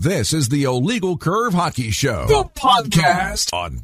This is the Illegal Curve Hockey Show, the podcast on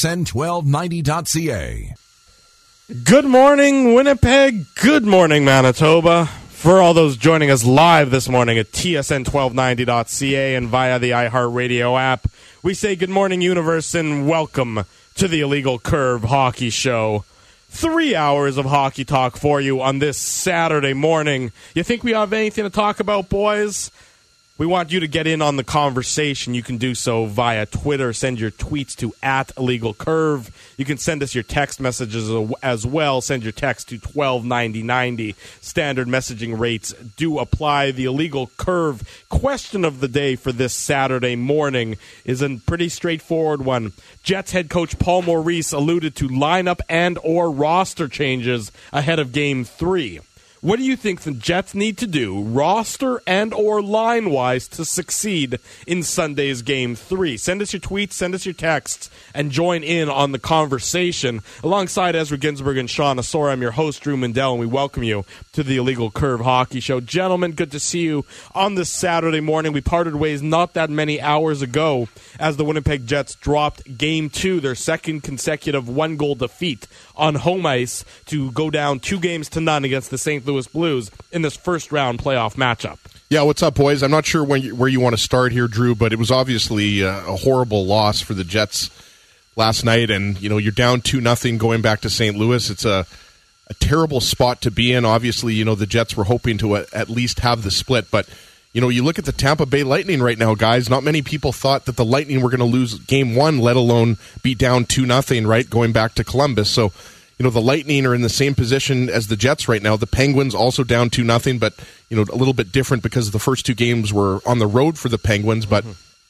TSN1290.ca. Good morning, Winnipeg. Good morning, Manitoba. For all those joining us live this morning at TSN1290.ca and via the iHeartRadio app, we say good morning, universe, and welcome to the Illegal Curve Hockey Show. 3 hours of hockey talk for you on this Saturday morning. You think we have anything to talk about, boys? We want you to get in on the conversation. You can do so via Twitter. Send your tweets to @IllegalCurve. You can send us your text messages as well. Send your text to 129090. Standard messaging rates do apply. The Illegal Curve question of the day for this Saturday morning is a pretty straightforward one. Jets head coach Paul Maurice alluded to lineup and or roster changes ahead of Game 3. What do you think the Jets need to do, roster and or line-wise, to succeed in Sunday's Game 3? Send us your tweets, send us your texts, and join in on the conversation. Alongside Ezra Ginsburg and Sean Asora, I'm your host, Drew Mandel, and we welcome you to the Illegal Curve Hockey Show. Gentlemen, good to see you on this Saturday morning. We parted ways not that many hours ago as the Winnipeg Jets dropped Game 2, their second consecutive one-goal defeat on home ice, to go down 2-0 against the St. Louis Blues in this first-round playoff matchup. Yeah, what's up, boys? I'm not sure where you want to start here, Drew, but it was obviously a horrible loss for the Jets last night, and you're down 2-0 going back to St. Louis. It's a terrible spot to be in. Obviously, the Jets were hoping to at least have the split, but you look at the Tampa Bay Lightning right now, guys. Not many people thought that the Lightning were going to lose Game 1, let alone be down 2-0, right, going back to Columbus. So, the Lightning are in the same position as the Jets right now. The Penguins also down 2-0, but, a little bit different because the first two games were on the road for the Penguins. But,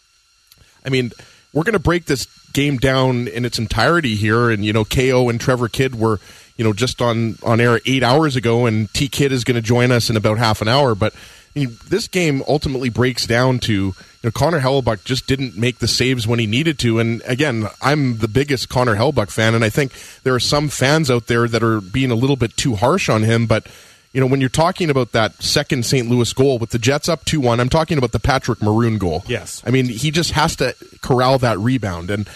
I mean, we're going to break this game down in its entirety here. And, KO and Trevor Kidd were, just on air 8 hours ago, and T. Kidd is going to join us in about half an hour. But this game ultimately breaks down to Connor Hellebuyck just didn't make the saves when he needed to. And again, I'm the biggest Connor Hellebuyck fan, and I think there are some fans out there that are being a little bit too harsh on him. But when you're talking about that second St. Louis goal with the Jets up 2-1, I'm talking about the Patrick Maroon goal. Yes. I mean, he just has to corral that rebound. And,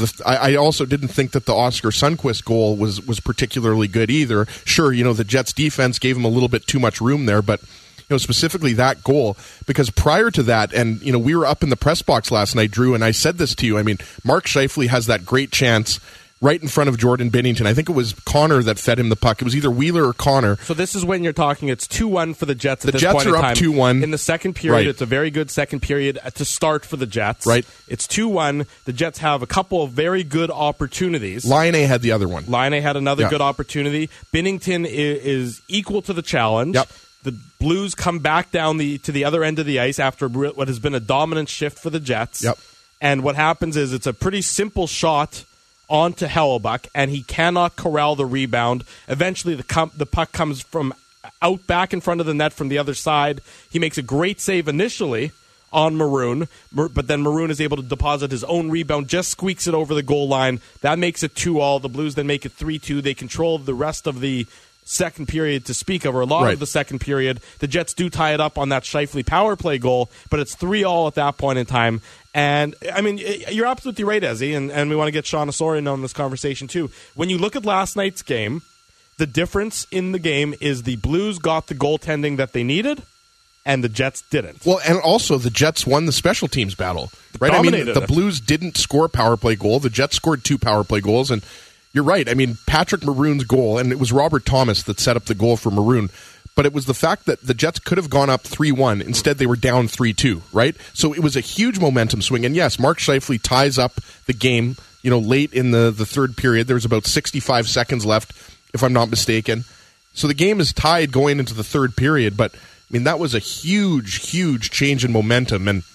I also didn't think that the Oscar Sundqvist goal was particularly good either. Sure, the Jets defense gave him a little bit too much room there, but specifically that goal, because prior to that, and, we were up in the press box last night, Drew, and I said this to you. I mean, Mark Scheifele has that great chance right in front of Jordan Binnington. I think it was Connor that fed him the puck. It was either Wheeler or Connor. So this is when you're talking, it's 2-1 for the Jets at this point in time. The Jets are up 2-1. In the second period, right. It's a very good second period to start for the Jets. Right. It's 2-1. The Jets have a couple of very good opportunities. Laine had the other one. Laine had another good opportunity. Binnington is equal to the challenge. Yep. The Blues come back down to the other end of the ice after what has been a dominant shift for the Jets. Yep. And what happens is it's a pretty simple shot onto Hellebuyck, and he cannot corral the rebound. Eventually, the puck comes from out back in front of the net from the other side. He makes a great save initially on Maroon, but then Maroon is able to deposit his own rebound, just squeaks it over the goal line. That makes it 2-2. The Blues then make it 3-2. They control the rest of the second period to speak of, or a lot of the second period. The Jets do tie it up on that Scheifele power play goal, but it's 3-3 at that point in time. And, I mean, you're absolutely right, Ezzy, and we want to get Sean Asora in on this conversation too. When you look at last night's game, the difference in the game is the Blues got the goaltending that they needed, and the Jets didn't. Well, and also the Jets won the special teams battle, right? Dominated I mean, the Blues didn't score a power play goal. The Jets scored 2 power play goals, and you're right. I mean, Patrick Maroon's goal, and it was Robert Thomas that set up the goal for Maroon, but it was the fact that the Jets could have gone up 3-1. Instead, they were down 3-2, right? So it was a huge momentum swing. And yes, Mark Scheifele ties up the game, late in the third period. There was about 65 seconds left, if I'm not mistaken. So the game is tied going into the third period, but, I mean, that was a huge, huge change in momentum. And,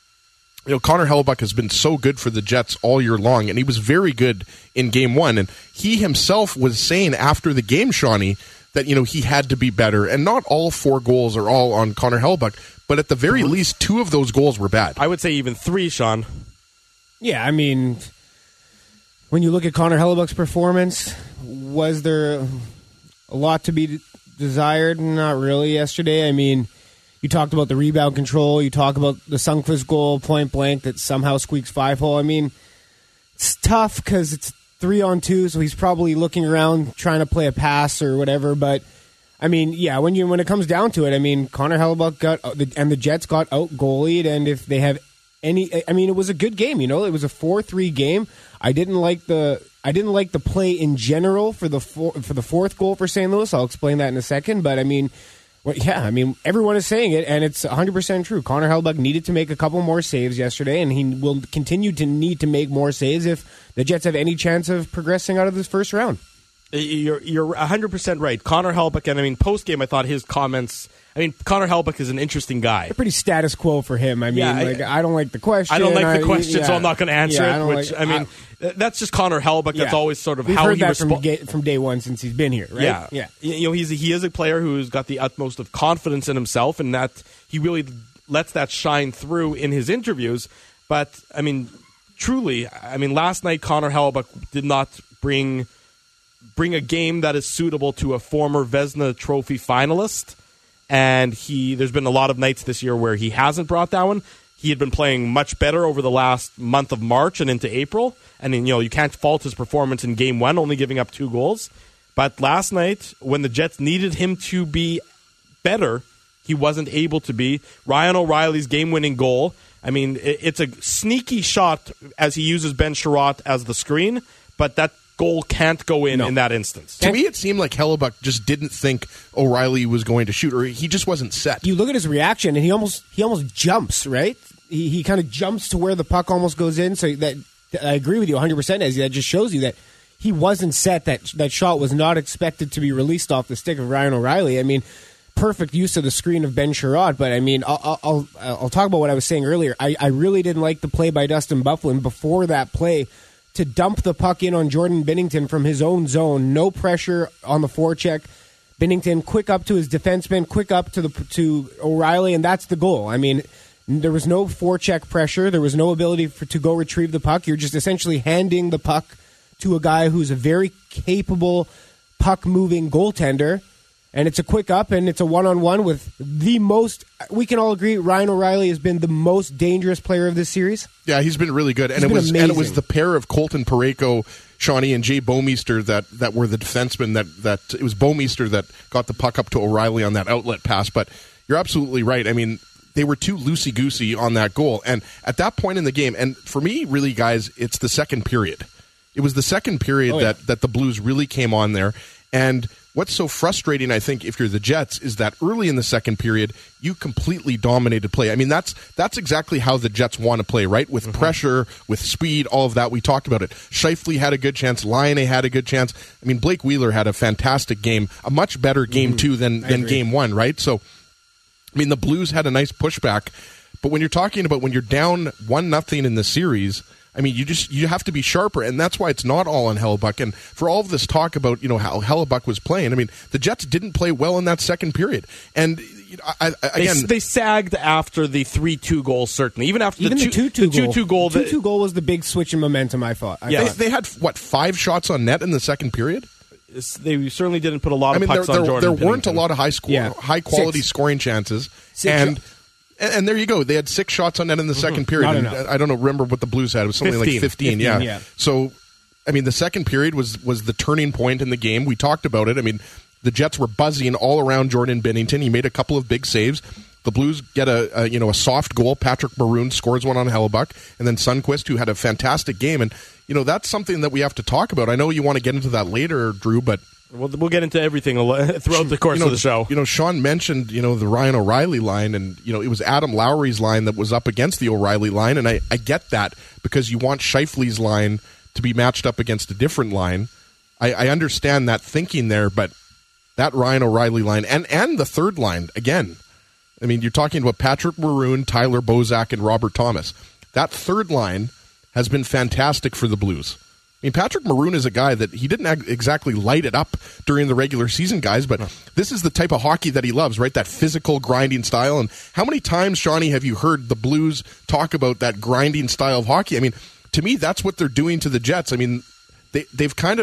Connor Hellebuyck has been so good for the Jets all year long, and he was very good in Game 1. And he himself was saying after the game, Shawnee, that, he had to be better. And not all 4 goals are all on Connor Hellebuyck, but at the very least, 2 of those goals were bad. I would say even 3, Sean. Yeah, I mean, when you look at Connor Hellebuyck's performance, was there a lot to be desired? Not really yesterday. I mean, You talked about the rebound control. You talk about the Sundqvist goal, point blank, that somehow squeaks 5-hole. I mean, it's tough because it's 3-on-2, so he's probably looking around trying to play a pass or whatever. But I mean, yeah, when it comes down to it, I mean, Connor Hellebuyck and the Jets got out goalied, and if they have it was a good game. It was a 4-3 game. I didn't like the play in general for the fourth goal for St. Louis. I'll explain that in a second. But I mean, everyone is saying it, and it's 100% true. Connor Hellebuyck needed to make a couple more saves yesterday, and he will continue to need to make more saves if the Jets have any chance of progressing out of this first round. You're 100% right. Connor Hellebuyck, and post-game I thought his comments... Connor Hellebuyck is an interesting guy. A pretty status quo for him. I don't like the question. I don't like the question, so I'm not going to answer it. That's just Connor Hellebuyck. Yeah. That's always sort of how he responds from day one since he's been here, right? Yeah. He is a player who's got the utmost of confidence in himself, and that he really lets that shine through in his interviews. But truly, last night Connor Hellebuyck did not bring a game that is suitable to a former Vezina Trophy finalist. And there's been a lot of nights this year where he hasn't brought that one. He had been playing much better over the last month of March and into April. And then, you can't fault his performance in Game 1, only giving up 2 goals. But last night, when the Jets needed him to be better, he wasn't able to be. Ryan O'Reilly's game-winning goal, it's a sneaky shot as he uses Ben Sherratt as the screen, but that goal can't go in that instance. To me, it seemed like Hellebuyck just didn't think O'Reilly was going to shoot, or he just wasn't set. You look at his reaction, and he almost jumps, right? He kind of jumps to where the puck almost goes in. So that I agree with you 100%. As that just shows you that he wasn't set. That shot was not expected to be released off the stick of Ryan O'Reilly. Perfect use of the screen of Ben Sherratt. But I'll talk about what I was saying earlier. I really didn't like the play by Dustin Byfuglien before that play, to dump the puck in on Jordan Binnington from his own zone. No pressure on the forecheck. Binnington quick up to his defenseman, quick up to O'Reilly, and that's the goal. There was no forecheck pressure. There was no ability to go retrieve the puck. You're just essentially handing the puck to a guy who's a very capable puck-moving goaltender, and it's a quick up, and it's a one-on-one with the most... We can all agree Ryan O'Reilly has been the most dangerous player of this series. Yeah, he's been really good. And it was the pair of Colton Parayko, Shawnee, and Jay Bouwmeester that were the defensemen that it was Bouwmeester that got the puck up to O'Reilly on that outlet pass. But you're absolutely right. They were too loosey-goosey on that goal. And at that point in the game, and for me, really, guys, it's the second period. It was the second period that the Blues really came on there. And what's so frustrating, I think, if you're the Jets, is that early in the second period, you completely dominated play. That's exactly how the Jets want to play, right? With pressure, with speed, all of that. We talked about it. Scheifele had a good chance. Laine had a good chance. Blake Wheeler had a fantastic game, a much better game, too, than Game 1, right? So, the Blues had a nice pushback. But when you're talking about when you're down 1-0 in the series... you have to be sharper, and that's why it's not all on Hellebuyck. And for all of this talk about, how Hellebuyck was playing, the Jets didn't play well in that second period. And they sagged after the 3-2 goal, certainly. Even after the 2-2 goal. The 2-2 goal was the big switch in momentum, I thought. They had, 5 shots on net in the second period? They certainly didn't put a lot of pucks on Jordan There Binnington. weren't a lot of high-quality scoring chances. And there you go. They had 6 shots on net in the second period. And I don't remember what the Blues had. It was something 15. Like 15, yeah. So, the second period was the turning point in the game. We talked about it. The Jets were buzzing all around Jordan Binnington. He made a couple of big saves. The Blues get a soft goal. Patrick Maroon scores one on Hellebuyck. And then Sundqvist, who had a fantastic game. And, that's something that we have to talk about. I know you want to get into that later, Drew, but... We'll get into everything throughout the course of the show. Sean mentioned, the Ryan O'Reilly line, and, it was Adam Lowry's line that was up against the O'Reilly line, and I get that because you want Scheifele's line to be matched up against a different line. I understand that thinking there, but that Ryan O'Reilly line, and the third line, again, you're talking about Patrick Maroon, Tyler Bozak, and Robert Thomas. That third line has been fantastic for the Blues. Patrick Maroon is a guy that he didn't exactly light it up during the regular season, guys, but this is the type of hockey that he loves, right? That physical, grinding style. And how many times, Shawnee, have you heard the Blues talk about that grinding style of hockey? To me, that's what they're doing to the Jets. They've kind of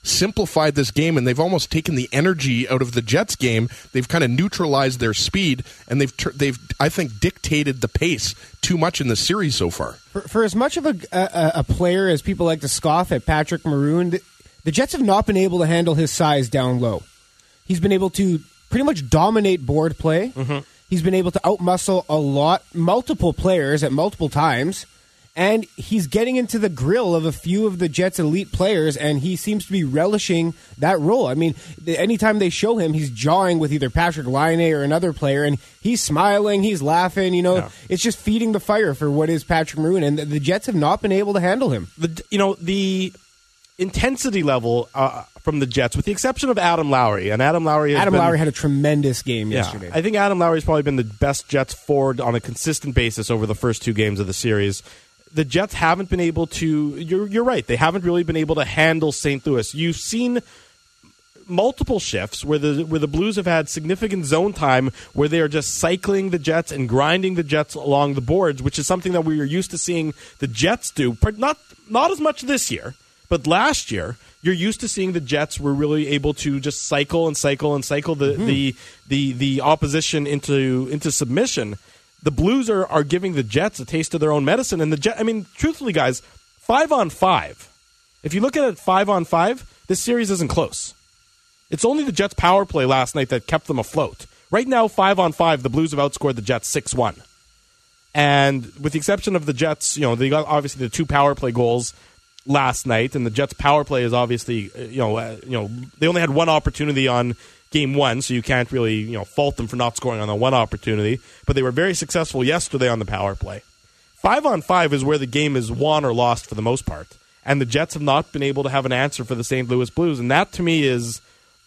simplified this game, and they've almost taken the energy out of the Jets game. They've kind of neutralized their speed, and they've I think dictated the pace too much in the series so far. For as much of a player as people like to scoff at Patrick Maroon, the Jets have not been able to handle his size down low. He's been able to pretty much dominate board play. Mm-hmm. He's been able to outmuscle multiple players at multiple times. And he's getting into the grill of a few of the Jets' elite players, and he seems to be relishing that role. I mean, anytime they show him, he's jawing with either Patrick Laine or another player, and he's smiling, he's laughing. It's just feeding the fire for what is Patrick Maroon, and the Jets have not been able to handle him. The intensity level from the Jets, with the exception of Adam Lowry, and Adam Lowry had a tremendous game yesterday. I think Adam Lowry's probably been the best Jets forward on a consistent basis over the first 2 games of the series. The Jets haven't been able to. You're right. They haven't really been able to handle St. Louis. You've seen multiple shifts where the Blues have had significant zone time where they are just cycling the Jets and grinding the Jets along the boards, which is something that we are used to seeing the Jets do. Not as much this year, but last year you're used to seeing the Jets were really able to just cycle the opposition into submission. The Blues are giving the Jets a taste of their own medicine. And truthfully, guys, 5-on-5. If you look at it 5-on-5, this series isn't close. It's only the Jets' power play last night that kept them afloat. Right now, 5-on-5, the Blues have outscored the Jets 6-1. And with the exception of the Jets, they got obviously the 2 power play goals last night, and the Jets' power play is obviously, they only had 1 opportunity on Game 1, so you can't really fault them for not scoring on the 1 opportunity. But they were very successful yesterday on the power play. 5-on-5 is where the game is won or lost for the most part, and the Jets have not been able to have an answer for the St. Louis Blues, and that to me is,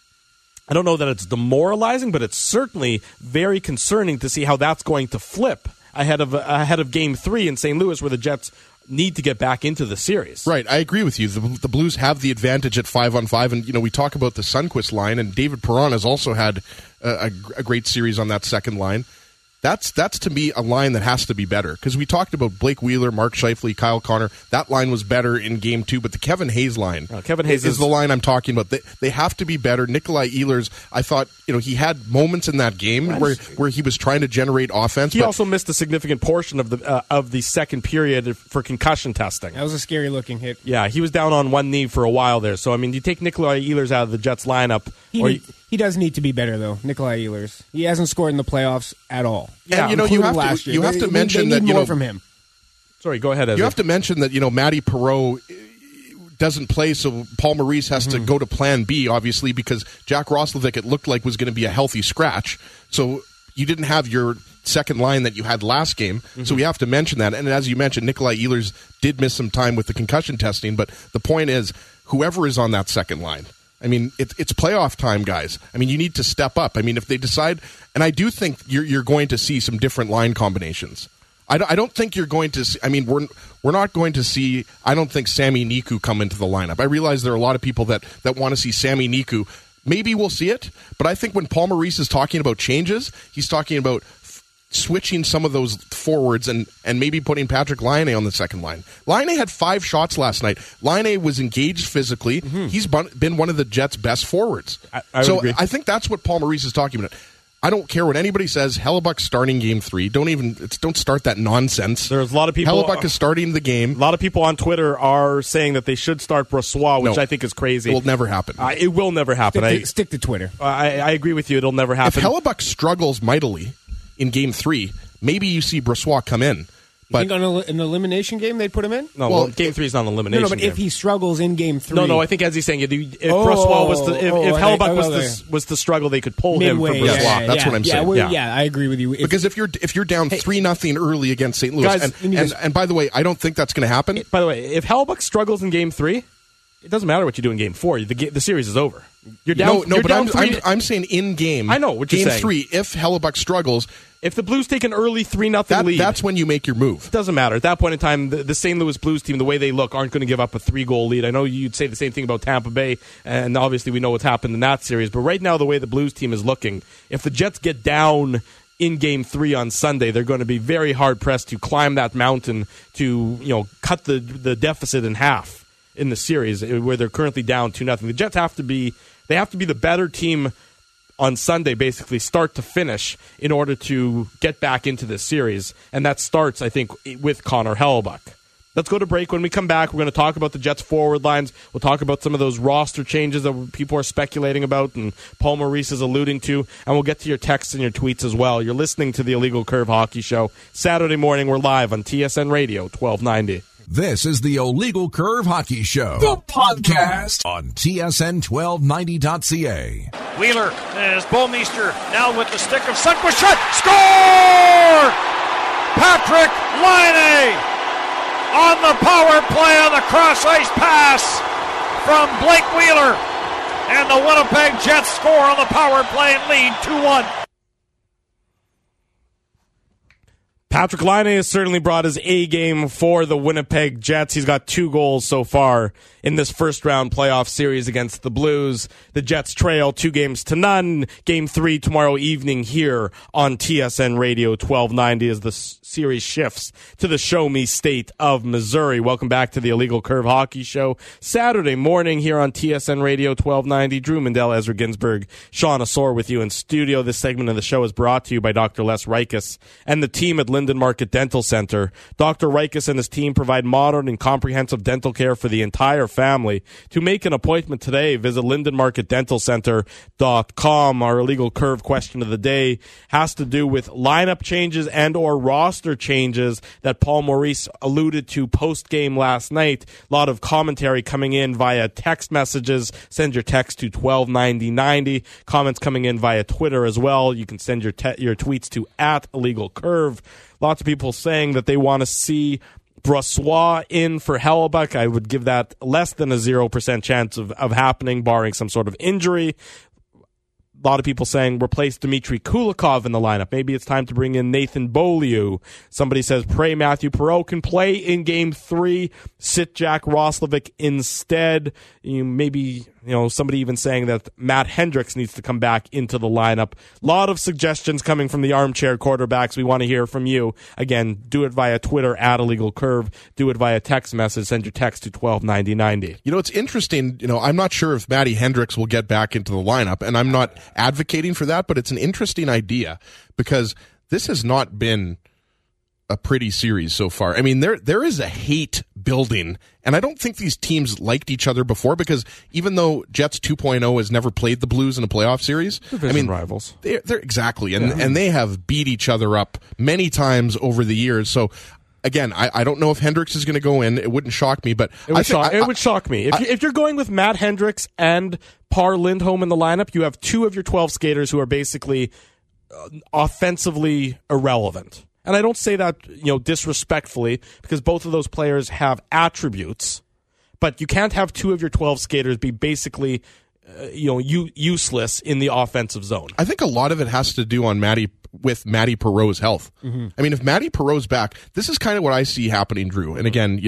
I don't know that it's demoralizing, but it's certainly very concerning to see how that's going to flip ahead of Game 3 in St. Louis, where the Jets need to get back into the series. Right, I agree with you. The Blues have the advantage at 5-on-5, and we talk about the Sundqvist line, and David Perron has also had a great series on that second line. That's to me a line that has to be better, because we talked about Blake Wheeler, Mark Scheifele, Kyle Connor. That line was better in Game 2, but the Kevin Hayes line is the line I'm talking about. They have to be better. Nikolai Ehlers, I thought he had moments in that game where he was trying to generate offense. He also missed a significant portion of the second period for concussion testing. That was a scary looking hit. Yeah, he was down on one knee for a while there. So you take Nikolai Ehlers out of the Jets lineup. He does need to be better, though, Nikolai Ehlers. He hasn't scored in the playoffs at all. Yeah, and you have to mention that more from him. Sorry, go ahead, Ezra. You have to mention that Matty Perreault doesn't play, so Paul Maurice has to go to Plan B, obviously, because Jack Roslovic, it looked like, was going to be a healthy scratch. So you didn't have your second line that you had last game, so we have to mention that. And as you mentioned, Nikolai Ehlers did miss some time with the concussion testing, but the point is, whoever is on that second line, it's playoff time, guys. You need to step up. If they decide, and I do think you're going to see some different line combinations. I don't think you're going to see, we're not going to see, I don't think Sami Niku come into the lineup. I realize there are a lot of people that want to see Sami Niku. Maybe we'll see it, but I think when Paul Maurice is talking about changes, he's talking about switching some of those forwards and maybe putting Patrick Laine on the second line. Laine had 5 shots last night. Laine was engaged physically. He's been one of the Jets' best forwards. I would agree. I think that's what Paul Maurice is talking about. I don't care what anybody says. Hellebuyck starting Game 3. Don't start that nonsense. There's a lot of people. Hellebuyck is starting the game. A lot of people on Twitter are saying that they should start Brossoit, which I think is crazy. It will never happen. It will never happen. Stick to Twitter. I agree with you. It'll never happen. If Hellebuyck struggles mightily in Game 3, maybe you see Brossoit come in. But you think on an elimination game they'd put him in? No, Game 3 is not an elimination game. But if he struggles in Game 3... No, I think as he's saying, if Brossoit was if Hellebuyck was the struggle, they could pull Midway, him from Brossoit. That's what I'm saying. I agree with you. Because if you're down 3-0 early against St. Louis, guys, and by the way, I don't think that's going to happen. By the way, if Hellebuyck struggles in Game 3, it doesn't matter what you do in Game 4. The series is over. You're down. I'm saying in game. I know what you're saying. Game 3, if Hellebuyck struggles... If the Blues take an early 3-0 lead... That's when you make your move. It doesn't matter. At that point in time, the St. Louis Blues team, the way they look, aren't going to give up a 3-goal lead. I know you'd say the same thing about Tampa Bay, and obviously we know what's happened in that series. But right now, the way the Blues team is looking, if the Jets get down in Game 3 on Sunday, they're going to be very hard-pressed to climb that mountain to cut the deficit in half. in the series, where they're currently down 2-0. The Jets have to be the better team on Sunday, basically start to finish, in order to get back into this series. And that starts, I think, with Connor Hellebuyck. Let's go to break. When we come back, we're going to talk about the Jets' forward lines. We'll talk about some of those roster changes that people are speculating about and Paul Maurice is alluding to. And we'll get to your texts and your tweets as well. You're listening to the Illegal Curve Hockey Show. Saturday morning, we're live on TSN Radio 1290. This is the Illegal Curve Hockey Show, the podcast on TSN1290.ca. Wheeler as Bouwmeester now with the stick of Sundqvist shot. Score! Patrick Laine on the power play on the cross-ice pass from Blake Wheeler. And the Winnipeg Jets score on the power play and lead 2-1. Patrick Laine has certainly brought his A game for the Winnipeg Jets. He's got 2 goals so far in this first-round playoff series against the Blues. The Jets trail 2-0. Game 3 tomorrow evening here on TSN Radio 1290 as the series shifts to the Show Me State of Missouri. Welcome back to the Illegal Curve Hockey Show. Saturday morning here on TSN Radio 1290. Drew Mandel, Ezra Ginsburg, Sean Asor with you in studio. This segment of the show is brought to you by Dr. Les Reiches and the team at Linden Market Dental Center. Dr. Reiches and his team provide modern and comprehensive dental care for the entire family. To make an appointment today, visit lindenmarketdentalcenter.com. Our Illegal Curve question of the day has to do with lineup changes and or roster changes that Paul Maurice alluded to post-game last night. A lot of commentary coming in via text messages. Send your text to 129090. Comments coming in via Twitter as well. You can send your tweets to @IllegalCurve. Lots of people saying that they want to see Brossoit in for Hellebuyck. I would give that less than a 0% chance of happening, barring some sort of injury. A lot of people saying replace Dmitry Kulikov in the lineup. Maybe it's time to bring in Nathan Beaulieu. Somebody says pray Matthew Perreault can play in Game 3. Sit Jack Roslovic instead. Somebody even saying that Matt Hendricks needs to come back into the lineup. A lot of suggestions coming from the armchair quarterbacks. We want to hear from you. Again, do it via Twitter @IllegalCurve. Do it via text message. Send your text to 129090. It's interesting. I'm not sure if Matty Hendricks will get back into the lineup, and I'm not advocating for that, but it's an interesting idea because this has not been a pretty series so far. I mean, there is a hate building, and I don't think these teams liked each other before because even though Jets 2.0 has never played the Blues in a playoff series, rivals. They're exactly, and they have beat each other up many times over the years. So again, I don't know if Hendricks is going to go in. It wouldn't shock me, but it would shock me. If you're going with Matt Hendricks and Par Lindholm in the lineup, you have 2 of your 12 skaters who are basically offensively irrelevant. And I don't say that, disrespectfully, because both of those players have attributes, but you can't have 2 of your 12 skaters be basically, useless in the offensive zone. I think a lot of it has to do with Matty Perreault's health. Mm-hmm. I mean, if Matty Perreault's back, this is kind of what I see happening, Drew. And again,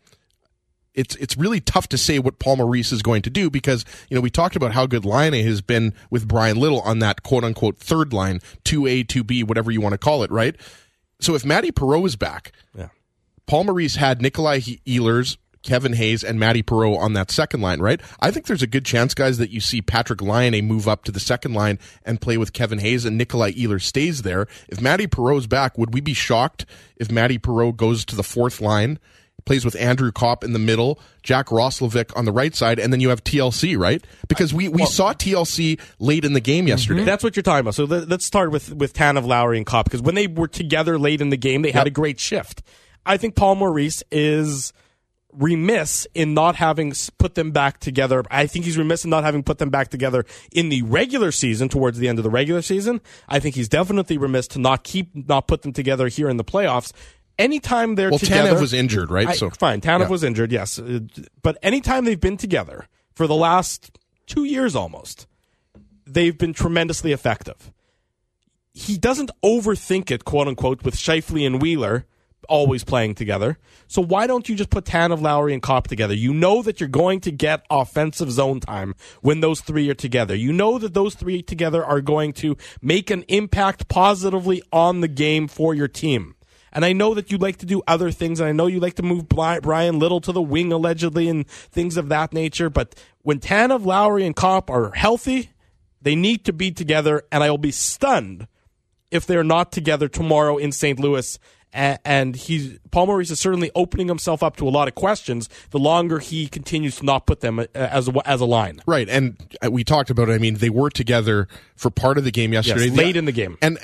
it's really tough to say what Paul Maurice is going to do because, we talked about how good Laine has been with Brian Little on that quote-unquote third line, 2A, 2B, whatever you want to call it, right? So if Matty Perreault is back, Paul Maurice had Nikolai Ehlers, Kevin Hayes, and Matty Perreault on that second line, right? I think there's a good chance, guys, that you see Patrick Laine move up to the second line and play with Kevin Hayes and Nikolai Ehlers stays there. If Matty Perreault's back, would we be shocked if Matty Perreault goes to the fourth line, plays with Andrew Kopp in the middle, Jack Roslovic on the right side, and then you have TLC, right? Because we saw TLC late in the game yesterday. That's what you're talking about. So let's start with Tanev, Lowry, and Kopp, because when they were together late in the game, they had a great shift. I think Paul Maurice is remiss in not having put them back together. I think he's remiss in not having put them back together in the regular season, towards the end of the regular season. I think he's definitely remiss to not put them together here in the playoffs. Anytime they're together... Tanev was injured, right? Fine, Tanev was injured, yes. But anytime they've been together, for the last 2 years almost, they've been tremendously effective. He doesn't overthink it, quote-unquote, with Scheifele and Wheeler always playing together. So why don't you just put Tanev, Lowry, and Kopp together? You know that you're going to get offensive zone time when those 3 are together. You know that those 3 together are going to make an impact positively on the game for your team. And I know that you like to do other things, and I know you like to move Brian Little to the wing, allegedly, and things of that nature. But when Tanev, Lowry, and Kopp are healthy, they need to be together, and I will be stunned if they're not together tomorrow in St. Louis. And Paul Maurice is certainly opening himself up to a lot of questions the longer he continues to not put them as a line. Right, and we talked about it. I mean, they were together for part of the game yesterday. Yes, late in the game. And,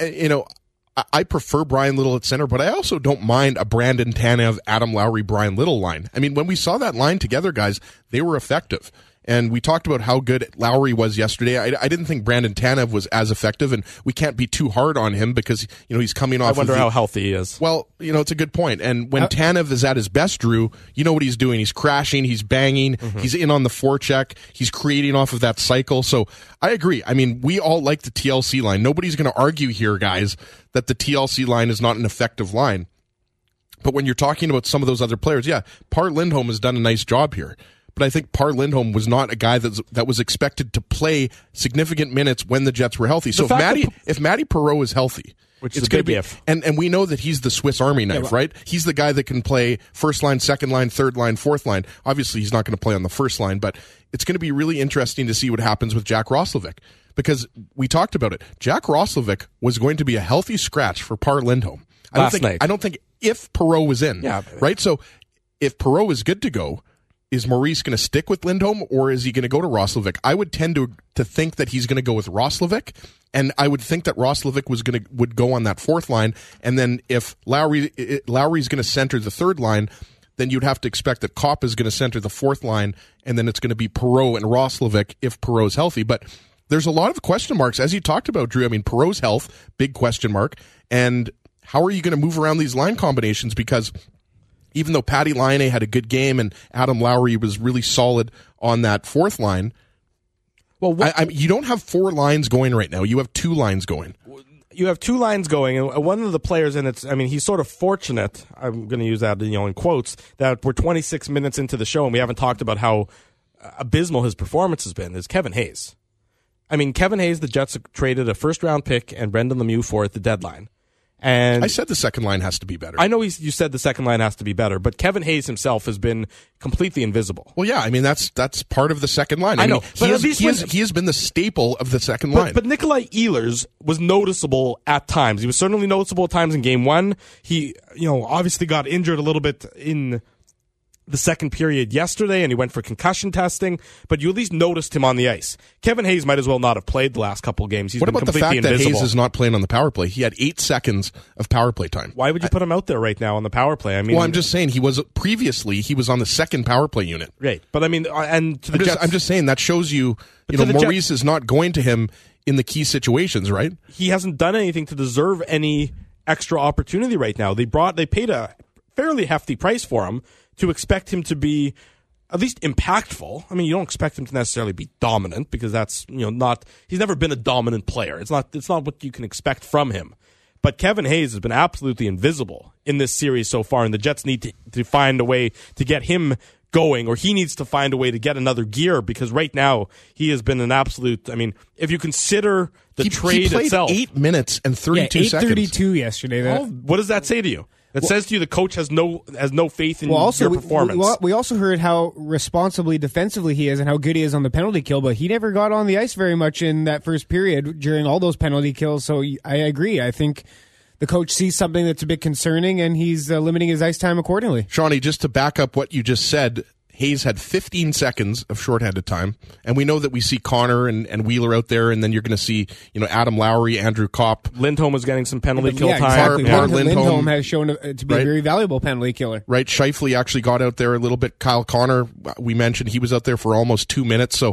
I prefer Brian Little at center, but I also don't mind a Brandon Tanev, Adam Lowry, Brian Little line. I mean, when we saw that line together, guys, they were effective. And we talked about how good Lowry was yesterday. I didn't think Brandon Tanev was as effective, and we can't be too hard on him because, he's coming off. I wonder how healthy he is. Well, it's a good point. And when Tanev is at his best, Drew, you know what he's doing. He's crashing, he's banging, he's in on the forecheck, he's creating off of that cycle. So I agree. I mean, we all like the TLC line. Nobody's going to argue here, guys, that the TLC line is not an effective line. But when you're talking about some of those other players, Par Lindholm has done a nice job here. But I think Par Lindholm was not a guy that was expected to play significant minutes when the Jets were healthy. So if Matty Perreault is healthy, which is a big if, and we know that he's the Swiss Army knife, right? He's the guy that can play first line, second line, third line, fourth line. Obviously, he's not going to play on the first line, but it's going to be really interesting to see what happens with Jack Roslovic, because we talked about it. Jack Roslovic was going to be a healthy scratch for Par Lindholm. I don't think if Perreault was in, right? So if Perreault is good to go, is Maurice going to stick with Lindholm, or is he going to go to Roslovic? I would tend to think that he's going to go with Roslovic, and I would think that Roslovic would go on that fourth line, and then if Lowry's going to center the third line, then you'd have to expect that Kopp is going to center the fourth line, and then it's going to be Perreault and Roslovic if Perreault's healthy. But there's a lot of question marks, as you talked about, Drew. I mean, Perreault's health, big question mark, and how are you going to move around these line combinations? Because even though Patty Laine had a good game and Adam Lowry was really solid on that fourth line, well, you don't have four lines going right now. You have two lines going. You have two lines going, and one of the players, and he's sort of fortunate, I'm going to use that in quotes, that we're 26 minutes into the show and we haven't talked about how abysmal his performance has been, is Kevin Hayes. I mean, Kevin Hayes, the Jets traded a first-round pick and Brendan Lemieux for at the deadline. And I said the second line has to be better. I know you said the second line has to be better, but Kevin Hayes himself has been completely invisible. Well, yeah, I mean that's part of the second line. I know, but he has been the staple of the second line. But Nikolai Ehlers was noticeable at times. He was certainly noticeable at times in Game 1. He, obviously got injured a little bit in the second period yesterday, and he went for concussion testing, but you at least noticed him on the ice. Kevin Hayes might as well not have played the last couple of games. He's what been about the completely fact invisible. that Hayes is not playing on the power play? He had 8 seconds of power play time. Why would you put him out there right now on the power play? I mean, well, I'm just saying he was on the second power play unit. Right, but I mean, and to the Jets, I'm just saying that shows you Maurice is not going to him in the key situations, right? He hasn't done anything to deserve any extra opportunity right now. They paid a fairly hefty price for him to expect him to be at least impactful. I mean, you don't expect him to necessarily be dominant because that's, not, he's never been a dominant player. It's not what you can expect from him. But Kevin Hayes has been absolutely invisible in this series so far, and the Jets need to find a way to get him going, or he needs to find a way to get another gear, because right now he has been an absolute, I mean, if you consider the trade he played itself. 8 minutes and 32 seconds. 8:32 yesterday. Well, what does that say to you? It says to you the coach has no faith in your performance. We also heard how responsibly defensively he is and how good he is on the penalty kill, but he never got on the ice very much in that first period during all those penalty kills. So I agree. I think the coach sees something that's a bit concerning, and he's limiting his ice time accordingly. Shawnee, just to back up what you just said, Hayes had 15 seconds of shorthanded time, and we know that we see Connor and Wheeler out there, and then you're going to see Adam Lowry, Andrew Kopp. Lindholm was getting some penalty kill time. Exactly. Lindholm has shown to be a very valuable penalty killer. Right, Scheifele actually got out there a little bit. Kyle Connor, we mentioned, he was out there for almost 2 minutes, so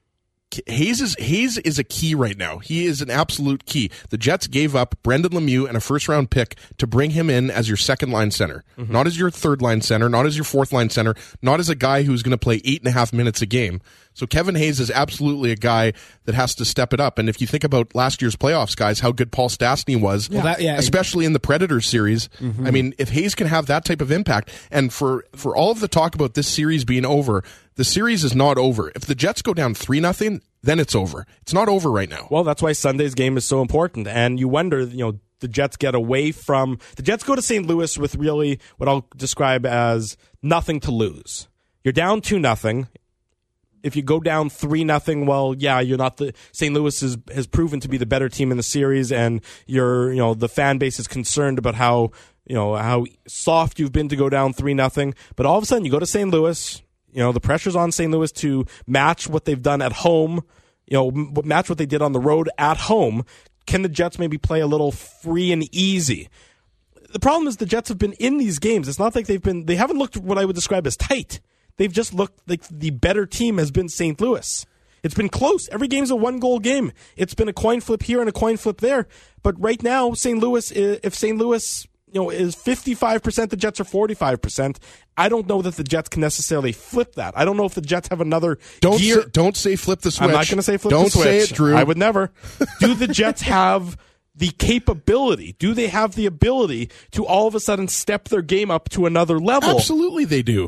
Hayes is a key right now. He is an absolute key. The Jets gave up Brendan Lemieux and a first-round pick to bring him in as your second-line center. Mm-hmm. Not as your third-line center, not as your fourth-line center, not as a guy who's going to play 8.5 minutes a game. So Kevin Hayes is absolutely a guy that has to step it up. And if you think about last year's playoffs, guys, how good Paul Stastny was, especially in the Predators series, mm-hmm. I mean, if Hayes can have that type of impact, and for all of the talk about this series being over, the series is not over. If the Jets go down 3-0, then it's over. It's not over right now. Well, that's why Sunday's game is so important. And you wonder, the Jets get away from the Jets go to St. Louis with really what I'll describe as nothing to lose. You're down 2-0. If you go down 3-0, well, yeah, you're not the St. Louis has proven to be the better team in the series, and the fan base is concerned about how soft you've been to go down 3-0. But all of a sudden, you go to St. Louis. The pressure's on St. Louis to match what they've done at home. Match what they did on the road at home. Can the Jets maybe play a little free and easy? The problem is the Jets have been in these games. It's not like they haven't looked what I would describe as tight. They've just looked like the better team has been St. Louis. It's been close. Every game's a one-goal game. It's been a coin flip here and a coin flip there. But right now, St. Louis, if St. Louis is 55%, the Jets are 45%. I don't know that the Jets can necessarily flip that. I don't know if the Jets have another gear. Don't say flip the switch. I'm not going to say flip the switch. Don't say it, Drew. I would never. Do the Jets have the capability? Do they have the ability to all of a sudden step their game up to another level? Absolutely they do.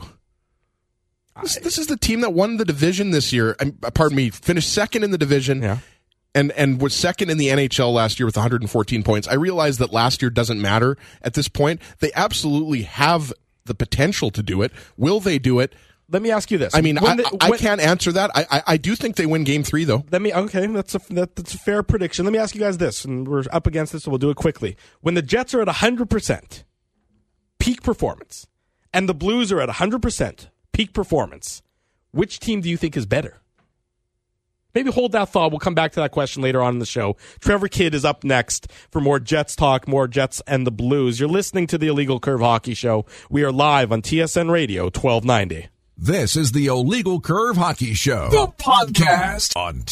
This is the team that won the division this year. Finished second in the division. Yeah. And was second in the NHL last year with 114 points. I realize that last year doesn't matter at this point. They absolutely have the potential to do it. Will they do it? Let me ask you this. I can't answer that. I do think they win Game 3, though. That's a fair prediction. Let me ask you guys this, and we're up against this, so we'll do it quickly. When the Jets are at 100% peak performance, and the Blues are at 100% peak performance, which team do you think is better? Maybe hold that thought. We'll come back to that question later on in the show. Trevor Kidd is up next for more Jets talk, more Jets and the Blues. You're listening to the Illegal Curve Hockey Show. We are live on TSN Radio 1290. This is the Illegal Curve Hockey Show, the podcast on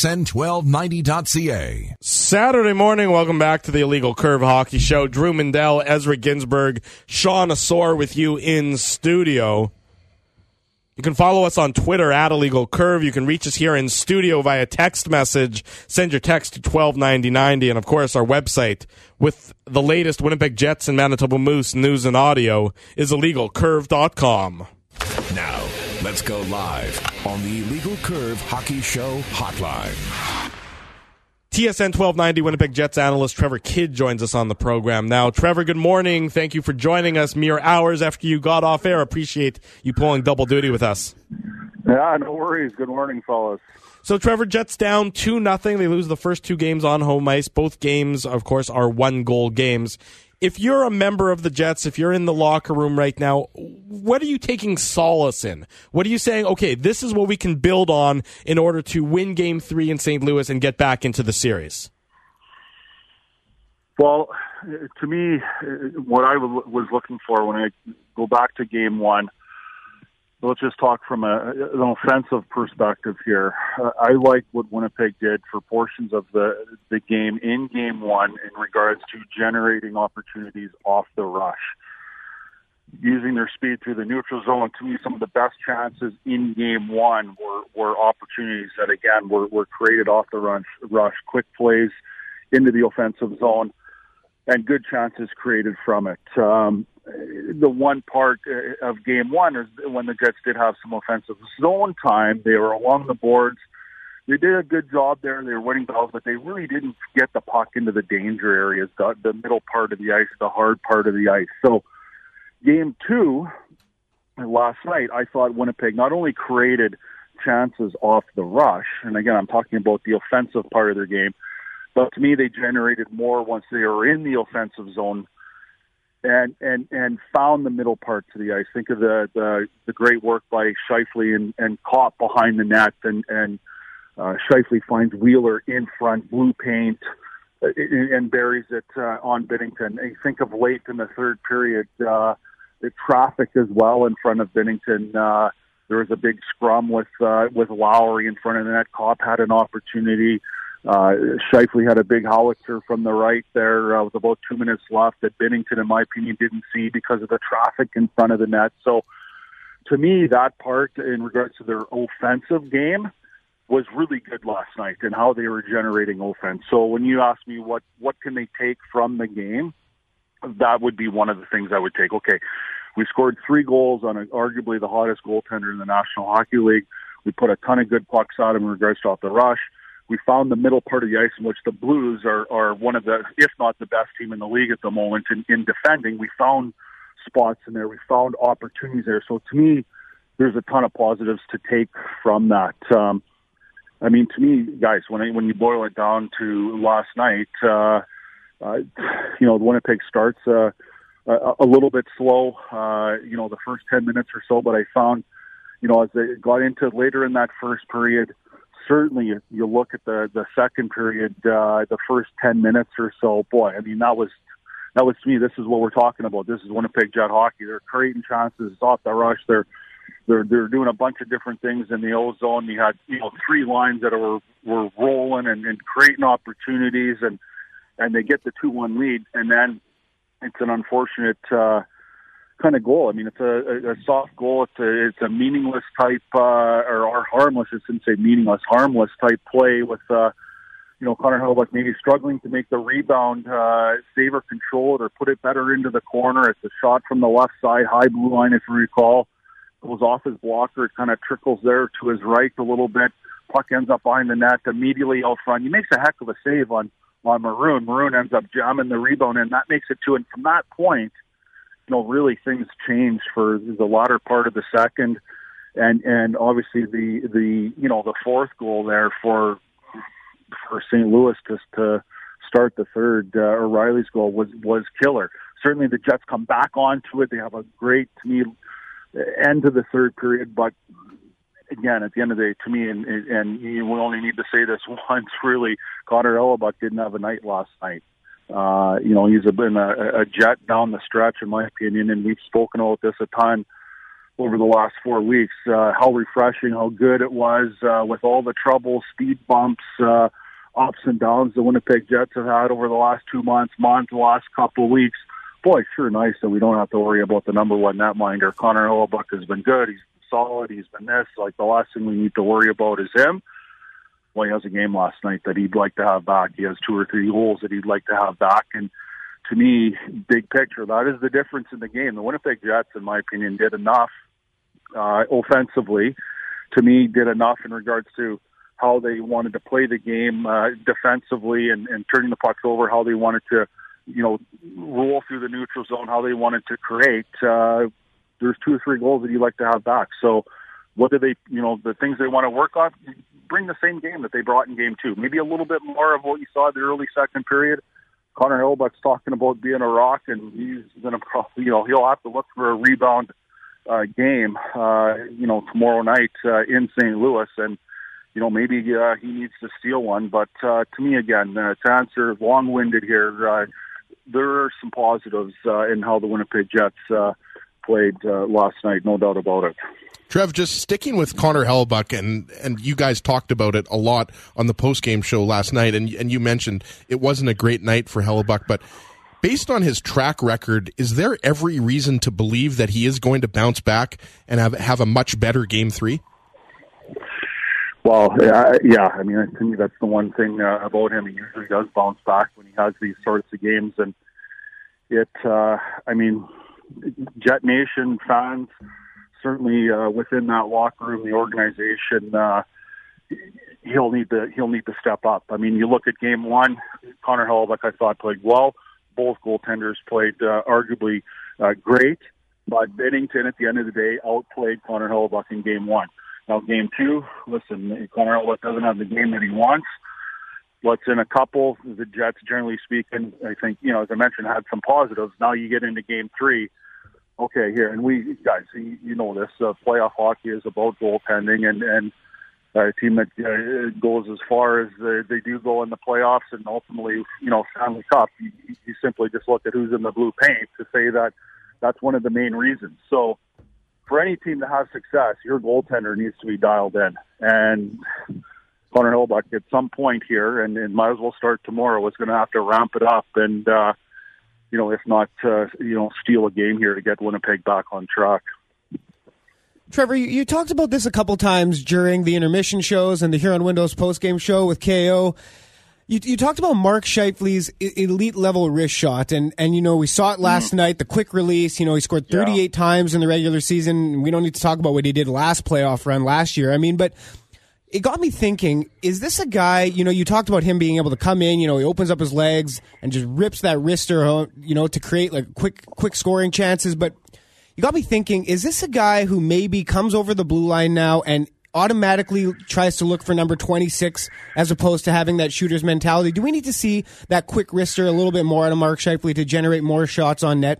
TSN1290.ca. Saturday morning, welcome back to the Illegal Curve Hockey Show. Drew Mindell, Ezra Ginsburg, Sean Asor with you in studio. You can follow us on Twitter at Illegal Curve. You can reach us here in studio via text message. Send your text to 129090. And, of course, our website with the latest Winnipeg Jets and Manitoba Moose news and audio is illegalcurve.com. Now, let's go live on the Illegal Curve Hockey Show hotline. TSN 1290 Winnipeg Jets analyst Trevor Kidd joins us on the program now. Trevor, good morning. Thank you for joining us mere hours after you got off air. Appreciate you pulling double duty with us. Yeah, no worries. Good morning, fellas. So, Trevor, Jets down 2-0. They lose the first two games on home ice. Both games, of course, are one-goal games. If you're a member of the Jets, if you're in the locker room right now, what are you taking solace in? What are you saying, okay, this is what we can build on in order to win Game 3 in St. Louis and get back into the series? Well, to me, what I was looking for when I go back to Game 1, let's just talk from an offensive perspective here. I like what Winnipeg did for portions of the game in Game 1 in regards to generating opportunities off the rush. Using their speed through the neutral zone, to me, some of the best chances in Game 1 were opportunities that, again, were created off the rush, quick plays into the offensive zone, and good chances created from it. The one part of Game 1 is when the Jets did have some offensive zone time. They were along the boards. They did a good job there. They were winning battles, but they really didn't get the puck into the danger areas, the middle part of the ice, the hard part of the ice. So Game 2, last night, I thought Winnipeg not only created chances off the rush, and again, I'm talking about the offensive part of their game, but to me, they generated more once they were in the offensive zone and found the middle parts of the ice. Think of the great work by Scheifele and caught behind the net, and Scheifele finds Wheeler in front, blue paint, and buries it on Binnington. And think of late in the third period, the traffic as well in front of Binnington. There was a big scrum with Lowry in front of the net. Kopp had an opportunity. Scheifele had a big howitzer from the right there with about 2 minutes left that Binnington, in my opinion, didn't see because of the traffic in front of the net. So to me, that part in regards to their offensive game was really good last night and how they were generating offense. So when you ask me what can they take from the game, that would be one of the things I would take. Okay, we scored 3 goals on arguably the hottest goaltender in the National Hockey League. We put a ton of good pucks out in regards to off the rush. we found the middle part of the ice in which the Blues are one of the, if not the best team in the league at the moment in defending. We found spots in there. We found opportunities there. So to me, there's a ton of positives to take from that. I mean, to me, guys, when you boil it down to last night, the Winnipeg starts a little bit slow, the first 10 minutes or so, but I found, as they got into later in that first period, certainly you look at the second period, the first 10 minutes or so, boy, I mean, that was to me, this is what we're talking about. This is Winnipeg Jet hockey. They're creating chances off the rush. They're doing a bunch of different things in the O-zone. You had, three lines that were rolling and creating opportunities, and they get the 2-1 lead, and then it's an unfortunate kind of goal. I mean, it's a soft goal. It's a meaningless type, or harmless. I shouldn't say meaningless, harmless type play with, Connor Hellebuyck maybe struggling to make the rebound, save or control it, or put it better into the corner. It's a shot from the left side, high blue line, if you recall. Goes off his blocker. It kind of trickles there to his right a little bit. Puck ends up behind the net, immediately out front. He makes a heck of a save on Maroon. Maroon ends up jamming the rebound, and that makes it 2. And from that point, really things changed for the latter part of the second, and obviously the fourth goal there for St. Louis to start the third, O'Reilly's goal was killer. Certainly the Jets come back onto it. They have a great, to me, end to the third period, but again, at the end of the day, to me, and we only need to say this once, really, Connor Hellebuyck didn't have a night last night. He's been a Jet down the stretch, in my opinion, and we've spoken about this a ton over the last 4 weeks, how refreshing, how good it was with all the trouble, speed bumps, ups and downs the Winnipeg Jets have had over the last 2 months, the last couple of weeks. Boy, sure nice that we don't have to worry about the number one netminder. Connor Hellebuyck has been good. He's solid. He's been this. Like, the last thing we need to worry about is him. Well, he has a game last night that he'd like to have back. He has 2 or 3 goals that he'd like to have back. And to me, big picture, that is the difference in the game. The Winnipeg Jets, in my opinion, did enough offensively. To me, did enough in regards to how they wanted to play the game defensively and turning the pucks over, how they wanted to roll through the neutral zone, how they wanted to create. There's 2 or 3 goals that you'd like to have back. So what do they, the things they want to work on, bring the same game that they brought in game 2. Maybe a little bit more of what you saw in the early second period. Connor Hellebuyck's talking about being a rock, and he's going to probably, he'll have to look for a rebound game, tomorrow night in St. Louis. And, maybe he needs to steal one. But to me, again, to answer long-winded here, there are some positives in how the Winnipeg Jets played last night, no doubt about it. Trev, just sticking with Connor Hellebuyck, and you guys talked about it a lot on the post-game show last night, and you mentioned it wasn't a great night for Hellebuyck, but based on his track record, is there every reason to believe that he is going to bounce back and have a much better Game 3? Well, yeah. I mean, to me, that's the one thing about him. He usually does bounce back when he has these sorts of games. And Jet Nation fans, certainly within that locker room, the organization, he'll need to step up. I mean, you look at Game 1, Connor Hellebuyck, I thought, played well. Both goaltenders played arguably great, but Binnington, at the end of the day, outplayed Connor Hellebuyck in Game 1. Now, Game 2, listen, Connor Hellebuyck doesn't have the game that he wants. What's in a couple, the Jets, generally speaking, I think, as I mentioned, had some positives. Now you get into Game 3. Okay, here, and we, guys, you know this, playoff hockey is about goaltending, and a team that goes as far as they do go in the playoffs and ultimately, Stanley Cup, you simply just look at who's in the blue paint to say that that's one of the main reasons. So, for any team to have success, your goaltender needs to be dialed in. And Connor Hellebuyck, at some point here, and it might as well start tomorrow, is going to have to ramp it up and, if not, steal a game here to get Winnipeg back on track. Trevor, you talked about this a couple times during the intermission shows and the Huron Windows postgame show with KO. You talked about Mark Scheifele's elite-level wrist shot, and we saw it last night, the quick release. He scored 38 times in the regular season. We don't need to talk about what he did last playoff run last year. I mean, but it got me thinking, is this a guy, you talked about him being able to come in, he opens up his legs and just rips that wrister, to create like quick scoring chances. But you got me thinking, is this a guy who maybe comes over the blue line now and automatically tries to look for number 26 as opposed to having that shooter's mentality? Do we need to see that quick wrister a little bit more out of Mark Scheifele to generate more shots on net?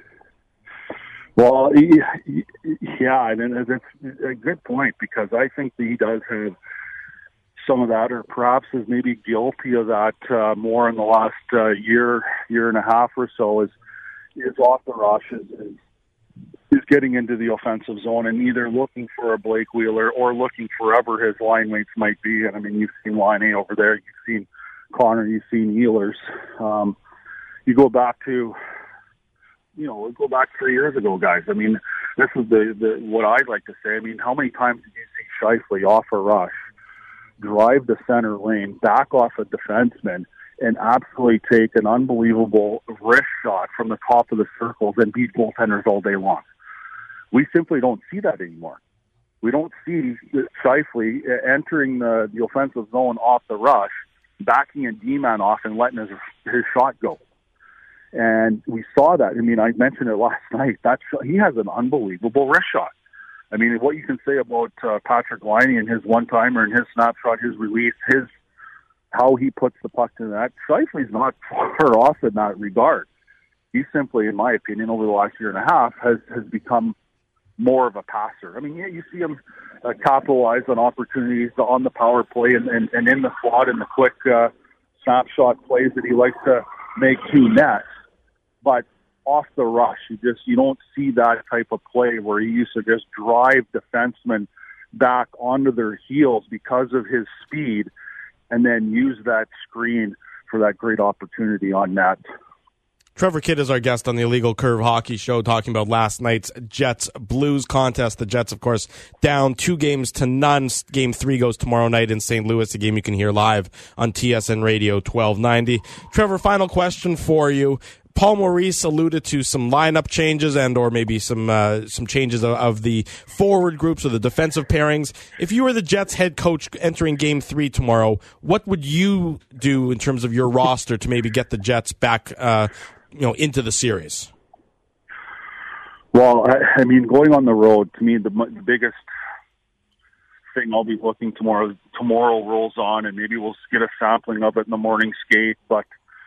Well, yeah, and that's a good point, because I think that he does have some of that, or perhaps is maybe guilty of that more in the last year and a half or so, is off the rush, is getting into the offensive zone and either looking for a Blake Wheeler or looking for wherever his line mates might be. And I mean, you've seen Laine over there, you've seen Connor, you've seen Ehlers. You go back to, 3 years ago, guys. I mean, this is the what I'd like to say. I mean, how many times did you see Scheifele off a rush, drive the center lane, back off a defenseman, and absolutely take an unbelievable wrist shot from the top of the circles and beat goaltenders all day long? We simply don't see that anymore. We don't see Scheifele entering the offensive zone off the rush, backing a D-man off and letting his shot go. And we saw that. I mean, I mentioned it last night. He has an unbelievable wrist shot. I mean, what you can say about Patrick Laine and his one-timer and his snapshot, his release, how he puts the puck to the net, Scheifele's not far off in that regard. He simply, in my opinion, over the last year and a half, has become more of a passer. I mean, yeah, you see him capitalize on opportunities on the power play and in the slot and the quick snapshot plays that he likes to make to net. But off the rush, you don't see that type of play where he used to just drive defensemen back onto their heels because of his speed and then use that screen for that great opportunity on net. Trevor Kidd is our guest on the Illegal Curve Hockey Show, talking about last night's Jets-Blues contest. The Jets, of course, down 2-0. Game 3 goes tomorrow night in St. Louis, a game you can hear live on TSN Radio 1290. Trevor, final question for you. Paul Maurice alluded to some lineup changes and or maybe some changes of the forward groups or the defensive pairings. If you were the Jets head coach entering Game 3 tomorrow, what would you do in terms of your roster to maybe get the Jets back into the series? Well, I mean, going on the road, to me, the biggest thing I'll be looking tomorrow rolls on, and maybe we'll get a sampling of it in the morning skate, but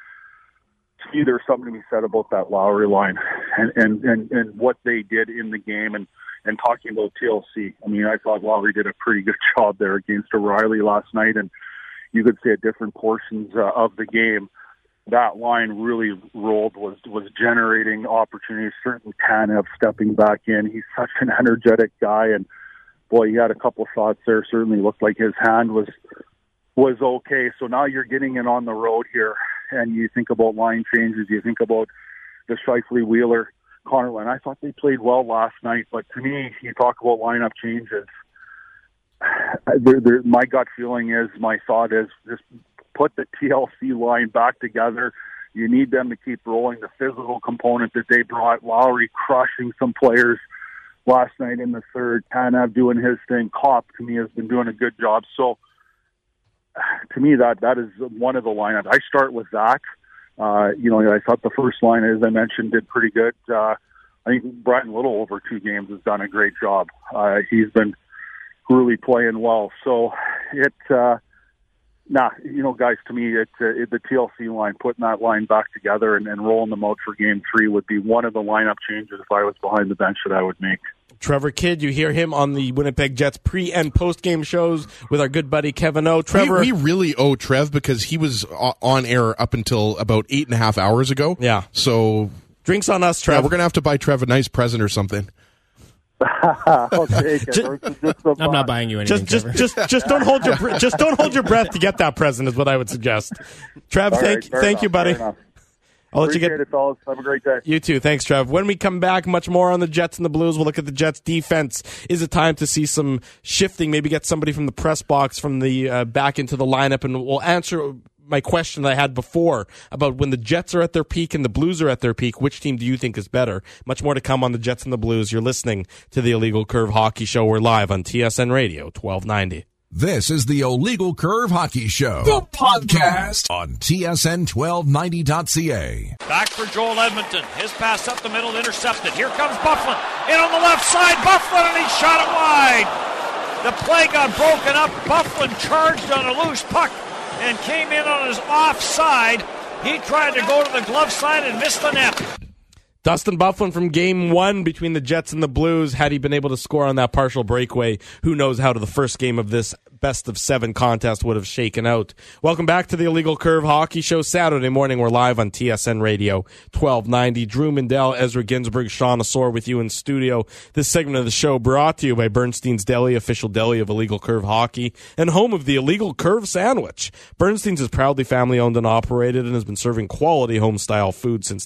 to me, there's something to be said about that Lowry line and what they did in the game, and talking about TLC. I mean, I thought Lowry did a pretty good job there against O'Reilly last night, and you could say at different portions of the game, that line really rolled, was generating opportunities. Certainly Tanev stepping back in. He's such an energetic guy, and boy, he had a couple shots there. Certainly looked like his hand was okay. So now you're getting it on the road here, and you think about line changes. You think about the Scheifele, Wheeler, Connor line. I thought they played well last night, but to me, you talk about lineup changes. My gut feeling is, my thought is, just put the TLC line back together. You need them to keep rolling the physical component that they brought. Lowry crushing some players last night in the third. Tanev doing his thing. Kopp, to me, has been doing a good job. So, to me, that is one of the lineups. I start with that. I thought the first line, as I mentioned, did pretty good. I think Brian Little over 2 games has done a great job. He's been really playing well. So guys, to me, the TLC line, putting that line back together and rolling them out for Game 3 would be one of the lineup changes if I was behind the bench that I would make. Trevor Kidd, you hear him on the Winnipeg Jets pre- and post-game shows with our good buddy Kevin O. Trevor, we really owe Trev, because he was on air up until about 8.5 hours ago. Yeah. So drinks on us, Trev. Yeah, we're going to have to buy Trev a nice present or something. I'll take it. I'm not buying you anything. Just don't hold your breath to get that present is what I would suggest. Trev, thank you, buddy. I'll let you get it, fellas. Have a great day. You too. Thanks, Trev. When we come back, much more on the Jets and the Blues. We'll look at the Jets' defense. Is it time to see some shifting? Maybe get somebody from the press box from the back into the lineup, and we'll answer my question that I had before about when the Jets are at their peak and the Blues are at their peak. Which team do you think is better? Much more to come on the Jets and the Blues. You're listening to the Illegal Curve Hockey Show. We're live on TSN Radio 1290. This is the Illegal Curve Hockey Show, the podcast on TSN 1290.ca. Back for Joel Edmonton. His pass up the middle, intercepted. Here comes Byfuglien. In on the left side, Byfuglien, and he shot it wide. The play got broken up. Byfuglien charged on a loose puck and came in on his offside. He tried to go to the glove side and missed the net. Dustin Byfuglien from Game 1 between the Jets and the Blues. Had he been able to score on that partial breakaway, who knows how the first game of this best-of-7 contest would have shaken out. Welcome back to the Illegal Curve Hockey Show. Saturday morning, we're live on TSN Radio 1290. Drew Mindell, Ezra Ginsburg, Sean Asor with you in studio. This segment of the show brought to you by Bernstein's Deli, official deli of Illegal Curve Hockey, and home of the Illegal Curve Sandwich. Bernstein's is proudly family-owned and operated and has been serving quality home-style food since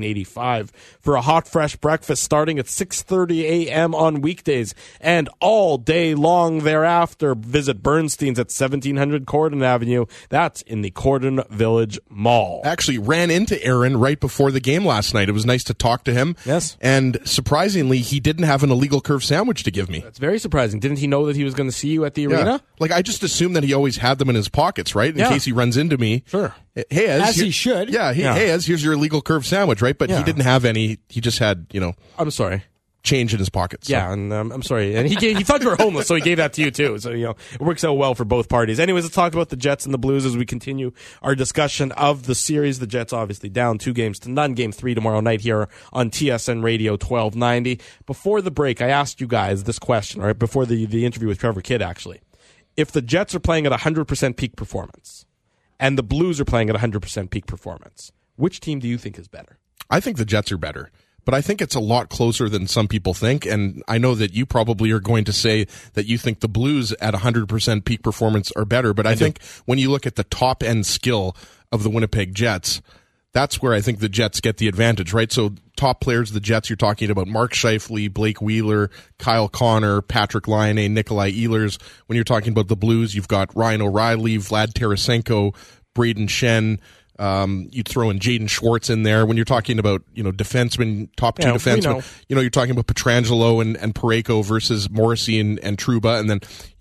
1985. For a hot, fresh breakfast starting at 6:30 a.m. on weekdays and all day long thereafter, visit Bernstein's at 1700 Cordon Avenue. That's in the Cordon Village Mall. Actually ran into Aaron right before the game last night. It was nice to talk to him. Yes. And surprisingly, he didn't have an Illegal Curve sandwich to give me. That's very surprising. Didn't he know that he was going to see you at the arena? Like, I just assumed that he always had them in his pockets, right? In case he runs into me. Sure. Hey, Ez, As he should. Yeah, hey, Ez, here's your Illegal Curve sandwich, right? But he didn't have any. He just had, I'm sorry. change in his pockets. So. Yeah, and I'm sorry. And he thought you were homeless, so he gave that to you too. So, it works out well for both parties. Anyways, let's talk about the Jets and the Blues as we continue our discussion of the series. The Jets obviously down 2-0. Game 3 tomorrow night here on TSN Radio 1290. Before the break, I asked you guys this question, right, before the interview with Trevor Kidd, actually. If the Jets are playing at 100% peak performance and the Blues are playing at 100% peak performance, which team do you think is better? I think the Jets are better. But I think it's a lot closer than some people think, and I know that you probably are going to say that you think the Blues at 100% peak performance are better, but I think when you look at the top-end skill of the Winnipeg Jets, that's where I think the Jets get the advantage, right? So top players of the Jets, you're talking about Mark Scheifele, Blake Wheeler, Kyle Connor, Patrick Laine, Nikolai Ehlers. When you're talking about the Blues, you've got Ryan O'Reilly, Vlad Tarasenko, Braden Shen. You'd throw in Jaden Schwartz in there. When you're talking about, defensemen, top two defensemen, you're talking about Pietrangelo and Parayko versus Morrissey and Trouba. And then,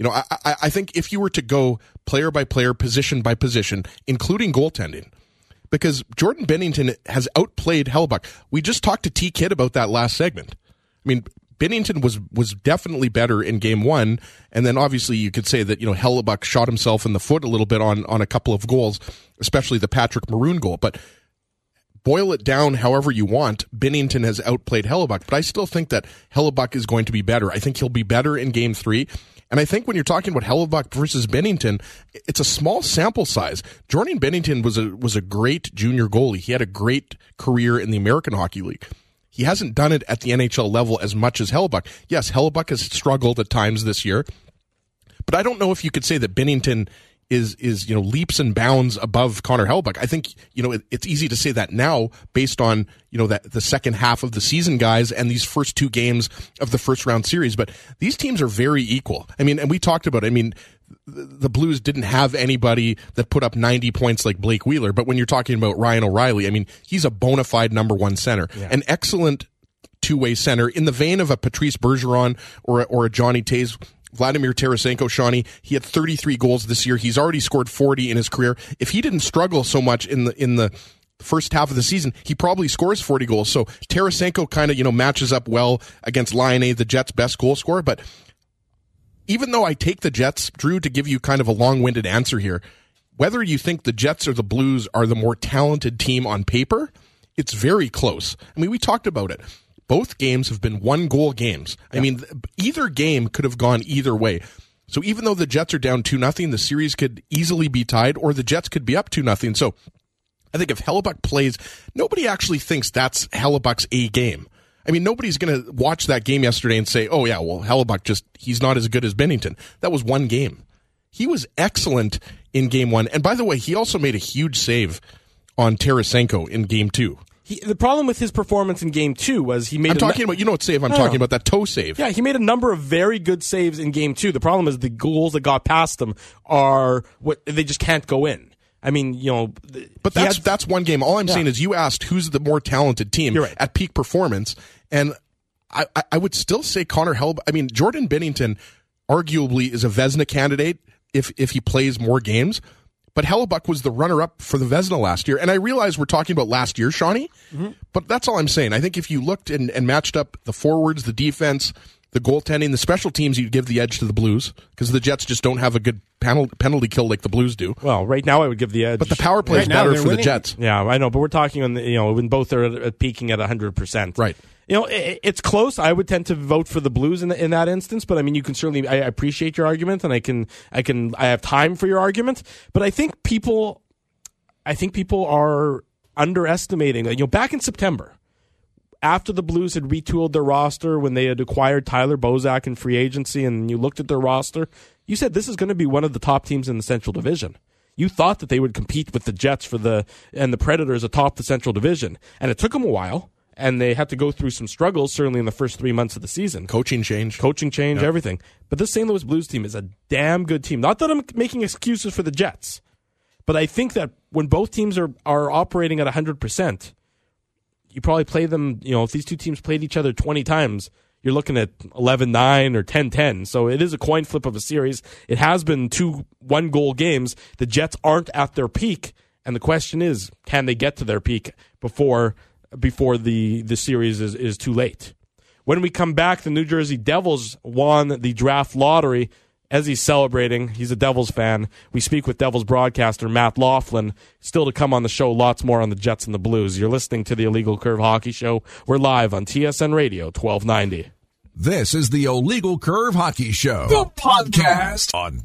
I think if you were to go player by player, position by position, including goaltending, because Jordan Binnington has outplayed Hellebuyck. We just talked to T. Kidd about that last segment. I mean, Binnington was definitely better in Game 1, and then obviously you could say that Hellebuyck shot himself in the foot a little bit on a couple of goals, especially the Patrick Maroon goal. But boil it down however you want, Binnington has outplayed Hellebuyck, but I still think that Hellebuyck is going to be better. I think he'll be better in Game 3. And I think when you're talking about Hellebuyck versus Binnington, it's a small sample size. Jordan Binnington was a great junior goalie. He had a great career in the American Hockey League. He hasn't done it at the NHL level as much as Hellebuyck. Yes, Hellebuyck has struggled at times this year, but I don't know if you could say that Binnington is leaps and bounds above Connor Hellebuyck. I think it's easy to say that now based on that the second half of the season, guys, and these first 2 games of the first round series. But these teams are very equal. I mean, and we talked about. The Blues didn't have anybody that put up 90 points like Blake Wheeler, but when you're talking about Ryan O'Reilly, he's a bona fide number 1 center, an excellent two-way center in the vein of a Patrice Bergeron or a Johnny Toews. Vladimir Tarasenko, Shawnee, he had 33 goals this year. He's already scored 40 in his career. If he didn't struggle so much in the first half of the season, he probably scores 40 goals. So Tarasenko kind of, matches up well against Laine, the Jets' best goal scorer. But even though I take the Jets, Drew, to give you kind of a long-winded answer here, whether you think the Jets or the Blues are the more talented team on paper, it's very close. We talked about it. Both games have been 1-goal games. Yeah. Either game could have gone either way. So even though the Jets are down 2-0, the series could easily be tied, or the Jets could be up 2-0. So I think if Hellebuyck plays, nobody actually thinks that's Hellebuck's A game. Nobody's going to watch that game yesterday and say, oh, yeah, well, Hellebuyck he's not as good as Binnington. That was 1 game. He was excellent in Game 1. And by the way, he also made a huge save on Tarasenko in Game 2. The problem with his performance in Game 2 was he made... I'm talking about that toe save. Yeah, he made a number of very good saves in Game 2. The problem is the goals that got past him they just can't go in. But that's 1 game. All I'm saying is you asked who's the more talented team at peak performance, and I would still say Connor Hellebuyck. Jordan Binnington arguably is a Vezina candidate. if he plays more games. But Hellebuyck was the runner-up for the Vezina last year. And I realize we're talking about last year, Shawnee, but that's all I'm saying. I think if you looked and matched up the forwards, the defense, the goaltending, the special teams, you'd give the edge to the Blues because the Jets just don't have a good penalty kill like the Blues do. Well, right now I would give the edge. But the power play is better for the Jets. Yeah, I know, but we're talking on when both are peaking at 100%. Right. It's close. I would tend to vote for the Blues in that instance, but I mean, you can certainly. I appreciate your argument, and I have time for your argument. But I think people are underestimating. Back in September, after the Blues had retooled their roster, when they had acquired Tyler Bozak in free agency, and you looked at their roster, you said this is going to be one of the top teams in the Central Division. You thought that they would compete with the Jets and the Predators atop the Central Division, and it took them a while. And they had to go through some struggles, certainly in the first 3 months of the season. Coaching change, yep. Everything. But this St. Louis Blues team is a damn good team. Not that I'm making excuses for the Jets, but I think that when both teams are operating at 100%, you probably play them, if these two teams played each other 20 times, you're looking at 11-9 or 10-10. So it is a coin flip of a series. It has been 2 one-goal games. The Jets aren't at their peak, and the question is, can they get to their peak before the series is too late? When we come back, the New Jersey Devils won the draft lottery. As he's celebrating, he's a Devils fan. We speak with Devils broadcaster Matt Laughlin. Still to come on the show, lots more on the Jets and the Blues. You're listening to the Illegal Curve Hockey Show. We're live on TSN Radio 1290. This is the Illegal Curve Hockey Show, the podcast on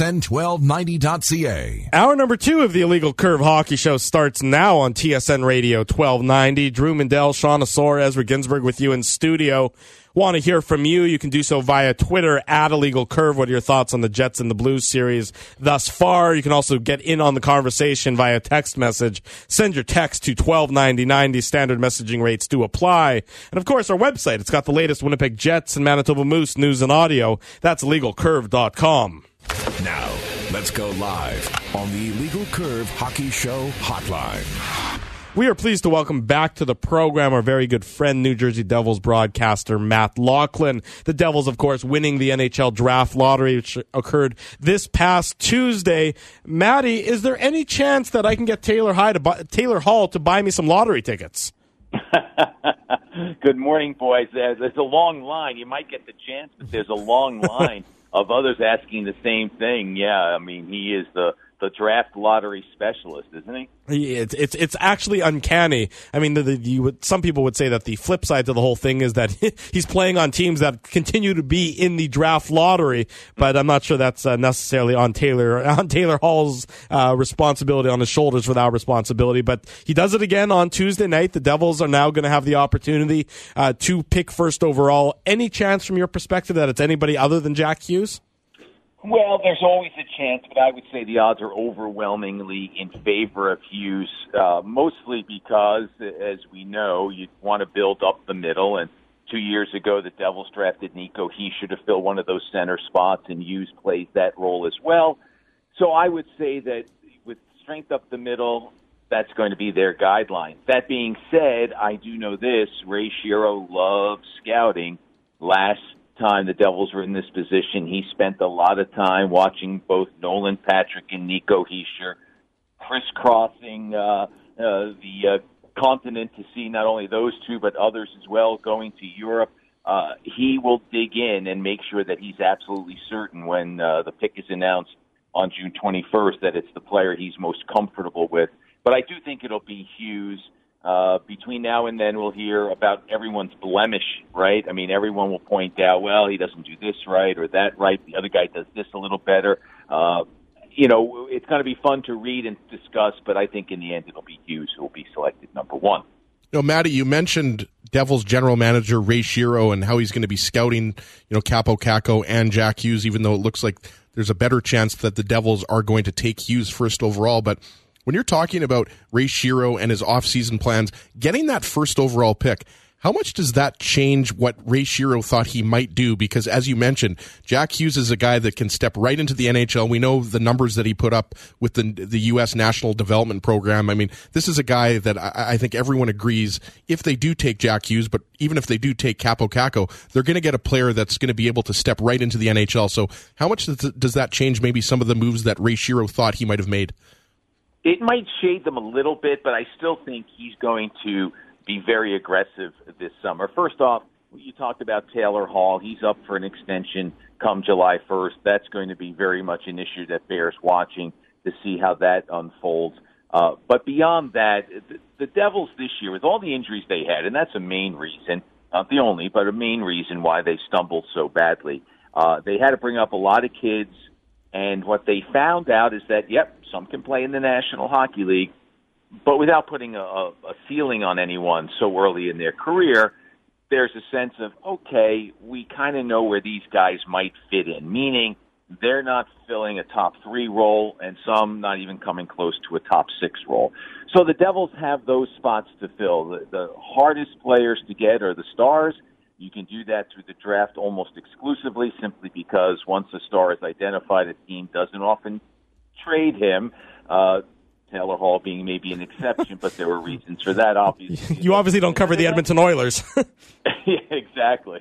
TSN1290.ca. Hour number 2 of the Illegal Curve Hockey Show starts now on TSN Radio 1290. Drew Mindell, Sean Asor, Ezra Ginsburg with you in studio. Want to hear from you? You can do so via Twitter at Illegal Curve. What are your thoughts on the Jets and the Blues series thus far? You can also get in on the conversation via text message. Send your text to 129090. Standard messaging rates do apply. And of course, our website. It's got the latest Winnipeg Jets and Manitoba Moose news and audio. That's illegalcurve.com. Now, let's go live on the Illegal Curve Hockey Show hotline. We are pleased to welcome back to the program our very good friend, New Jersey Devils broadcaster Matt Laughlin. The Devils, of course, winning the NHL draft lottery, which occurred this past Tuesday. Matty, is there any chance that I can get Taylor Hall to buy me some lottery tickets? Good morning, boys. There's a long line. You might get the chance, but there's a long line of others asking the same thing. Yeah, I mean, he is the draft lottery specialist, isn't he? It's actually uncanny. I mean, some people would say that the flip side to the whole thing is that he's playing on teams that continue to be in the draft lottery, but I'm not sure that's necessarily on Taylor Hall's responsibility, on his shoulders for that responsibility. But he does it again on Tuesday night. The Devils are now going to have the opportunity to pick first overall. Any chance from your perspective that it's anybody other than Jack Hughes? Well, there's always a chance, but I would say the odds are overwhelmingly in favor of Hughes, mostly because, as we know, you want to build up the middle. And 2 years ago, the Devils drafted Nico Hischier to fill one of those center spots, and Hughes plays that role as well. So I would say that with strength up the middle, that's going to be their guideline. That being said, I do know this. Ray Shero loves scouting. Last time the Devils were in this position, he spent a lot of time watching both Nolan Patrick and Nico Hischier crisscrossing the continent to see not only those two but others as well, going to Europe. He will dig in and make sure that he's absolutely certain when the pick is announced on June 21st that it's the player he's most comfortable with. But I do think it'll be Hughes. Between now and then, we'll hear about everyone's blemish, right? I mean, everyone will point out, well, he doesn't do this right or that right. The other guy does this a little better. It's going to be fun to read and discuss, but I think in the end it'll be Hughes who will be selected number one. Matty, you mentioned Devils general manager Ray Shero and how he's going to be scouting, Capo Caco and Jack Hughes, even though it looks like there's a better chance that the Devils are going to take Hughes first overall. But when you're talking about Ray Shero and his off-season plans, getting that first overall pick, How much does that change what Ray Shero thought he might do? Because as you mentioned, Jack Hughes is a guy that can step right into the NHL. We know the numbers that he put up with the U.S. National Development Program. I mean, this is a guy that I think everyone agrees, if they do take Jack Hughes, but even if they do take Capo Caco, they're going to get a player that's going to be able to step right into the NHL. So how much does that change maybe some of the moves that Ray Shero thought he might have made? It might shade them a little bit, but I still think he's going to be very aggressive this summer. First off, you talked about Taylor Hall. He's up for an extension come July 1st. That's going to be very much an issue that bears watching to see how that unfolds. But beyond that, the Devils this year, with all the injuries they had, and that's a main reason, not the only, but a main reason why they stumbled so badly. They had to bring up a lot of kids, and what they found out is that, some can play in the National Hockey League, but without putting a ceiling on anyone so early in their career, there's a sense of, okay, we kind of know where these guys might fit in, meaning they're not filling a top 3 role and some not even coming close to a top 6 role. So the Devils have those spots to fill. The hardest players to get are the stars. You can do that through the draft almost exclusively simply because once a star is identified, a team doesn't often trade him. Taylor Hall being maybe an exception, but there were reasons for that, obviously. You obviously don't cover the Edmonton Oilers. Yeah, exactly.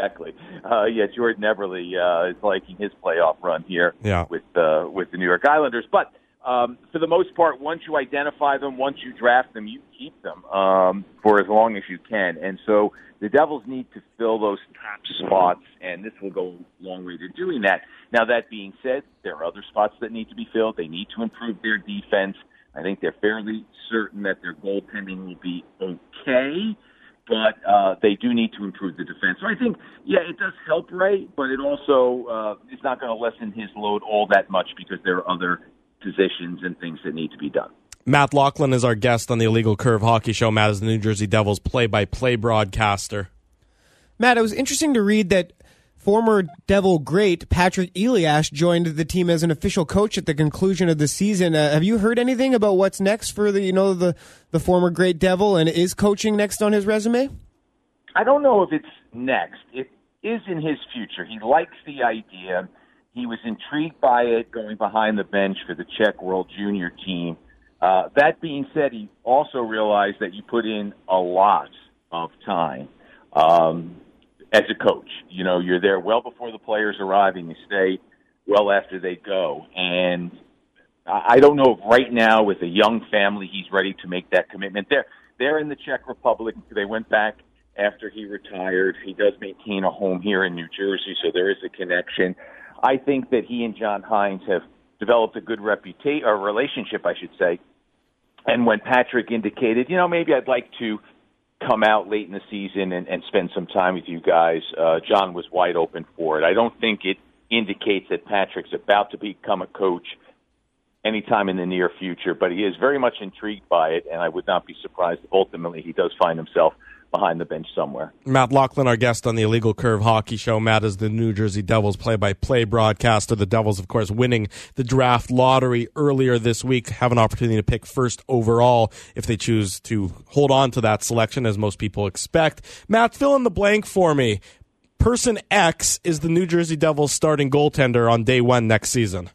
Jordan Eberle is liking his playoff run here with the New York Islanders. But for the most part, once you identify them, once you draft them, you keep them for as long as you can. And so the Devils need to fill those top spots, and this will go a long way to doing that. Now, that being said, there are other spots that need to be filled. They need to improve their defense. I think they're fairly certain that their goaltending will be okay, but they do need to improve the defense. So I think, it does help Ray, but it also is not going to lessen his load all that much because there are other positions and things that need to be done. Matt Loughlin is our guest on the Illegal Curve Hockey Show. Matt is the New Jersey Devils play-by-play broadcaster. Matt, it was interesting to read that former Devil great Patrick Elias joined the team as an official coach at the conclusion of the season. Have you heard anything about what's next for the former great Devil, and is coaching next on his resume? I don't know if it's next. It is in his future. He likes the idea. He was intrigued by it going behind the bench for the Czech World Junior team. That being said, he also realized that you put in a lot of time as a coach. You know, you're there well before the players arrive and you stay well after they go. And I don't know if right now with a young family he's ready to make that commitment. They're in the Czech Republic. They went back after he retired. He does maintain a home here in New Jersey, so there is a connection. I think that he and John Hines have developed a good relationship, I should say. And when Patrick indicated, maybe I'd like to come out late in the season and spend some time with you guys, John was wide open for it. I don't think it indicates that Patrick's about to become a coach anytime in the near future, but he is very much intrigued by it, and I would not be surprised if ultimately he does find himself behind the bench somewhere. Matt Loughlin, our guest on the Illegal Curve Hockey Show. Matt is the New Jersey Devils play-by-play broadcaster. The Devils, of course, winning the draft lottery earlier this week, have an opportunity to pick first overall if they choose to hold on to that selection, as most people expect. Matt, fill in the blank for me. Person X is the New Jersey Devils starting goaltender on day one next season.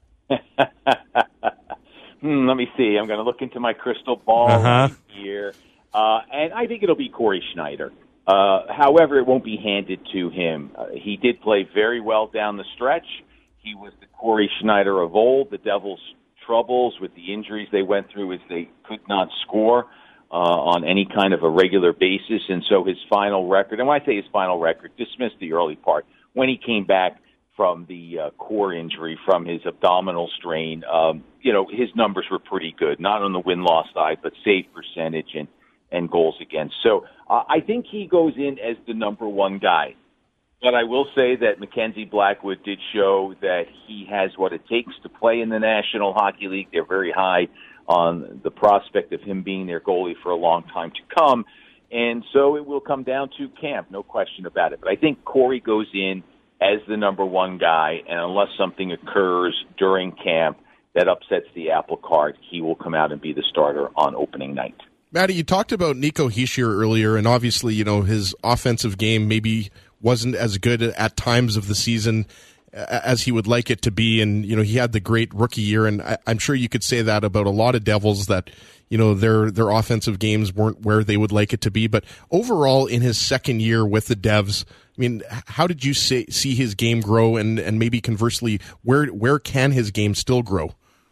Let me see. I'm going to look into my crystal ball here. And I think it'll be Corey Schneider. However, it won't be handed to him. He did play very well down the stretch. He was the Corey Schneider of old. The Devils' troubles with the injuries they went through is they could not score on any kind of a regular basis. And so his final record, and when I say his final record, dismiss the early part. When he came back from the core injury, from his abdominal strain, his numbers were pretty good, not on the win-loss side, but save percentage and goals against. So I think he goes in as the number one guy. But I will say that Mackenzie Blackwood did show that he has what it takes to play in the National Hockey League. They're very high on the prospect of him being their goalie for a long time to come. And so it will come down to camp, no question about it. But I think Corey goes in as the number one guy, and unless something occurs during camp that upsets the apple cart, he will come out and be the starter on opening night. Matty, you talked about Nico Hischier earlier, and obviously, his offensive game maybe wasn't as good at times of the season as he would like it to be, and he had the great rookie year, and I'm sure you could say that about a lot of Devils, that their offensive games weren't where they would like it to be. But overall, in his second year with the Devs, I mean, how did you see his game grow, and maybe conversely, where can his game still grow?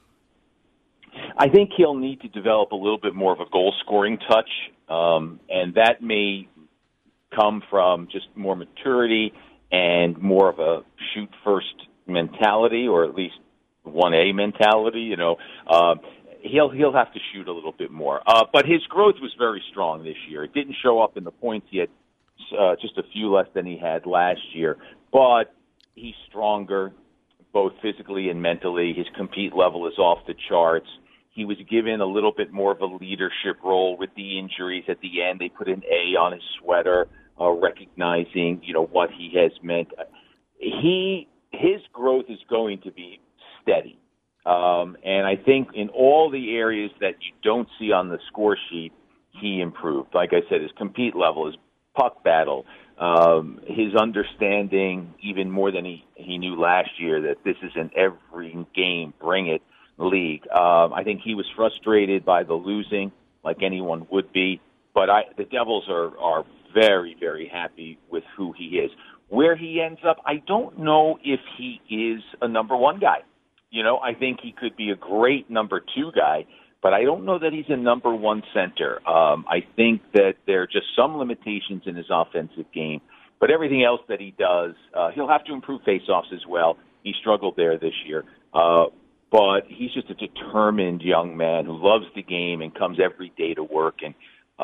I think he'll need to develop a little bit more of a goal-scoring touch, and that may come from just more maturity and more of a shoot-first mentality, or at least 1A mentality. He'll have to shoot a little bit more. But his growth was very strong this year. It didn't show up in the points. He had just a few less than he had last year. But he's stronger, both physically and mentally. His compete level is off the charts. He was given a little bit more of a leadership role with the injuries at the end. They put an A on his sweater, recognizing, what he has meant. His growth is going to be steady. And I think in all the areas that you don't see on the score sheet, he improved. Like I said, his compete level, his puck battle, his understanding, even more than he knew last year, that this is an every game, bring it league. I think he was frustrated by the losing, like anyone would be. But the Devils are very, very happy with who he is. Where he ends up, I don't know if he is a number one guy. I think he could be a great number two guy, but I don't know that he's a number one center. I think that there are just some limitations in his offensive game, but everything else that he does, he'll have to improve faceoffs as well. He struggled there this year. But he's just a determined young man who loves the game and comes every day to work, and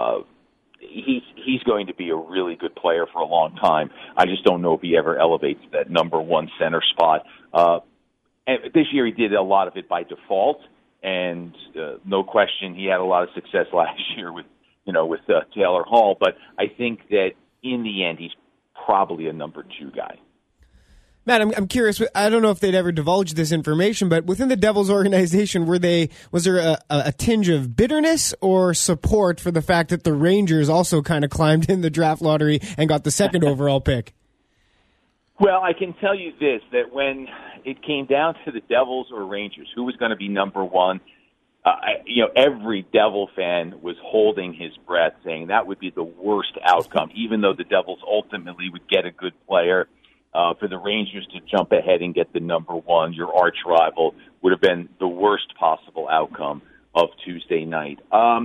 he's going to be a really good player for a long time. I just don't know if he ever elevates that number one center spot. And this year he did a lot of it by default, and no question he had a lot of success last year with Taylor Hall. But I think that in the end he's probably a number two guy. Matt, I'm curious. I don't know if they'd ever divulge this information, but within the Devils organization, was there a tinge of bitterness or support for the fact that the Rangers also kind of climbed in the draft lottery and got the second overall pick? Well, I can tell you this, that when it came down to the Devils or Rangers, who was going to be number one, every Devil fan was holding his breath, saying that would be the worst outcome, even though the Devils ultimately would get a good player. For the Rangers to jump ahead and get the number one, your arch rival, would have been the worst possible outcome of Tuesday night.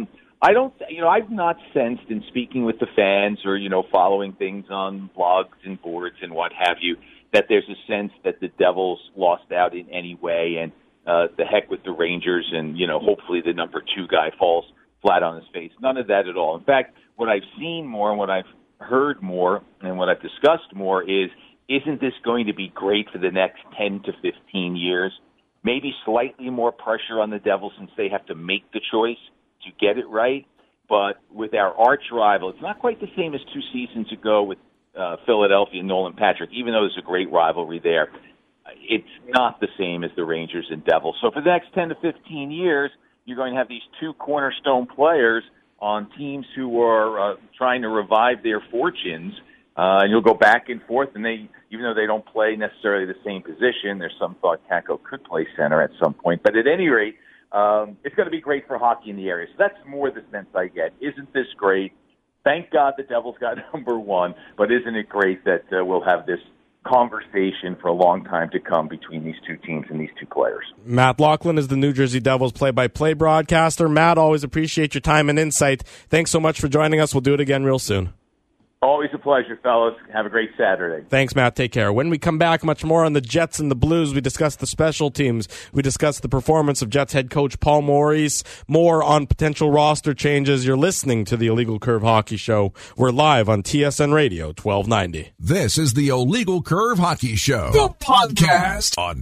I've not sensed in speaking with the fans or, following things on blogs and boards and what have you, that there's a sense that the Devils lost out in any way, and the heck with the Rangers, and, hopefully the number two guy falls flat on his face. None of that at all. In fact, what I've seen more and what I've heard more and what I've discussed more is, isn't this going to be great for the next 10 to 15 years? Maybe slightly more pressure on the Devils since they have to make the choice to get it right. But with our arch rival, it's not quite the same as 2 seasons ago with Philadelphia and Nolan Patrick, even though there's a great rivalry there. It's not the same as the Rangers and Devils. So for the next 10 to 15 years, you're going to have these two cornerstone players on teams who are trying to revive their fortunes. And you'll go back and forth, and even though they don't play necessarily the same position, there's some thought Kakko could play center at some point. But at any rate, it's going to be great for hockey in the area. So that's more the sense I get. Isn't this great? Thank God the Devils got number one, but isn't it great that we'll have this conversation for a long time to come between these two teams and these two players. Matt Loughlin is the New Jersey Devils play-by-play broadcaster. Matt, always appreciate your time and insight. Thanks so much for joining us. We'll do it again real soon. Always a pleasure, fellas. Have a great Saturday. Thanks, Matt. Take care. When we come back, much more on the Jets and the Blues. We discuss the special teams. We discuss the performance of Jets head coach Paul Maurice. More on potential roster changes. You're listening to the Illegal Curve Hockey Show. We're live on TSN Radio 1290. This is the Illegal Curve Hockey Show, the podcast on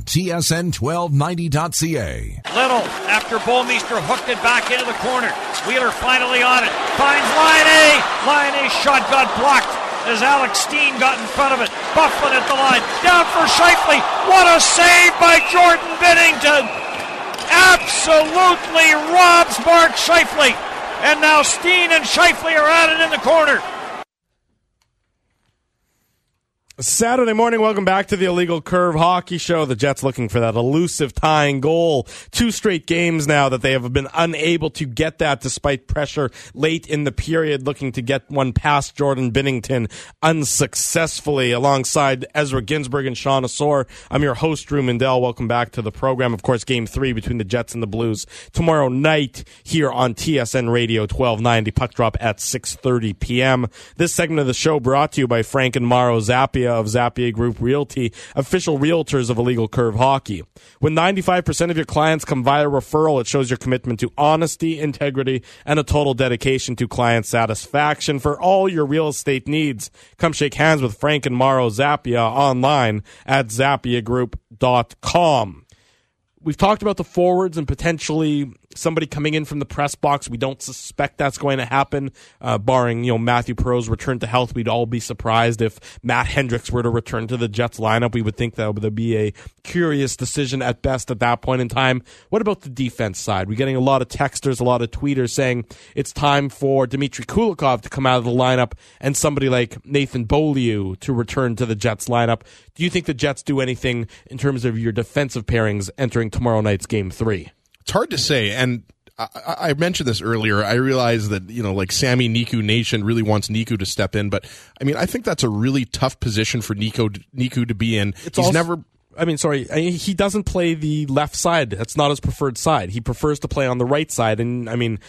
TSN1290.ca. Little, after Bolmeister hooked it back into the corner. Wheeler finally on it. Finds Laine. Laine's shot got blocked as Alex Steen got in front of it. Bufflin at the line. Down for Scheifele. What a save by Jordan Binnington. Absolutely robs Mark Scheifele. And now Steen and Scheifele are at it in the corner. Saturday morning, welcome back to the Illegal Curve Hockey Show. The Jets looking for that elusive tying goal. 2 straight games now that they have been unable to get that despite pressure late in the period, looking to get one past Jordan Binnington unsuccessfully alongside Ezra Ginsburg and Sean Asor. I'm your host, Drew Mindell. Welcome back to the program. Of course, Game 3 between the Jets and the Blues tomorrow night here on TSN Radio 1290. Puck drop at 6:30 p.m. This segment of the show brought to you by Frank and Mauro Zappia of Zappia Group Realty, official realtors of Illegal Curve Hockey. When 95% of your clients come via referral, it shows your commitment to honesty, integrity, and a total dedication to client satisfaction. For all your real estate needs, come shake hands with Frank and Mauro Zappia online at zappiagroup.com. We've talked about the forwards and potentially somebody coming in from the press box. We don't suspect that's going to happen, barring Matthew Perreault's return to health. We'd all be surprised if Matt Hendricks were to return to the Jets lineup. We would think that would be a curious decision at best at that point in time. What about the defense side? We're getting a lot of texters, a lot of tweeters saying it's time for Dmitry Kulikov to come out of the lineup and somebody like Nathan Beaulieu to return to the Jets lineup. Do you think the Jets do anything in terms of your defensive pairings entering tomorrow night's Game 3? It's hard to say, and I mentioned this earlier. I realize that, like Sammy Niku Nation really wants Niku to step in, but I think that's a really tough position for Niku to be in. He doesn't play the left side. That's not his preferred side. He prefers to play on the right side, and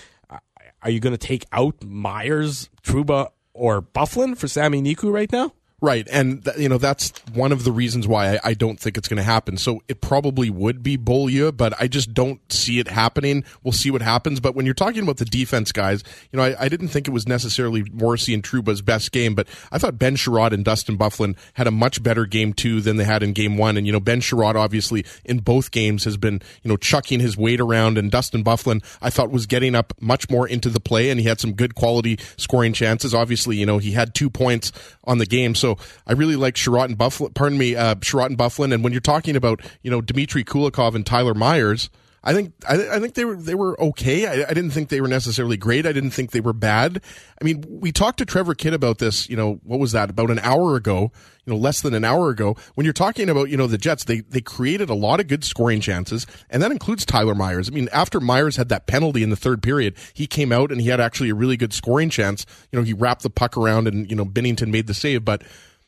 are you going to take out Myers, Trouba, or Byfuglien for Sammy Niku right now? Right, and that's one of the reasons why I don't think it's going to happen. So it probably would be Beaulieu, but I just don't see it happening. We'll see what happens. But when you're talking about the defense guys, I didn't think it was necessarily Morrissey and Trouba's best game, but I thought Ben Sherratt and Dustin Byfuglien had a much better Game 2 than they had in Game 1. And, Ben Sherratt obviously in both games has been, chucking his weight around, and Dustin Byfuglien I thought was getting up much more into the play, and he had some good quality scoring chances. Obviously, he had 2 points on the game. So I really like Sherratt and Byfuglien. And when you're talking about, Dmitry Kulikov and Tyler Myers, I think they were okay. I didn't think they were necessarily great. I didn't think they were bad. We talked to Trevor Kidd about this, what was that, about an hour ago, less than an hour ago. When you're talking about, the Jets, they created a lot of good scoring chances, and that includes Tyler Myers. After Myers had that penalty in the third period, he came out and he had actually a really good scoring chance. He wrapped the puck around and, Binnington made the save, but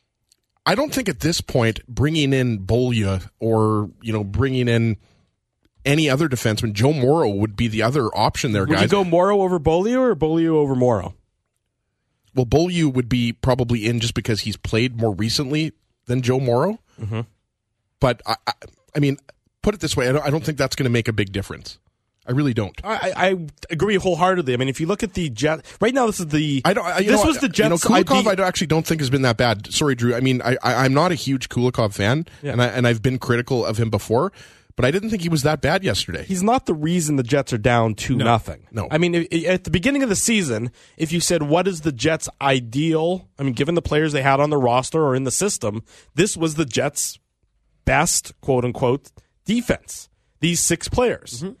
I don't think at this point bringing in Beaulieu or, bringing in any other defenseman, Joe Morrow would be the other option there, guys. Would you go Morrow over Beaulieu or Beaulieu over Morrow? Well, Beaulieu would be probably in just because he's played more recently than Joe Morrow. Mm-hmm. But, put it this way, I don't think that's going to make a big difference. I really don't. I agree wholeheartedly. If you look at the Jets right now, this is the was the Jets. Kulikov, I actually don't think has been that bad. Sorry, Drew. I'm not a huge Kulikov fan, and I've been critical of him before, but I didn't think he was that bad yesterday. He's not the reason the Jets are down 2-0. No. At the beginning of the season, if you said what is the Jets' ideal, given the players they had on the roster or in the system, this was the Jets' best quote unquote defense. These 6 players. Mm-hmm.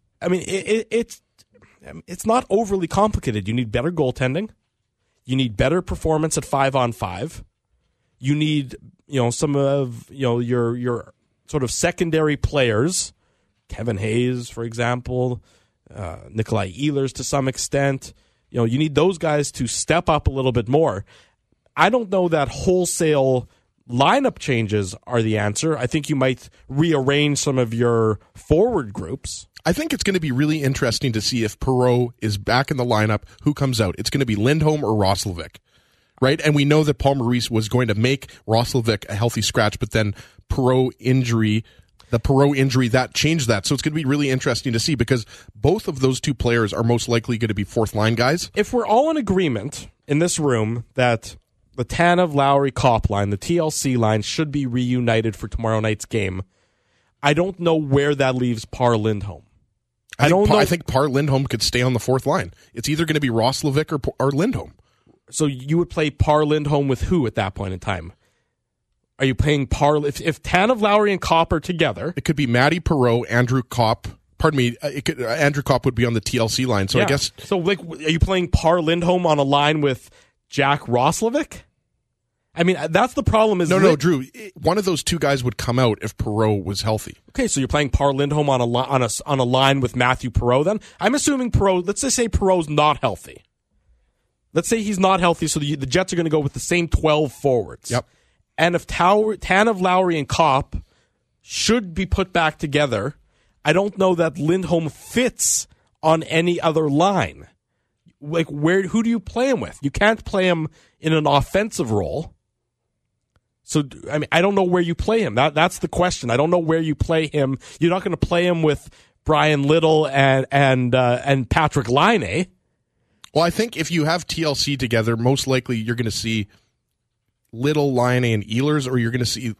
It's not overly complicated. You need better goaltending. You need better performance at 5-on-5. You need, some of, your sort of secondary players, Kevin Hayes, for example, Nikolai Ehlers to some extent. You need those guys to step up a little bit more. I don't know that wholesale lineup changes are the answer. I think you might rearrange some of your forward groups. I think it's going to be really interesting to see if Perreault is back in the lineup, who comes out. It's going to be Lindholm or Roslovic, right? And we know that Paul Maurice was going to make Roslovic a healthy scratch, but then the Perreault injury, that changed that. So it's going to be really interesting to see because both of those 2 players are most likely going to be fourth-line guys. If we're all in agreement in this room that the Tanev, Lowry, Kopp line, the TLC line, should be reunited for tomorrow night's game, I don't know where that leaves Par Lindholm. I think Par Lindholm could stay on the 4th line. It's either going to be Roslovic or Lindholm. So you would play Par Lindholm with who at that point in time? Are you playing Par if Tanev, Lowry, and Kopp are together? It could be Matty Perreault, Andrew Kopp, pardon me, Andrew Kopp would be on the TLC line. So I guess. So, like, are you playing Par Lindholm on a line with Jack Roslovic? I mean, that's the problem. No, Drew. One of those two guys would come out if Perreault was healthy. Okay, so you're playing Par Lindholm on a line with Matthew Perreault. Then I'm assuming Perreault. Let's just say Perreault's not healthy. Let's say he's not healthy, so the Jets are going to go with the same 12 forwards. Yep. And if Tanev, Lowry, and Kopp should be put back together, I don't know that Lindholm fits on any other line. Like, who do you play him with? You can't play him in an offensive role. So, I mean, I don't know where you play him. That's the question. I don't know where you play him. You're not going to play him with Brian Little and Patrick Laine. Well, I think if you have TLC together, most likely you're going to see Little, Laine, and Ehlers, or you're going to see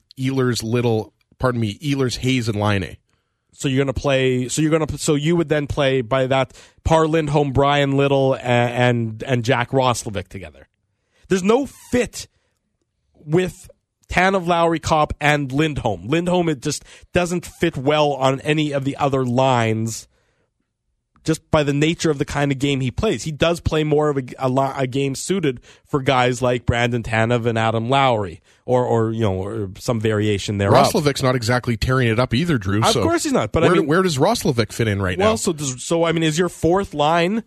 Ehlers, Hayes, and Laine. So you're going to play. So you would then play by that Par Lindholm, Brian Little, and Jack Roslovic together. There's no fit with Tanev, Lowry, Kopp, and Lindholm. Lindholm, it just doesn't fit well on any of the other lines. Just by the nature of the kind of game he plays. He does play more of a game suited for guys like Brandon Tanev and Adam Lowry, or some variation thereof. Roslovic's not exactly tearing it up either, Drew. Of course he's not. But where does Roslovic fit in right now? Well, is your fourth line?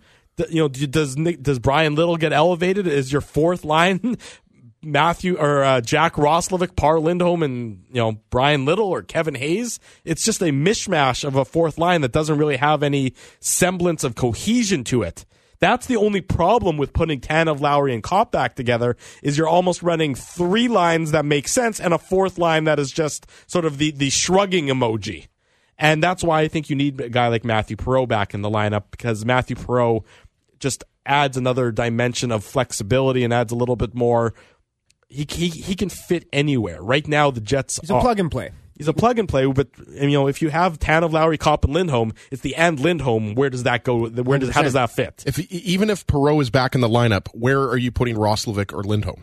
Does Brian Little get elevated? Is your fourth line Matthew or Jack Roslovic, Par Lindholm, and Brian Little or Kevin Hayes? It's just a mishmash of a fourth line that doesn't really have any semblance of cohesion to it. That's the only problem with putting Tanev, Lowry, and Kopp back together, is you're almost running three lines that make sense and a fourth line that is just sort of the shrugging emoji. And that's why I think you need a guy like Matthew Perreault back in the lineup, because Matthew Perreault just adds another dimension of flexibility and adds a little bit more. He can fit anywhere. Right now, the Jets. He's a plug and play. He's a plug and play, but if you have Tanev, Lowry, Kopp, and Lindholm, it's the and Lindholm. Where does that go? How does that fit? Even if Perreault is back in the lineup, where are you putting Roslovic or Lindholm?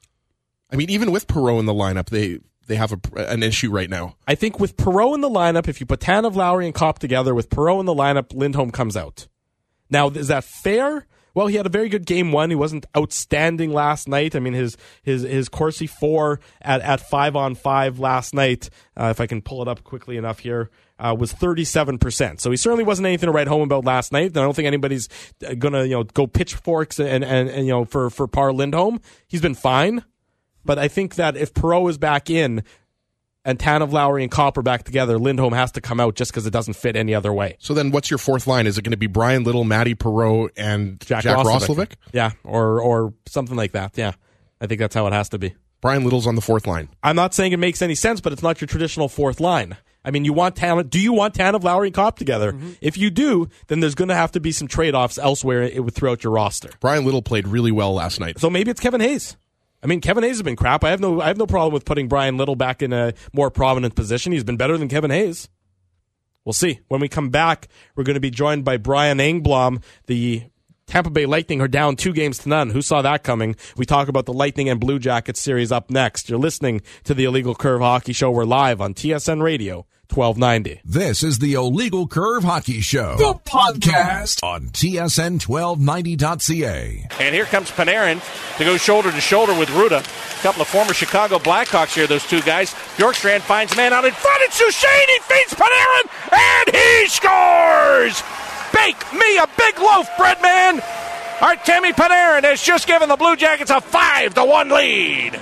I mean, even with Perreault in the lineup, they have an issue right now. I think with Perreault in the lineup, if you put Tanev, Lowry, and Kopp together, with Perreault in the lineup, Lindholm comes out. Now, is that fair? Well, he had a very good game one. He wasn't outstanding last night. I mean, his Corsi 4 at 5-on-5 last night, if I can pull it up quickly enough here, was 37%. So he certainly wasn't anything to write home about last night. I don't think anybody's gonna go pitchforks and for Par Lindholm. He's been fine, but I think that if Perreault is back in, and Tanev, Lowry, and Kopp are back together, Lindholm has to come out just because it doesn't fit any other way. So then what's your fourth line? Is it going to be Brian Little, Matty Perreault, and Jack Roslovic? Yeah, or something like that, yeah. I think that's how it has to be. Brian Little's on the fourth line. I'm not saying it makes any sense, but it's not your traditional fourth line. I mean, do you want Tanev, Lowry, and Kopp together? Mm-hmm. If you do, then there's going to have to be some trade-offs elsewhere throughout your roster. Brian Little played really well last night. So maybe it's Kevin Hayes. I mean, Kevin Hayes has been crap. I have no problem with putting Brian Little back in a more prominent position. He's been better than Kevin Hayes. We'll see. When we come back, we're going to be joined by Brian Engblom. The Tampa Bay Lightning are down 2-0. Who saw that coming? We talk about the Lightning and Blue Jackets series up next. You're listening to the Illegal Curve Hockey Show. We're live on TSN Radio 1290. This is the Illegal Curve Hockey Show, the podcast on TSN 1290.ca. And here comes Panarin to go shoulder to shoulder with Ruda. A couple of former Chicago Blackhawks here, those two guys. Bjorkstrand finds a man out in front. It's Duchesne. He feeds Panarin, and he scores! Bake me a big loaf, bread man! Artemi Panarin has just given the Blue Jackets a 5-1 lead.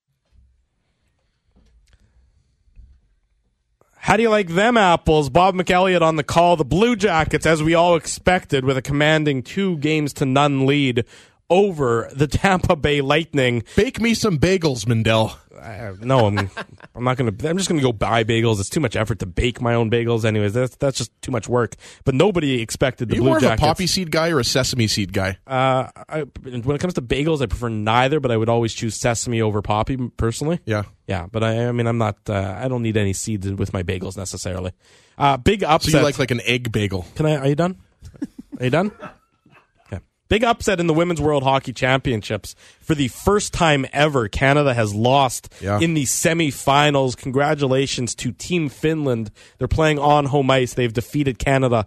How do you like them apples? Bob McElliott on the call. The Blue Jackets, as we all expected, with a commanding 2-0 lead over the Tampa Bay Lightning. Bake me some bagels, Mindell. No, I'm not going to. I'm just going to go buy bagels. It's too much effort to bake my own bagels. Anyways, that's just too much work. But nobody expected the Blue Jackets. Are you more of a poppy seed guy or a sesame seed guy? When it comes to bagels, I prefer neither, but I would always choose sesame over poppy personally. Yeah. But I mean, I'm not. I don't need any seeds with my bagels necessarily. Big upset. So you like an egg bagel? Are you done? Are you done? Big upset in the Women's World Hockey Championships. For the first time ever, Canada has lost in the semifinals. Congratulations to Team Finland. They're playing on home ice. They've defeated Canada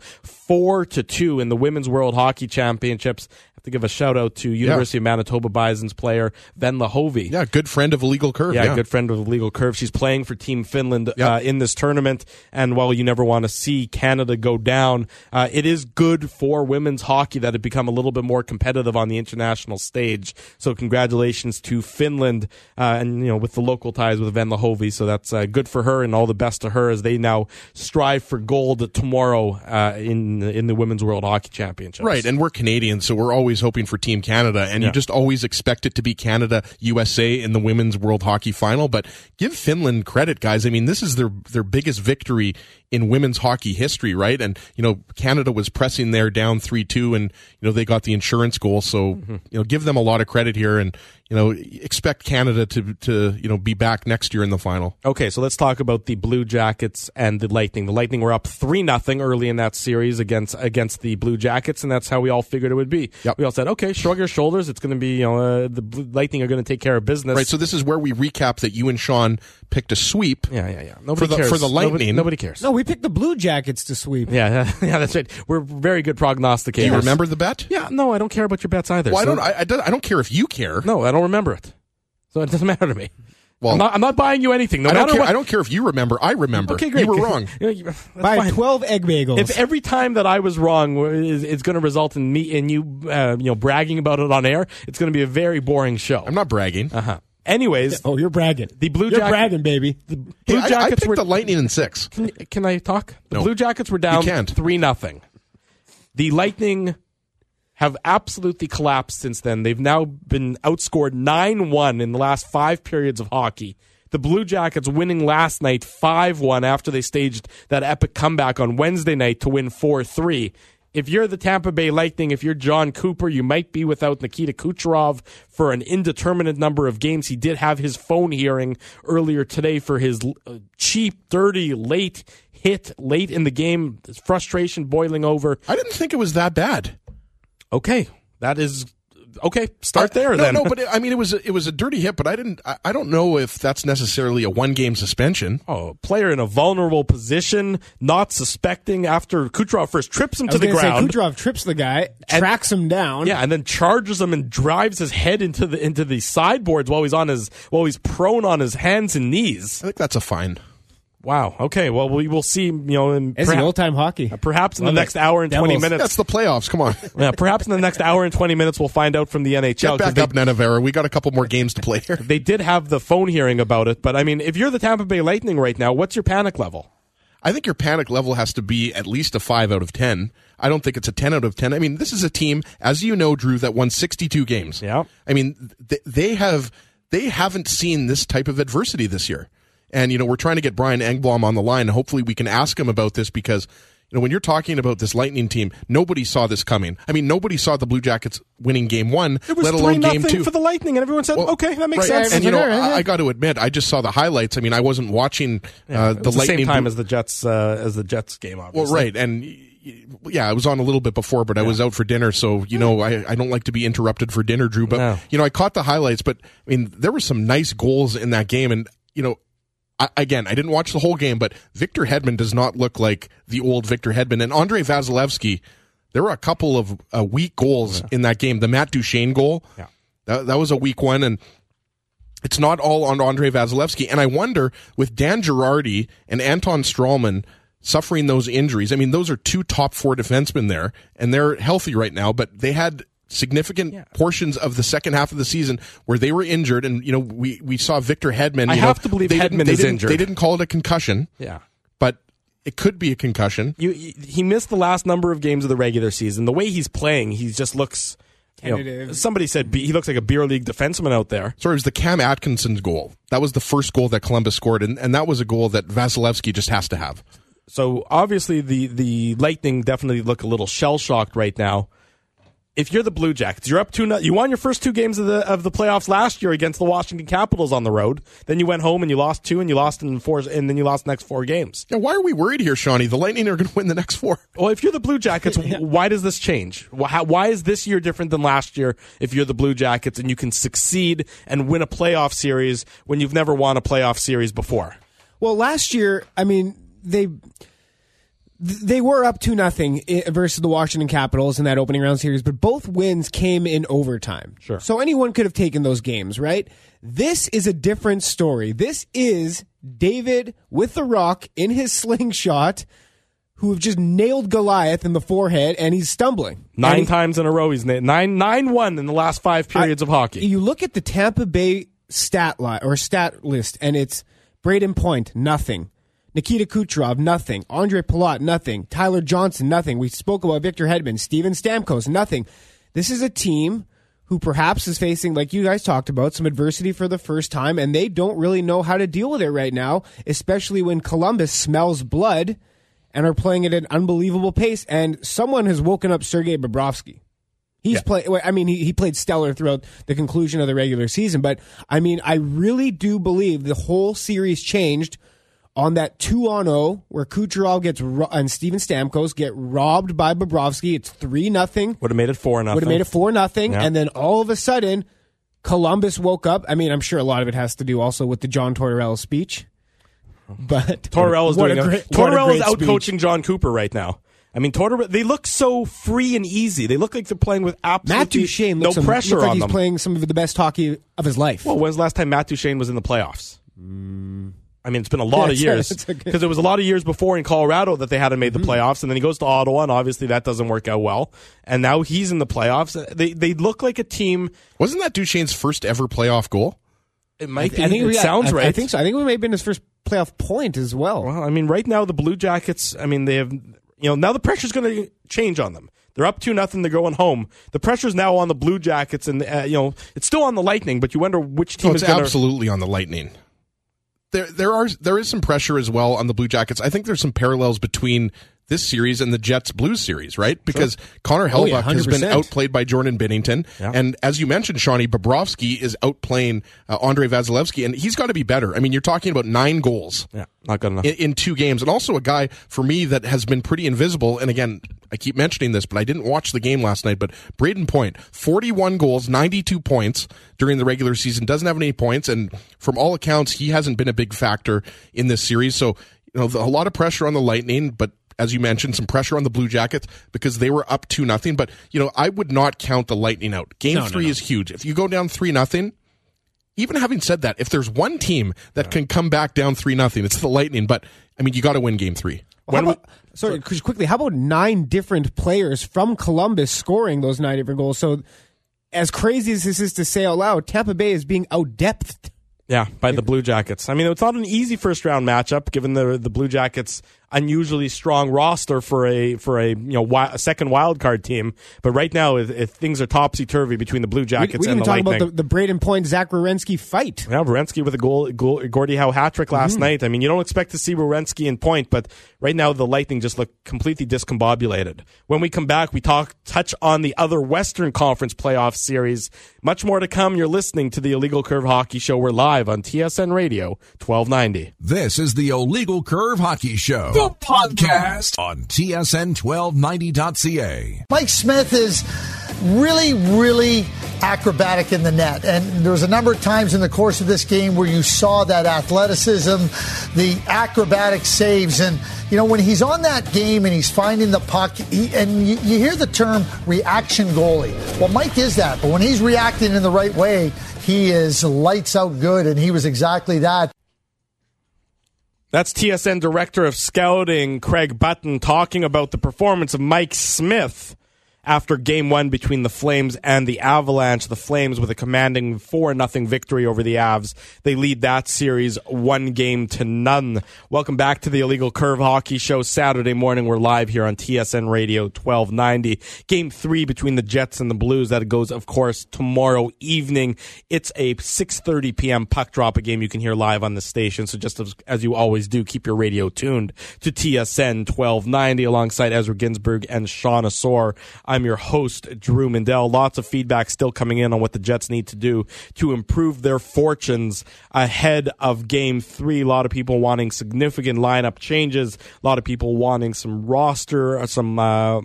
4-2 in the Women's World Hockey Championships. I have to give a shout out to University of Manitoba Bison's player Venla Hovey. Yeah, good friend of Illegal Curve. Yeah, good friend of Illegal Curve. She's playing for Team Finland in this tournament. And while you never want to see Canada go down, it is good for women's hockey that it become a little bit more competitive on the international stage. So congratulations to Finland, and with the local ties with Venla Hovey. So that's good for her, and all the best to her as they now strive for gold tomorrow in the Women's World Hockey Championships. Right, and we're Canadians, so we're always hoping for Team Canada, and you just always expect it to be Canada, USA in the Women's World Hockey Final. But give Finland credit, guys. I mean, this is their biggest victory in women's hockey history, right? And, Canada was pressing there down 3-2, and, they got the insurance goal. So, give them a lot of credit here, and, expect Canada to be back next year in the final. Okay, so let's talk about the Blue Jackets and the Lightning. The Lightning were up 3-0 early in that series against the Blue Jackets, and that's how we all figured it would be. Yep. We all said, okay, shrug your shoulders. It's going to be, the Blue Lightning are going to take care of business. Right, so this is where we recap that you and Sean picked a sweep. Yeah. Nobody cares. For the Lightning. Nobody cares. No, we picked the Blue Jackets to sweep. Yeah, that's right. We're very good prognosticators. Do you remember the bet? Yeah, no, I don't care about your bets either. Well, I don't care if you care. No, I don't remember it. So it doesn't matter to me. Well, I'm not buying you anything. I don't care if you remember. I remember. Okay, great. You were wrong. Buy fine. 12 egg bagels. If every time that I was wrong is going to result in me and you bragging about it on air, it's going to be a very boring show. I'm not bragging. Anyways, you're bragging. The Blue You're bragging, baby. The Blue Jackets I picked were the Lightning in 6. Can I talk? The No. Blue Jackets were down You can't. 3-0. The Lightning have absolutely collapsed since then. They've now been outscored 9-1 in the last 5 periods of hockey. The Blue Jackets winning last night 5-1 after they staged that epic comeback on Wednesday night to win 4-3. If you're the Tampa Bay Lightning, if you're John Cooper, you might be without Nikita Kucherov for an indeterminate number of games. He did have his phone hearing earlier today for his cheap, dirty, late hit late in the game. His frustration boiling over. I didn't think it was that bad. Okay, that is okay. Start there then. No, but it was a dirty hit, but I don't know if that's necessarily a 1-game suspension. Oh, player in a vulnerable position, not suspecting after Kucherov first trips him to the ground. Kucherov trips the guy, tracks him down. Yeah, and then charges him and drives his head into the sideboards while he's prone on his hands and knees. I think that's a fine. Wow. Okay. Well, we will see. It's an old-time hockey. Perhaps in the next hour and 20 minutes. That's the playoffs. Come on. Yeah. Perhaps in the next hour and 20 minutes, we'll find out from the NHL. Get back up, Nenevera. We got a couple more games to play here. They did have the phone hearing about it, but I mean, if you're the Tampa Bay Lightning right now, what's your panic level? I think your panic level has to be at least a 5 out of 10. I don't think it's a 10 out of 10. I mean, this is a team, as you know, Drew, that won 62 games. Yeah. I mean, they haven't seen this type of adversity this year. And, we're trying to get Brian Engblom on the line. And hopefully we can ask him about this because, when you're talking about this Lightning team, nobody saw this coming. I mean, nobody saw the Blue Jackets winning Game 1, let alone Game 2. For the Lightning, and everyone said, okay, that makes sense. And, I got to admit, I just saw the highlights. I mean, I wasn't watching the Lightning. Same time as the Jets game, obviously. Well, right. And, yeah, I was on a little bit before, but I was out for dinner, so, I don't like to be interrupted for dinner, Drew. But, I caught the highlights, but, I mean, there were some nice goals in that game, and, I didn't watch the whole game, but Victor Hedman does not look like the old Victor Hedman. And Andrei Vasilevsky, there were a couple of weak goals in that game. The Matt Duchene goal, that was a weak one, and it's not all on Andrei Vasilevsky. And I wonder, with Dan Girardi and Anton Stralman suffering those injuries, I mean, those are 2 top 4 defensemen there, and they're healthy right now, but they had significant portions of the second half of the season where they were injured, and we saw Victor Hedman. I have to believe Hedman is injured. They didn't call it a concussion. Yeah, but it could be a concussion. He missed the last number of games of the regular season. The way he's playing, he just looks. Somebody said he looks like a beer league defenseman out there. Sorry, it was the Cam Atkinson's goal. That was the first goal that Columbus scored, and that was a goal that Vasilevsky just has to have. So obviously the Lightning definitely look a little shell shocked right now. if you're the Blue Jackets, you're up 2-0. You won your first 2 games of the playoffs last year against the Washington Capitals on the road. Then you went home and you lost 2, and you lost in 4, and then you lost the next 4 games. Yeah, why are we worried here, Shawnee? The Lightning are going to win the next 4. Well, if you're the Blue Jackets, why does this change? Why is this year different than last year if you're the Blue Jackets and you can succeed and win a playoff series when you've never won a playoff series before? Well, last year, I mean, they were up 2-0 versus the Washington Capitals in that opening round series, but both wins came in overtime. Sure. So anyone could have taken those games, right? This is a different story. This is David with the rock in his slingshot who have just nailed Goliath in the forehead, and he's stumbling. 9 times in a row he's 9-1 in the last 5 periods of hockey. You look at the Tampa Bay stat list, and it's Braden Point, nothing. Nikita Kucherov, nothing. Andre Palat, nothing. Tyler Johnson, nothing. We spoke about Victor Hedman. Steven Stamkos, nothing. This is a team who perhaps is facing, like you guys talked about, some adversity for the first time, and they don't really know how to deal with it right now, especially when Columbus smells blood and are playing at an unbelievable pace. And someone has woken up Sergei Bobrovsky. He's played. I mean, he played stellar throughout the conclusion of the regular season, but I mean, I really do believe the whole series changed on that 2-0 where Kucherov and Steven Stamkos get robbed by Bobrovsky. It's 3-0. Would have made it 4-0. Would have made it 4-0. Yeah. And then all of a sudden, Columbus woke up. I mean, I'm sure a lot of it has to do also with the John Tortorella speech. But Tortorella's out coaching John Cooper right now. I mean, they look so free and easy. They look like they're playing with absolutely no pressure on them. He's playing some of the best hockey of his life. Well, when's the last time Matt Duchene was in the playoffs? I mean, it's been a lot of years because it was a lot of years before in Colorado that they hadn't made the playoffs, and then he goes to Ottawa, and obviously that doesn't work out well. And now he's in the playoffs. They look like a team. Wasn't that Duchene's first ever playoff goal? It might be. It sounds right. I think so. I think it may have been his first playoff point as well. Well, I mean, right now the Blue Jackets. I mean, they have. Now the pressure's going to change on them. They're up 2-0. They're going home. The pressure's now on the Blue Jackets, and it's still on the Lightning. But you wonder which team is going to. It's absolutely on the Lightning. There is some pressure as well on the Blue Jackets. I think there's some parallels between this series and the Jets-Blues series, right? Because Connor Hellebuyck has been outplayed by Jordan Binnington. Yeah. And as you mentioned, Shawnee, Bobrovsky is outplaying Andrei Vasilevsky, and he's got to be better. I mean, you're talking about 9 goals. Yeah, not good enough. In 2 games. And also a guy, for me, that has been pretty invisible. And again, I keep mentioning this, but I didn't watch the game last night. But Braden Point, 41 goals, 92 points during the regular season, doesn't have any points. And from all accounts, he hasn't been a big factor in this series. So, a lot of pressure on the Lightning, but as you mentioned, some pressure on the Blue Jackets because they were up 2-0. But, I would not count the Lightning out. Game 3 is huge. If you go down 3-0, even having said that, if there's one team that can come back down 3-0, it's the Lightning. But, I mean, you got to win Game 3. Sorry, quickly, how about 9 different players from Columbus scoring those 9 different goals? So, as crazy as this is to say out loud, Tampa Bay is being out-depthed. Yeah, by the Blue Jackets. I mean, it's not an easy first-round matchup, given the Blue Jackets' unusually strong roster for a second wild card team. But right now, if things are topsy-turvy between the Blue Jackets and the Lightning. We talk about the Braden Point, Zach Werenski fight. Yeah, Werenski with a Gordie Howe hat-trick last night. I mean, you don't expect to see Werenski in Point, but right now the Lightning just look completely discombobulated. When we come back, we touch on the other Western Conference playoff series. Much more to come. You're listening to the Illegal Curve Hockey Show. We're live on TSN Radio 1290. This is the Illegal Curve Hockey Show, the podcast on TSN1290.ca. Mike Smith is really, really acrobatic in the net. And there was a number of times in the course of this game where you saw that athleticism, the acrobatic saves. And, when he's on that game and he's finding the puck, and you hear the term reaction goalie. Well, Mike is that. But when he's reacting in the right way, he is lights out good, and he was exactly that. That's TSN Director of Scouting, Craig Button, talking about the performance of Mike Smith after Game 1 between the Flames and the Avalanche. The Flames with a commanding 4-0 victory over the Avs. They lead that series 1-0. Welcome back to the Illegal Curve Hockey Show. Saturday morning, we're live here on TSN Radio 1290. Game 3 between the Jets and the Blues. That goes, of course, tomorrow evening. It's a 6:30 p.m. puck drop, a game you can hear live on the station. So just as you always do, keep your radio tuned to TSN 1290 alongside Ezra Ginsburg and Sean Asor. I'm your host, Drew Mindell. Lots of feedback still coming in on what the Jets need to do to improve their fortunes ahead of Game 3. A lot of people wanting significant lineup changes. A lot of people wanting some roster, some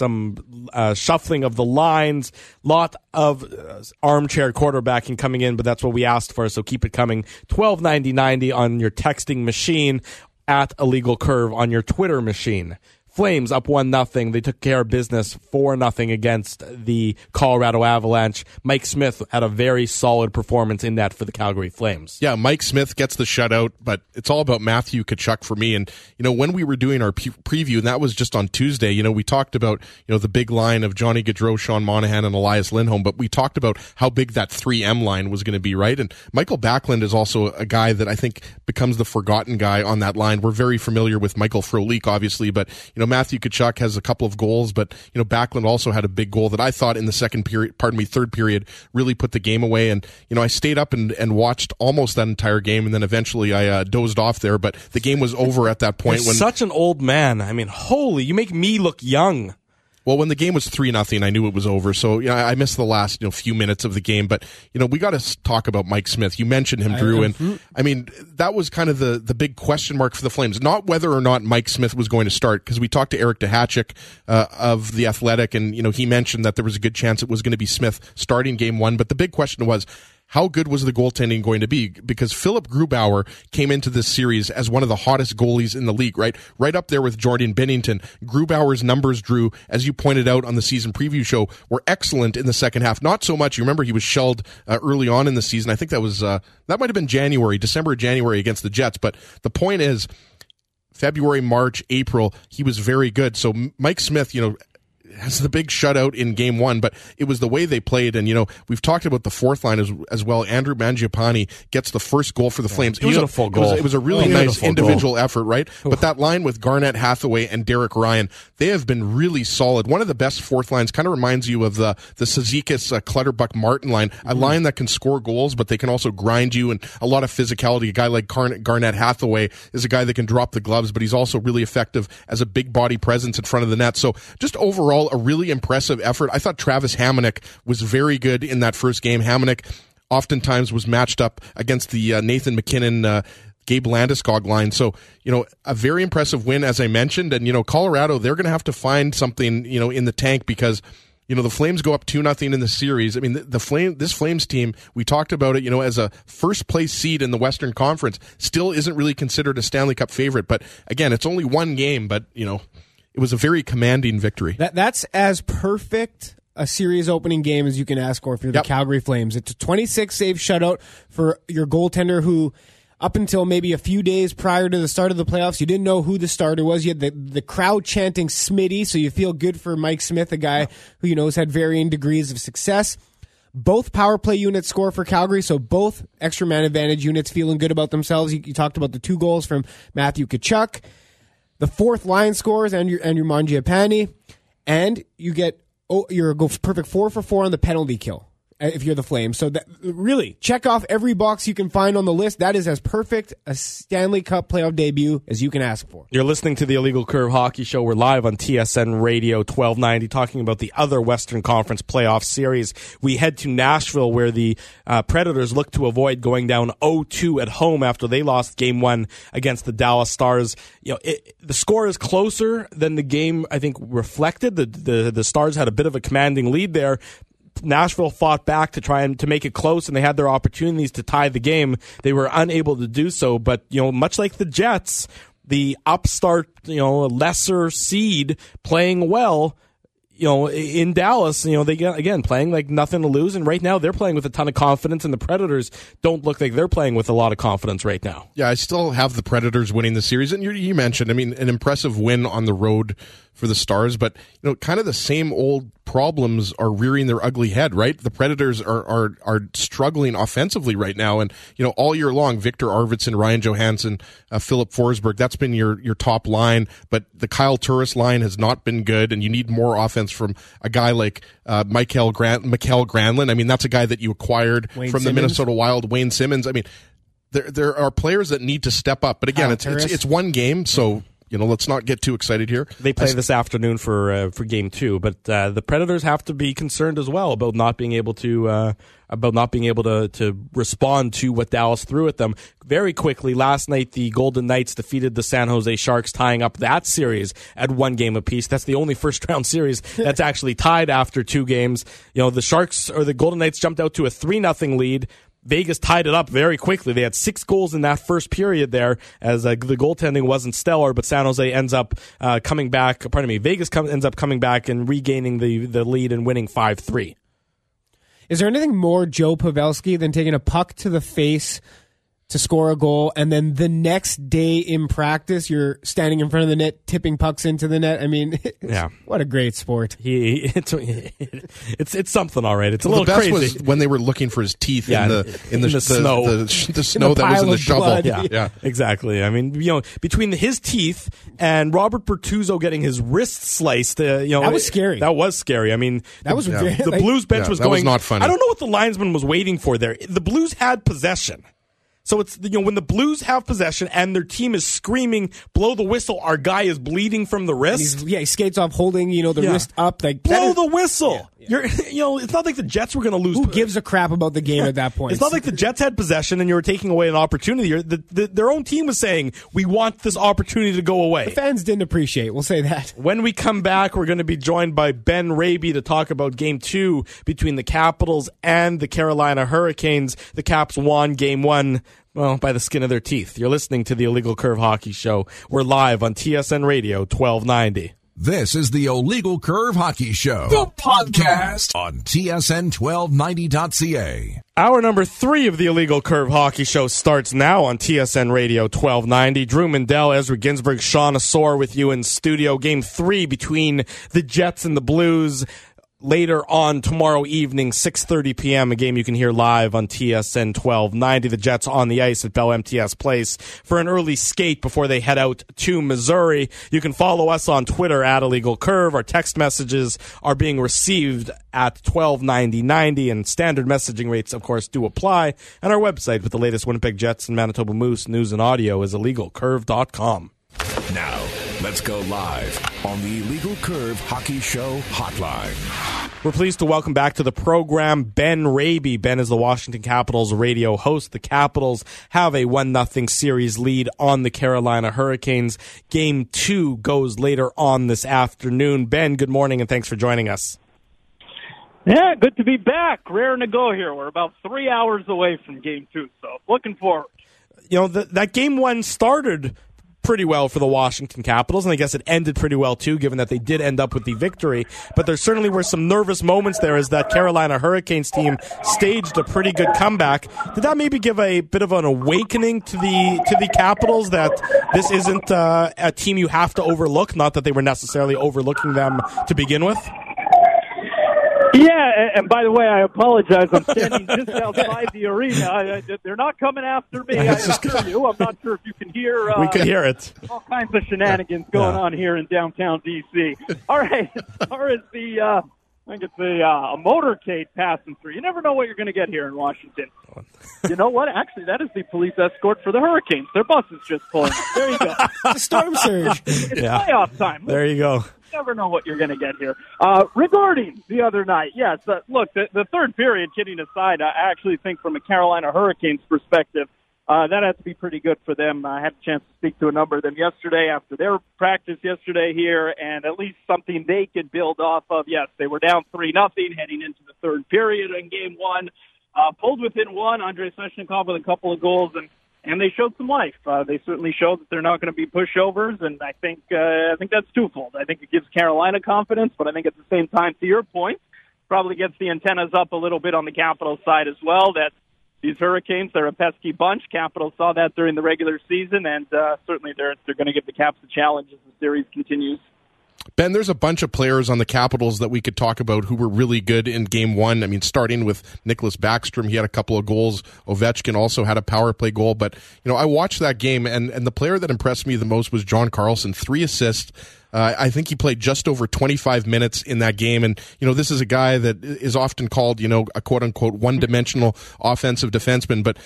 shuffling of the lines, lot of armchair quarterbacking coming in, but that's what we asked for, so keep it coming. 129090 on your texting machine, at Illegal Curve on your Twitter machine. Flames up 1-0. They took care of business 4-0 against the Colorado Avalanche. Mike Smith had a very solid performance in that for the Calgary Flames. Yeah, Mike Smith gets the shutout, but it's all about Matthew Tkachuk for me. And, when we were doing our preview, and that was just on Tuesday, we talked about, the big line of Johnny Gaudreau, Sean Monahan, and Elias Lindholm, but we talked about how big that 3M line was going to be, right? And Michael Backlund is also a guy that I think becomes the forgotten guy on that line. We're very familiar with Michael Frolik, obviously, but, Matthew Tkachuk has a couple of goals, but Backlund also had a big goal that I thought in the third period really put the game away. And I stayed up and watched almost that entire game, and then eventually I dozed off there. But the game was over at that point. You're such an old man. I mean, holy, you make me look young. Well, when the game was 3-0, I knew it was over. So, I missed the last, few minutes of the game. But, we got to talk about Mike Smith. You mentioned him, Drew. And, that was kind of the big question mark for the Flames. Not whether or not Mike Smith was going to start, because we talked to Eric Duhatschek of The Athletic, and, he mentioned that there was a good chance it was going to be Smith starting Game 1. But the big question was, how good was the goaltending going to be? Because Philip Grubauer came into this series as one of the hottest goalies in the league, right? Right up there with Jordan Binnington. Grubauer's numbers, Drew, as you pointed out on the season preview show, were excellent in the second half. Not so much. You remember he was shelled early on in the season. I think that was that might have been December, January against the Jets. But the point is, February, March, April, he was very good. So Mike Smith, has the big shutout in Game 1, but it was the way they played. And, we've talked about the fourth line as well. Andrew Mangiapane gets the first goal for the Flames. Beautiful goal. It was a really nice individual effort, right? But that line with Garnett Hathaway and Derek Ryan, they have been really solid. One of the best fourth lines, kind of reminds you of the Cizikas Clutterbuck Martin line, a line that can score goals, but they can also grind you, and a lot of physicality. A guy like Garnett Hathaway is a guy that can drop the gloves, but he's also really effective as a big body presence in front of the net. So just overall, a really impressive effort. I thought Travis Hamonic was very good in that first game. Hamonic oftentimes was matched up against the Nathan McKinnon, Gabe Landeskog line. So, a very impressive win, as I mentioned. And, Colorado, they're going to have to find something, in the tank, because, the Flames go up 2-0 in the series. I mean, this Flames team, we talked about it, as a first place seed in the Western Conference, still isn't really considered a Stanley Cup favorite. But again, it's only one game, but, it was a very commanding victory. That's as perfect a series opening game as you can ask for if you're the Calgary Flames. It's a 26-save shutout for your goaltender who, up until maybe a few days prior to the start of the playoffs, you didn't know who the starter was. You had the crowd chanting Smitty, so you feel good for Mike Smith, a guy who has had varying degrees of success. Both power play units score for Calgary, so both extra man advantage units feeling good about themselves. You talked about the 2 goals from Matthew Tkachuk. The fourth line scores, Andrew Mangiapane, and you get you're perfect 4 for 4 on the penalty kill if you're the Flames. So really, check off every box you can find on the list. That is as perfect a Stanley Cup playoff debut as you can ask for. You're listening to the Illegal Curve Hockey Show. We're live on TSN Radio 1290, talking about the other Western Conference playoff series. We head to Nashville, where the Predators look to avoid going down 0-2 at home after they lost Game 1 against the Dallas Stars. The score is closer than the game, I think, reflected. The Stars had a bit of a commanding lead there. Nashville fought back to try and to make it close, and they had their opportunities to tie the game. They were unable to do so, but much like the Jets, the upstart, lesser seed playing well, in Dallas, they get, again, playing like nothing to lose, and right now they're playing with a ton of confidence, and the Predators don't look like they're playing with a lot of confidence right now. Yeah, I still have the Predators winning the series, and you mentioned, an impressive win on the road for the Stars, but kind of the same old problems are rearing their ugly head, right? The Predators are struggling offensively right now, and all year long, Victor Arvidsson, Ryan Johansson, Philip Forsberg, that's been your top line, but the Kyle Turris line has not been good, and you need more offense from a guy like Mikael Granlund. That's a guy that you acquired from the Minnesota Wild, Wayne Simmons. There are players that need to step up, but again, it's one game, so let's not get too excited here. They play this afternoon for Game 2, but the Predators have to be concerned as well about not being able to respond to what Dallas threw at them. Very quickly, last night the Golden Knights defeated the San Jose Sharks, tying up that series at 1 game apiece. That's the only first-round series that's actually tied after 2 games. The Sharks or the Golden Knights jumped out to a 3-0 lead. Vegas tied it up very quickly. They had 6 goals in that first period there, as the goaltending wasn't stellar, but San Jose ends up coming back. Vegas ends up coming back and regaining the lead and winning 5-3. Is there anything more Joe Pavelski than taking a puck to the face to score a goal, and then the next day in practice you're standing in front of the net tipping pucks into the net? I mean, what a great sport. It's something, all right. It's a little best crazy. Was when they were looking for his teeth in the snow, the snow that was in the shovel. Yeah, exactly. I mean, between his teeth and Robert Bertuzzo getting his wrist sliced, that was scary. That was scary. I mean, that was the Blues bench was going. Was not funny. I don't know what the linesman was waiting for there. The Blues had possession. So it's, when the Blues have possession and their team is screaming, blow the whistle, our guy is bleeding from the wrist. He skates off holding, the wrist up. Blow the whistle. Yeah. It's not like the Jets were going to lose. Who gives a crap about the game at that point? It's not like the Jets had possession and you were taking away an opportunity. Their own team was saying, we want this opportunity to go away. The fans didn't appreciate. We'll say that. When we come back, we're going to be joined by Ben Raby to talk about Game 2 between the Capitals and the Carolina Hurricanes. The Caps won Game 1. Well, by the skin of their teeth. You're listening to the Illegal Curve Hockey Show. We're live on TSN Radio 1290. This is the Illegal Curve Hockey Show, the podcast on TSN1290.ca. Hour number 3 of the Illegal Curve Hockey Show starts now on TSN Radio 1290. Drew Mindell, Ezra Ginsburg, Sean Asor with you in studio. Game 3 between the Jets and the Blues. Later on tomorrow evening, 6:30 p.m., a game you can hear live on TSN 1290. The Jets on the ice at Bell MTS Place for an early skate before they head out to Missouri. You can follow us on Twitter at Illegal Curve. Our text messages are being received at 1290.90, and standard messaging rates, of course, do apply. And our website with the latest Winnipeg Jets and Manitoba Moose news and audio is illegalcurve.com. Now, let's go live on the Illegal Curve Hockey Show hotline. We're pleased to welcome back to the program Ben Raby. Ben is the Washington Capitals radio host. The Capitals have a 1-0 series lead on the Carolina Hurricanes. Game 2 goes later on this afternoon. Ben, good morning and thanks for joining us. Yeah, good to be back. Raring to go here. We're about 3 hours away from Game 2, so looking forward. That Game 1 started pretty well for the Washington Capitals, and I guess it ended pretty well too, given that they did end up with the victory. But there certainly were some nervous moments there as that Carolina Hurricanes team staged a pretty good comeback. Did that maybe give a bit of an awakening to the Capitals that this isn't a team you have to overlook? Not that they were necessarily overlooking them to begin with. Yeah, and by the way, I apologize. I'm standing just outside the arena. They're not coming after me. I assure you. I'm not sure if you can hear. We could hear it. All kinds of shenanigans going on here in downtown D.C. All right, as far as I think it's a motorcade passing through. You never know what you're going to get here in Washington. You know what? Actually, that is the police escort for the Hurricanes. Their bus is just pulling up. There you go. It's a storm surge. It's playoff time. There you go. Never know what you're going to get here. Regarding the other night, yes, look, the third period, kidding aside, I actually think from a Carolina Hurricanes perspective, that had to be pretty good for them. I had a chance to speak to a number of them yesterday after their practice yesterday here, and at least something they could build off of. Yes, they were down 3-0 heading into the third period in Game 1, pulled within one, Andrei Svechnikov with a couple of goals, and they showed some life. They certainly showed that they're not going to be pushovers, and I think that's twofold. I think it gives Carolina confidence, but I think at the same time, to your point, probably gets the antennas up a little bit on the Capitals side as well, that these Hurricanes, they're a pesky bunch. Capitals saw that during the regular season, and certainly they're going to give the Caps a challenge as the series continues. Ben, there's a bunch of players on the Capitals that we could talk about who were really good in Game 1. I mean, starting with Nicholas Backstrom, he had a couple of goals. Ovechkin also had a power play goal. But, I watched that game, and the player that impressed me the most was John Carlson, 3 assists. I think he played just over 25 minutes in that game. And, this is a guy that is often called, a quote-unquote one-dimensional offensive defenseman. But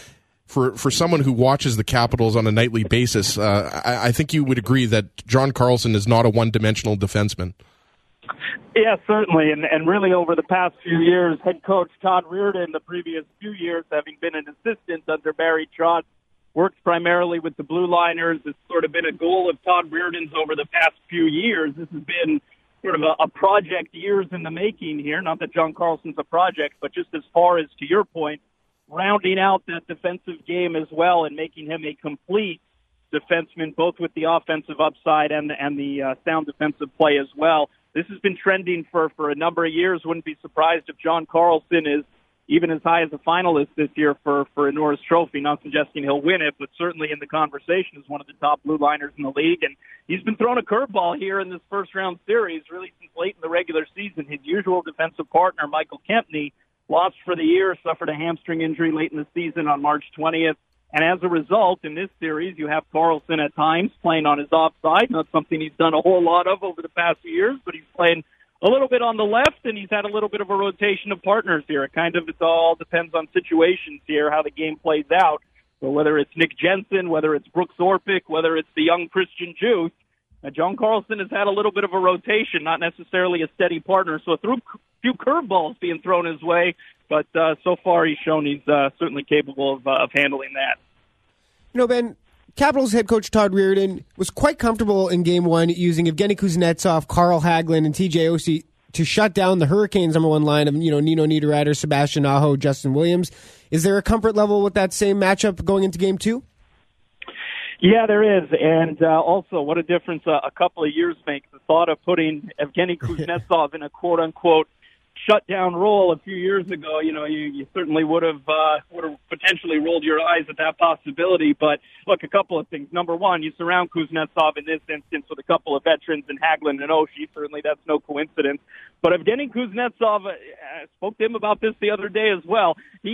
for someone who watches the Capitals on a nightly basis, I think you would agree that John Carlson is not a one-dimensional defenseman. Yeah, certainly. And really over the past few years, head coach Todd Reirden, the previous few years having been an assistant under Barry Trotz, worked primarily with the Blue Liners. It's sort of been a goal of Todd Reirden's over the past few years. This has been sort of a project years in the making here. Not that John Carlson's a project, but just as far as, to your point, rounding out that defensive game as well and making him a complete defenseman, both with the offensive upside and the sound defensive play as well. This has been trending for a number of years. Wouldn't be surprised if John Carlson is even as high as a finalist this year for a Norris Trophy. Not suggesting he'll win it, but certainly in the conversation as one of the top blue liners in the league. And he's been throwing a curveball here in this first-round series, really since late in the regular season. His usual defensive partner, Michael Kempny, lost for the year, suffered a hamstring injury late in the season on March 20th. And as a result, in this series, you have Carlson at times playing on his offside, not something he's done a whole lot of over the past few years, but he's playing a little bit on the left, and he's had a little bit of a rotation of partners here. It all depends on situations here, how the game plays out. So whether it's Nick Jensen, whether it's Brooks Orpik, whether it's the young Christian Juice, John Carlson has had a little bit of a rotation, not necessarily a steady partner. So a few curveballs being thrown his way, but so far he's shown he's certainly capable of handling that. You know, Ben, Capitals head coach Todd Reirden was quite comfortable in Game 1 using Evgeny Kuznetsov, Carl Hagelin, and TJ Oshie to shut down the Hurricanes' number one line of, Nino Niederreiter, Sebastian Aho, Justin Williams. Is there a comfort level with that same matchup going into Game 2? Yeah, there is. And also, what a difference a couple of years makes. The thought of putting Evgeny Kuznetsov in a quote-unquote shutdown role a few years ago, you certainly would have potentially rolled your eyes at that possibility. But look, a couple of things. Number one, you surround Kuznetsov in this instance with a couple of veterans in Hagelin and Oshie. Certainly that's no coincidence. But Evgeny Kuznetsov, I spoke to him about this the other day as well.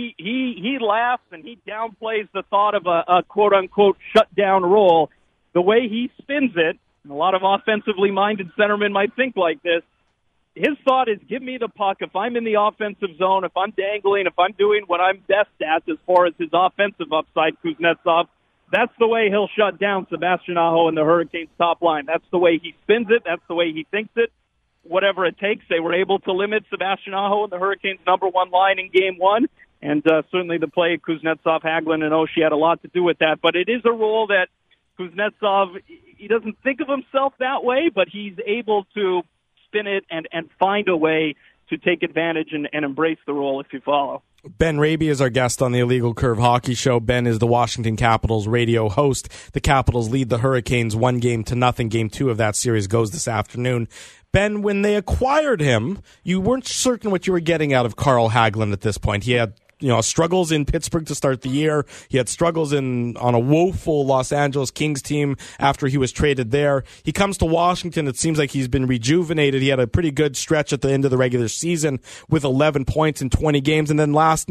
He laughs and he downplays the thought of a quote-unquote shutdown role. The way he spins it, and a lot of offensively minded centermen might think like this, his thought is, give me the puck. If I'm in the offensive zone, if I'm dangling, if I'm doing what I'm best at as far as his offensive upside, Kuznetsov, that's the way he'll shut down Sebastian Aho and the Hurricanes' top line. That's the way he spins it. That's the way he thinks it. Whatever it takes, they were able to limit Sebastian Aho and the Hurricanes' number one line in Game 1. And certainly the play of Kuznetsov, Hagelin, and Oshie had a lot to do with that. But it is a role that Kuznetsov, he doesn't think of himself that way, but he's able to spin it and find a way to take advantage and embrace the role, if you follow. Ben Raby is our guest on the Illegal Curve Hockey Show. Ben is the Washington Capitals radio host. The Capitals lead the Hurricanes 1-0. Game 2 of that series goes this afternoon. Ben, when they acquired him, you weren't certain what you were getting out of Carl Hagelin at this point. He had struggles in Pittsburgh to start the year. He had struggles on a woeful Los Angeles Kings team after he was traded there. He comes to Washington. It seems like he's been rejuvenated. He had a pretty good stretch at the end of the regular season with 11 points in 20 games. And then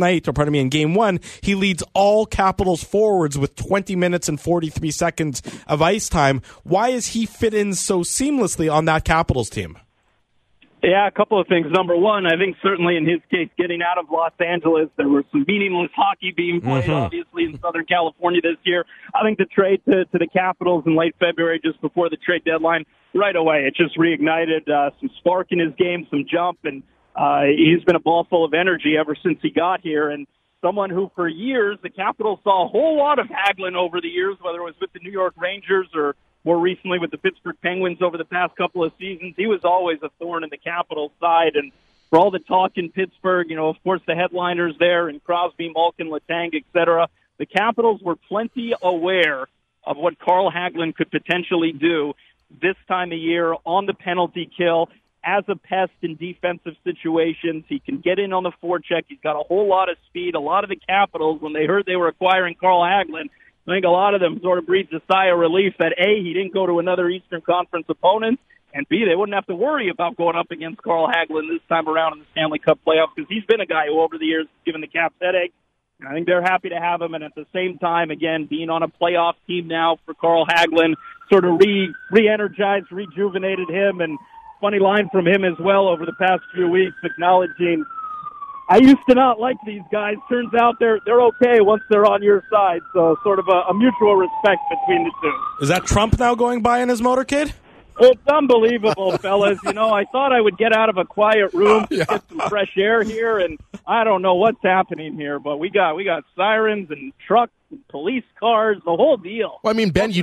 in Game 1, he leads all Capitals forwards with 20 minutes and 43 seconds of ice time. Why is he fit in so seamlessly on that Capitals team? Yeah, a couple of things. Number one, I think certainly in his case, getting out of Los Angeles, there was some meaningless hockey being played, obviously, in Southern California this year. I think the trade to the Capitals in late February, just before the trade deadline, right away, it just reignited some spark in his game, some jump, and he's been a ball full of energy ever since he got here. And someone who, for years, the Capitals saw a whole lot of Hagelin over the years, whether it was with the New York Rangers or more recently with the Pittsburgh Penguins over the past couple of seasons. He was always a thorn in the Capitals' side. And for all the talk in Pittsburgh, of course, the headliners there and Crosby, Malkin, Letang, et cetera, the Capitals were plenty aware of what Carl Hagelin could potentially do this time of year on the penalty kill as a pest in defensive situations. He can get in on the forecheck. He's got a whole lot of speed. A lot of the Capitals, when they heard they were acquiring Carl Hagelin, I think a lot of them sort of breathed a sigh of relief that, A, he didn't go to another Eastern Conference opponent, and B, they wouldn't have to worry about going up against Carl Hagelin this time around in the Stanley Cup playoffs, because he's been a guy who over the years has given the Caps headache. And I think they're happy to have him, and at the same time, again, being on a playoff team now for Carl Hagelin sort of re-energized, rejuvenated him, and funny line from him as well over the past few weeks, acknowledging I used to not like these guys. Turns out they're okay once they're on your side. So sort of a mutual respect between the two. Is that Trump now going by in his motorcade? It's unbelievable, fellas. I thought I would get out of a quiet room, get some fresh air here, and I don't know what's happening here, but we got sirens and trucks and police cars, the whole deal. Well, I mean, Ben, you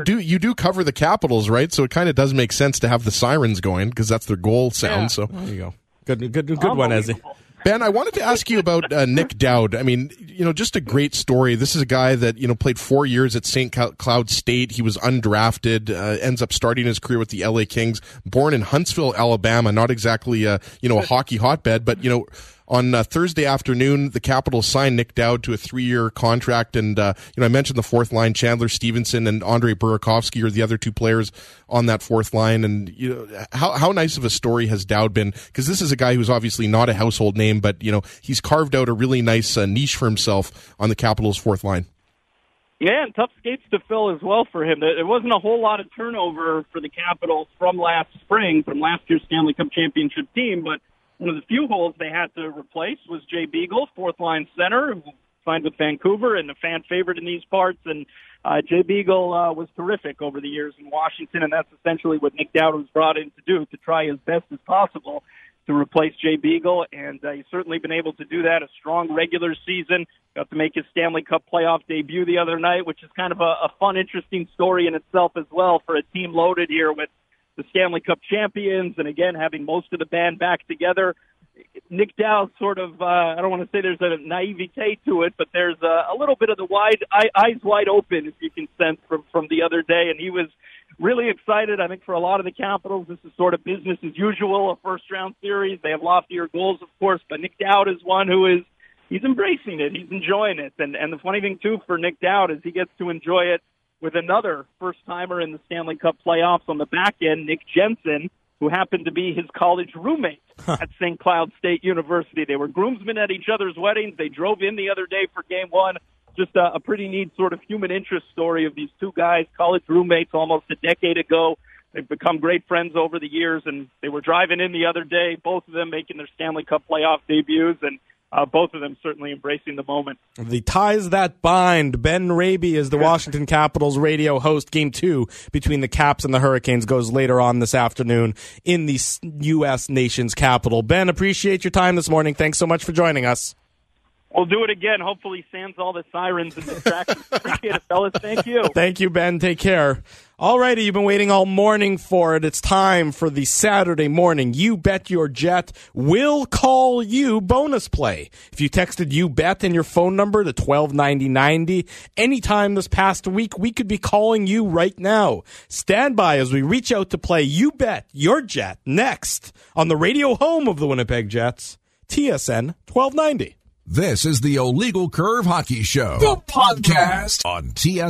do cover the Capitals, right? So it kind of does make sense to have the sirens going because that's their goal sound. Yeah. So there you go. Good one, Ezzy. Ben, I wanted to ask you about Nick Dowd. I mean, just a great story. This is a guy that, played 4 years at St. Cloud State. He was undrafted, ends up starting his career with the LA Kings, born in Huntsville, Alabama, not exactly, a hockey hotbed, but, on Thursday afternoon, the Capitals signed Nick Dowd to a 3-year contract, and I mentioned the fourth line, Chandler Stevenson and Andrei Burakovsky are the other two players on that fourth line. And how nice of a story has Dowd been? Because this is a guy who's obviously not a household name, but he's carved out a really nice niche for himself on the Capitals' fourth line. Yeah, and tough skates to fill as well for him. There wasn't a whole lot of turnover for the Capitals from last spring, from last year's Stanley Cup championship team, but one of the few holes they had to replace was Jay Beagle, fourth-line center, who signed with Vancouver and a fan favorite in these parts. And Jay Beagle was terrific over the years in Washington, and that's essentially what Nick Dowd was brought in to do, to try as best as possible to replace Jay Beagle. And he's certainly been able to do that. A strong regular season. Got to make his Stanley Cup playoff debut the other night, which is kind of a fun, interesting story in itself as well for a team loaded here with the Stanley Cup champions, and again, having most of the band back together. Nick Dowd sort of, I don't want to say there's a naivete to it, but there's a little bit of the eyes wide open, if you can sense from the other day, and he was really excited. I think for a lot of the Capitals, this is sort of business as usual, a first-round series. They have loftier goals, of course, but Nick Dowd is one he's embracing it. He's enjoying it, and the funny thing, too, for Nick Dowd is he gets to enjoy it with another first-timer in the Stanley Cup playoffs on the back end, Nick Jensen, who happened to be his college roommate at St. Cloud State University. They were groomsmen at each other's weddings. They drove in the other day for Game 1. Just a pretty neat sort of human interest story of these two guys, college roommates almost a decade ago. They've become great friends over the years, and they were driving in the other day, both of them making their Stanley Cup playoff debuts, and both of them certainly embracing the moment. The ties that bind. Ben Raby is the Washington Capitals radio host. Game 2 between the Caps and the Hurricanes goes later on this afternoon in the U.S. nation's capital. Ben, appreciate your time this morning. Thanks so much for joining us. We'll do it again. Hopefully sans all the sirens and distractions. Appreciate it, fellas. Thank you. Thank you, Ben. Take care. All righty, you've been waiting all morning for it. It's time for the Saturday morning You Bet Your Jet Will Call You bonus play. If you texted You Bet and your phone number to 129090 anytime this past week, we could be calling you right now. Stand by as we reach out to play You Bet Your Jet next on the radio home of the Winnipeg Jets, TSN 1290. This is the Illegal Curve Hockey Show, the podcast on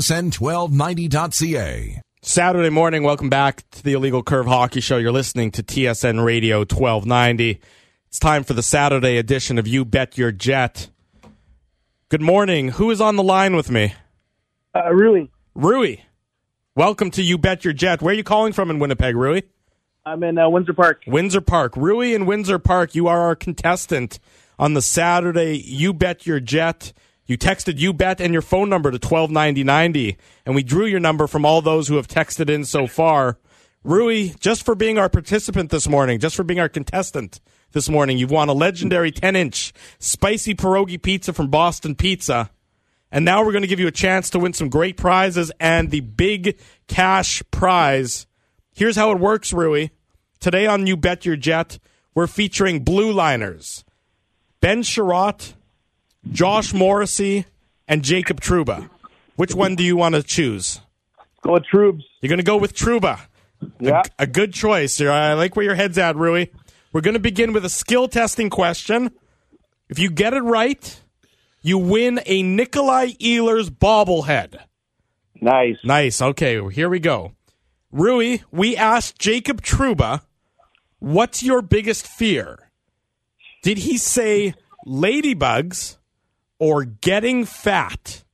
TSN1290.ca. Saturday morning, welcome back to the Illegal Curve Hockey Show. You're listening to TSN Radio 1290. It's time for the Saturday edition of You Bet Your Jet. Good morning. Who is on the line with me? Rui. Rui. Welcome to You Bet Your Jet. Where are you calling from in Winnipeg, Rui? I'm in Windsor Park. Windsor Park. Rui in Windsor Park, you are our contestant on the Saturday You Bet Your Jet. You texted You Bet and your phone number to 129090, and we drew your number from all those who have texted in so far. Rui, just for being our participant this morning, just for being our contestant this morning, you've won a legendary 10-inch spicy pierogi pizza from Boston Pizza. And now we're going to give you a chance to win some great prizes and the big cash prize. Here's how it works, Rui. Today on You Bet Your Jet, we're featuring Blue Liners. Ben Sherratt, Josh Morrissey, and Jacob Trouba. Which one do you want to choose? Go with Troubs. You're going to go with Trouba. Yeah. A good choice. I like where your head's at, Rui. We're going to begin with a skill testing question. If you get it right, you win a Nikolai Ehlers bobblehead. Nice. Nice. Okay, here we go. Rui, we asked Jacob Trouba, what's your biggest fear? Did he say ladybugs or getting fat?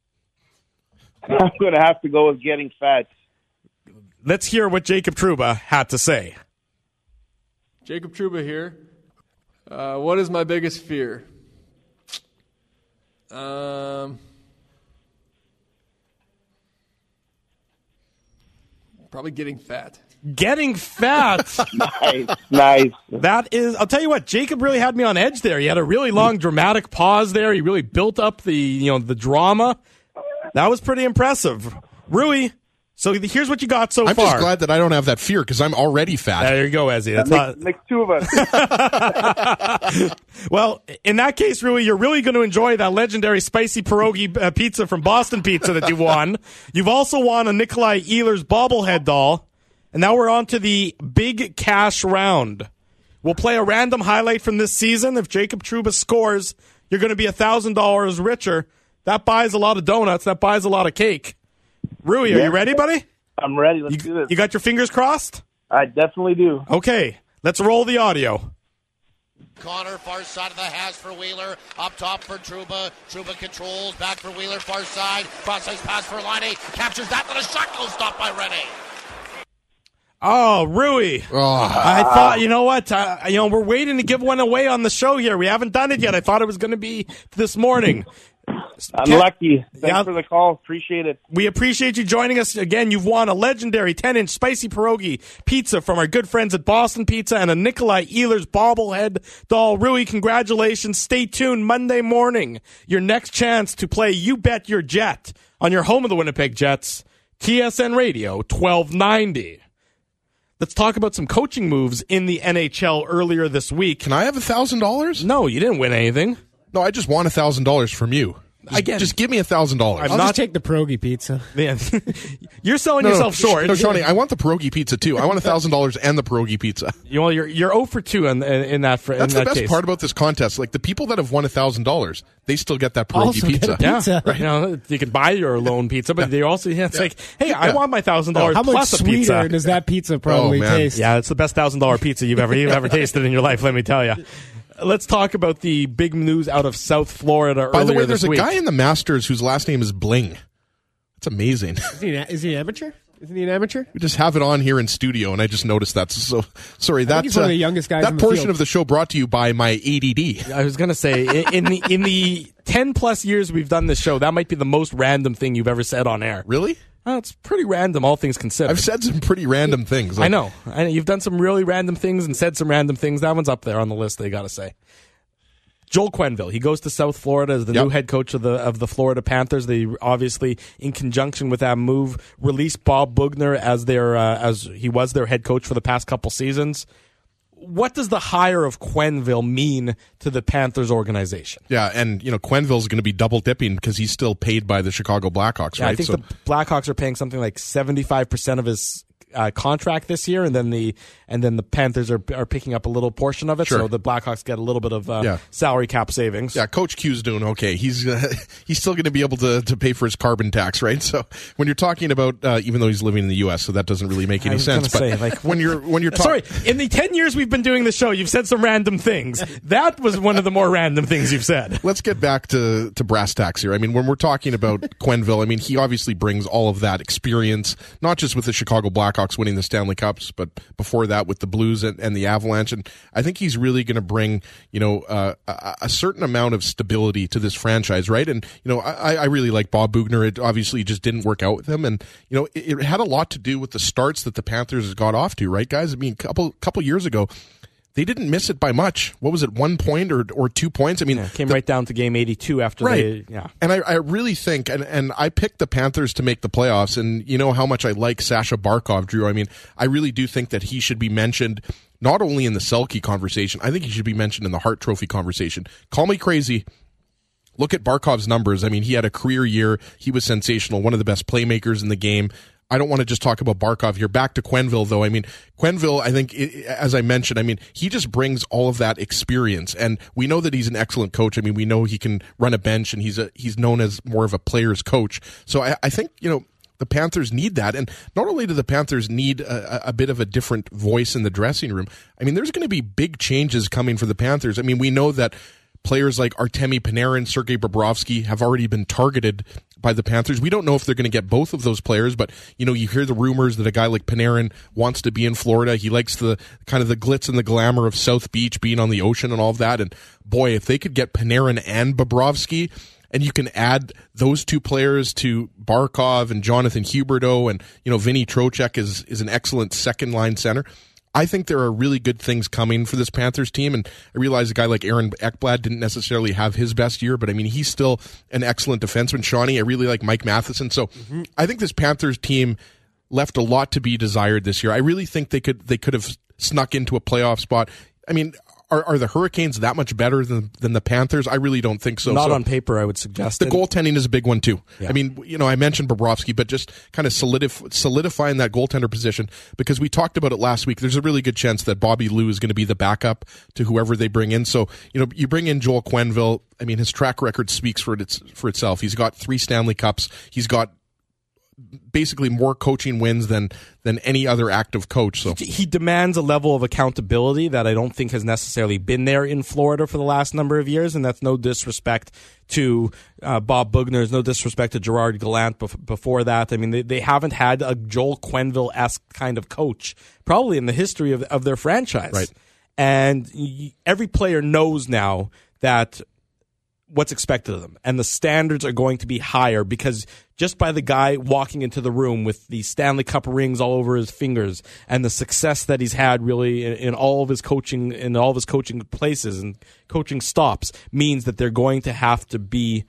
I'm going to have to go with getting fat. Let's hear what Jacob Trouba had to say. Jacob Trouba here. What is my biggest fear? Probably getting fat. Getting fat. Nice. That is, I'll tell you what, Jacob really had me on edge there. He had a really long dramatic pause there. He really built up the drama. That was pretty impressive. Rui, so here's what you got so far. I'm just glad that I don't have that fear because I'm already fat. There you go, Ezzy. That's Makes two of us. Well, in that case, Rui, you're really going to enjoy that legendary spicy pierogi pizza from Boston Pizza that you won. You've also won a Nikolai Ehlers bobblehead doll. And now we're on to the big cash round. We'll play a random highlight from this season. If Jacob Trouba scores, you're going to be $1,000 richer. That buys a lot of donuts. That buys a lot of cake. Rui, are you ready, buddy? I'm ready. Let's do this. You got your fingers crossed? I definitely do. Okay, let's roll the audio. Connor, far side of the hash for Wheeler. Up top for Trouba. Trouba controls. Back for Wheeler, far side. Cross-ice pass for Laine. Captures that, but a shot goes stopped by Rene. Oh, Rui. I thought, you know what? We're waiting to give one away on the show here. We haven't done it yet. I thought it was going to be this morning. I'm lucky. Thanks for the call. Appreciate it. We appreciate you joining us. Again, you've won a legendary 10-inch spicy pierogi pizza from our good friends at Boston Pizza and a Nikolai Ehlers bobblehead doll. Rui, congratulations. Stay tuned Monday morning. Your next chance to play You Bet Your Jet on your home of the Winnipeg Jets, TSN Radio 1290. Let's talk about some coaching moves in the NHL earlier this week. Can I have $1,000? No, you didn't win anything. No, I just won $1,000 from you. Just give me $1,000. I'll just take the pierogi pizza. Man, you're selling yourself short. No, Shawnee, I want the pierogi pizza too. I want $1,000 and the pierogi pizza. You're 0 for 2 in that. That's the best part about this contest. Like the people that have won $1,000, they still get that pierogi pizza. Yeah, right. You can buy your own pizza, but they also it's like, hey, I want my $1,000 How much plus a sweeter pizza. does that pizza probably taste? Yeah, it's the best $1,000 pizza you've ever tasted in your life. Let me tell you. Let's talk about the big news out of South Florida earlier this week. By the way, there's a guy in the Masters whose last name is Bling. That's amazing. Is he an amateur? Isn't he an amateur? We just have it on here in studio, and I just noticed that. So sorry. That's he's one of the youngest guys. That portion of the show brought to you by my ADD. I was going to say in the 10 plus years we've done this show, that might be the most random thing you've ever said on air. Really? It's pretty random, all things considered. I've said some pretty random things. I know. You've done some really random things and said some random things. That one's up there on the list, they got to say. Joel Quenneville, he goes to South Florida as the new head coach of the Florida Panthers. They obviously, in conjunction with that move, released Bob Boughner as he was their head coach for the past couple seasons. What does the hire of Quenneville mean to the Panthers organization? Yeah, and Quenneville's going to be double dipping because he's still paid by the Chicago Blackhawks, right? I think the Blackhawks are paying something like 75% of his contract this year, and then the Panthers are picking up a little portion of it. Sure. So the Blackhawks get a little bit of salary cap savings. Yeah, Coach Q's doing okay. He's still going to be able to pay for his carbon tax, right? So when you're talking about even though he's living in the U.S., so that doesn't really make any sense. But when you're talking, sorry, in the 10 years we've been doing the show, you've said some random things. That was one of the more random things you've said. Let's get back to brass tacks here. I mean, when we're talking about Quenneville, I mean, he obviously brings all of that experience, not just with the Chicago Blackhawks winning the Stanley Cups, but before that with the Blues and the Avalanche. And I think he's really going to bring, a certain amount of stability to this franchise, right? And, I really like Bob Boughner. It obviously just didn't work out with him. And, it had a lot to do with the starts that the Panthers got off to, right, guys? I mean, couple years ago, they didn't miss it by much. What was it, 1 point or 2 points? I mean, it came right down to game 82 after right. And I really think, and I picked the Panthers to make the playoffs, and you know how much I like Sasha Barkov, Drew. I mean, I really do think that he should be mentioned not only in the Selke conversation, I think he should be mentioned in the Hart Trophy conversation. Call me crazy. Look at Barkov's numbers. I mean, he had a career year. He was sensational, one of the best playmakers in the game. I don't want to just talk about Barkov here. Back to Quenneville, though. I mean, Quenneville, I think, as I mentioned, I mean, he just brings all of that experience. And we know that he's an excellent coach. I mean, we know he can run a bench, and he's known as more of a player's coach. So I think, the Panthers need that. And not only do the Panthers need a bit of a different voice in the dressing room, I mean, there's going to be big changes coming for the Panthers. I mean, we know that players like Artemi Panarin, Sergei Bobrovsky have already been targeted by the Panthers. We don't know if they're going to get both of those players, but you hear the rumors that a guy like Panarin wants to be in Florida. He likes the kind of the glitz and the glamour of South Beach, being on the ocean and all of that. And boy, if they could get Panarin and Bobrovsky, and you can add those two players to Barkov and Jonathan Huberdeau, and Vinny Trocheck is an excellent second line center. I think there are really good things coming for this Panthers team, and I realize a guy like Aaron Ekblad didn't necessarily have his best year, but I mean, he's still an excellent defenseman. Shawnee, I really like Mike Matheson. So I think this Panthers team left a lot to be desired this year. I really think they could have snuck into a playoff spot. I mean, are the Hurricanes that much better than the Panthers? I really don't think so. Not on paper, I would suggest. The goaltending is a big one, too. Yeah. I mean, I mentioned Bobrovsky, but just kind of solidifying that goaltender position, because we talked about it last week. There's a really good chance that Bobby Lou is going to be the backup to whoever they bring in. So, you bring in Joel Quenneville. I mean, his track record speaks for itself. He's got 3 Stanley Cups. He's got basically more coaching wins than any other active coach. So he demands a level of accountability that I don't think has necessarily been there in Florida for the last number of years, and that's no disrespect to Bob Boughner's, no disrespect to Gerard Gallant before that. I mean, they haven't had a Joel Quenneville-esque kind of coach probably in the history of their franchise. Right. And every player knows now that what's expected of them, and the standards are going to be higher, because just by the guy walking into the room with the Stanley Cup rings all over his fingers and the success that he's had really in all of his coaching, places and coaching stops, means that they're going to have to be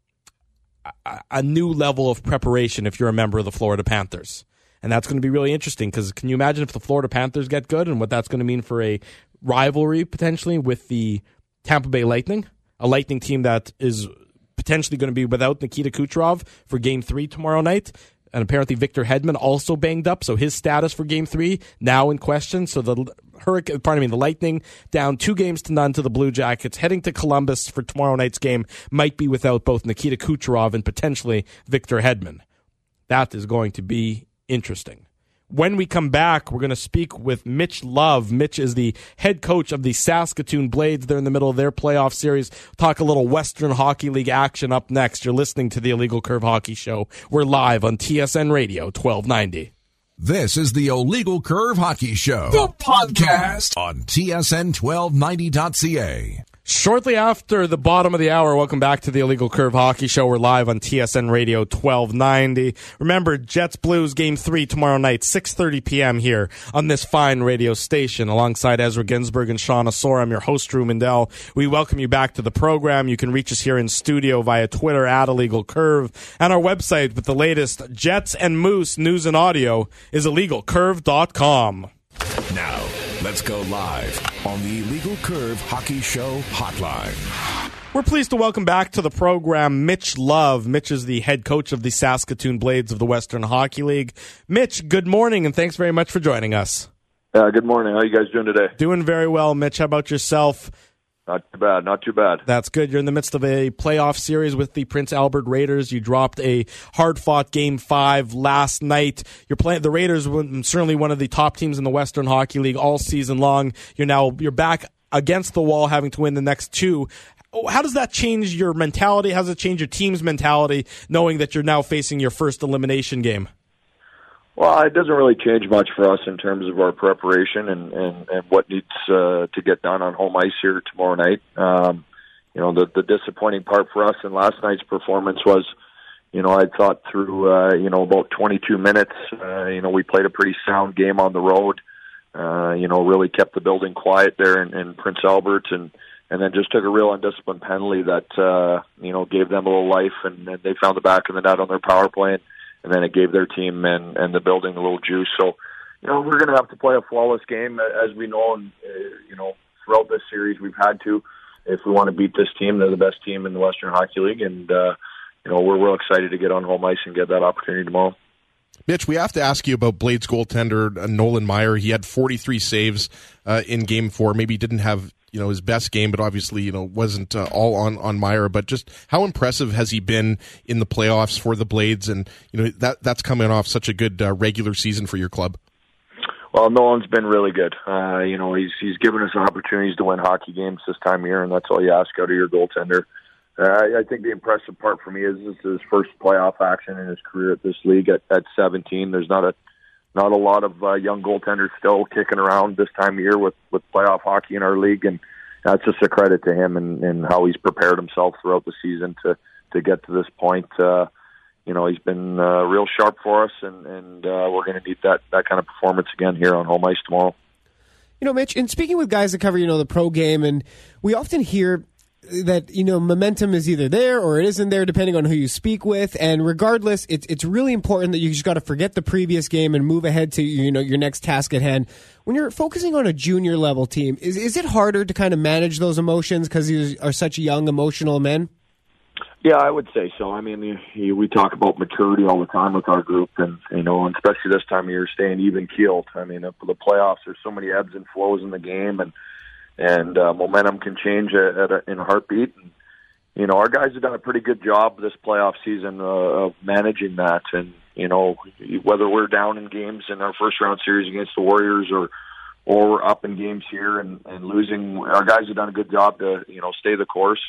a new level of preparation if you're a member of the Florida Panthers. And that's going to be really interesting, because can you imagine if the Florida Panthers get good and what that's going to mean for a rivalry potentially with the Tampa Bay Lightning? A Lightning team that is potentially going to be without Nikita Kucherov for Game 3 tomorrow night. And apparently Victor Hedman also banged up, so his status for Game 3 now in question. So the Lightning down 2-0 to the Blue Jackets, heading to Columbus for tomorrow night's game, might be without both Nikita Kucherov and potentially Victor Hedman. That is going to be interesting. When we come back, we're going to speak with Mitch Love. Mitch is the head coach of the Saskatoon Blades. They're in the middle of their playoff series. Talk a little Western Hockey League action up next. You're listening to the Illegal Curve Hockey Show. We're live on TSN Radio 1290. This is the Illegal Curve Hockey Show, the podcast on TSN1290.ca. Shortly after the bottom of the hour, welcome back to the Illegal Curve Hockey Show. We're live on TSN Radio 1290. Remember, Jets Blues Game 3 tomorrow night, 6:30 p.m. here on this fine radio station. Alongside Ezra Ginsburg and Sean Asor, I'm your host, Drew Mindell. We welcome you back to the program. You can reach us here in studio via Twitter at Illegal Curve, and our website with the latest Jets and Moose news and audio is illegalcurve.com. Now, let's go live on the Illegal Curve Hockey Show hotline. We're pleased to welcome back to the program Mitch Love. Mitch is the head coach of the Saskatoon Blades of the Western Hockey League. Mitch, good morning, and thanks very much for joining us. Good morning. How are you guys doing today? Doing very well, Mitch. How about yourself? Not too bad. Not too bad. That's good. You're in the midst of a playoff series with the Prince Albert Raiders. You dropped a hard-fought Game 5 last night. You're playing the Raiders, certainly one of the top teams in the Western Hockey League all season long. You're back against the wall, having to win the next 2. How does that change your mentality? How does it change your team's mentality, knowing that you're now facing your first elimination game? Well, it doesn't really change much for us in terms of our preparation and what needs to get done on home ice here tomorrow night. The disappointing part for us in last night's performance was, I thought through, about 22 minutes, we played a pretty sound game on the road, really kept the building quiet there in Prince Albert and then just took a real undisciplined penalty that, gave them a little life and they found the back of the net on their power play. And then it gave their team and the building a little juice. So, we're going to have to play a flawless game, as we know, and, throughout this series we've had to, if we want to beat this team. They're the best team in the Western Hockey League, and, we're real excited to get on home ice and get that opportunity tomorrow. Mitch, we have to ask you about Blades goaltender Nolan Meyer. He had 43 saves in Game 4. Maybe he didn't have his best game, but obviously wasn't all on Meyer. But just how impressive has he been in the playoffs for the Blades? And that's coming off such a good regular season for your club. Well, Nolan's been really good. He's given us opportunities to win hockey games this time of year, and that's all you ask out of your goaltender. I think the impressive part for me is this is his first playoff action in his career at this league at 17. There's not a lot of young goaltenders still kicking around this time of year with playoff hockey in our league, and that's just a credit to him and how he's prepared himself throughout the season to to get to this point. He's been real sharp for us, and we're going to need that kind of performance again here on home ice tomorrow. Mitch, and speaking with guys that cover, the pro game, and we often hear that, momentum is either there or it isn't there, depending on who you speak with. And regardless, it's really important that you just got to forget the previous game and move ahead to, your next task at hand. When you're focusing on a junior level team, is it harder to kind of manage those emotions because you are such young, emotional men? Yeah, I would say so. I mean, we talk about maturity all the time with our group, and especially this time of year, staying even keeled. I mean, for the playoffs, there's so many ebbs and flows in the game, and momentum can change in a heartbeat. And, our guys have done a pretty good job this playoff season of managing that. And whether we're down in games in our first round series against the Warriors or we're up in games here and losing, our guys have done a good job to stay the course.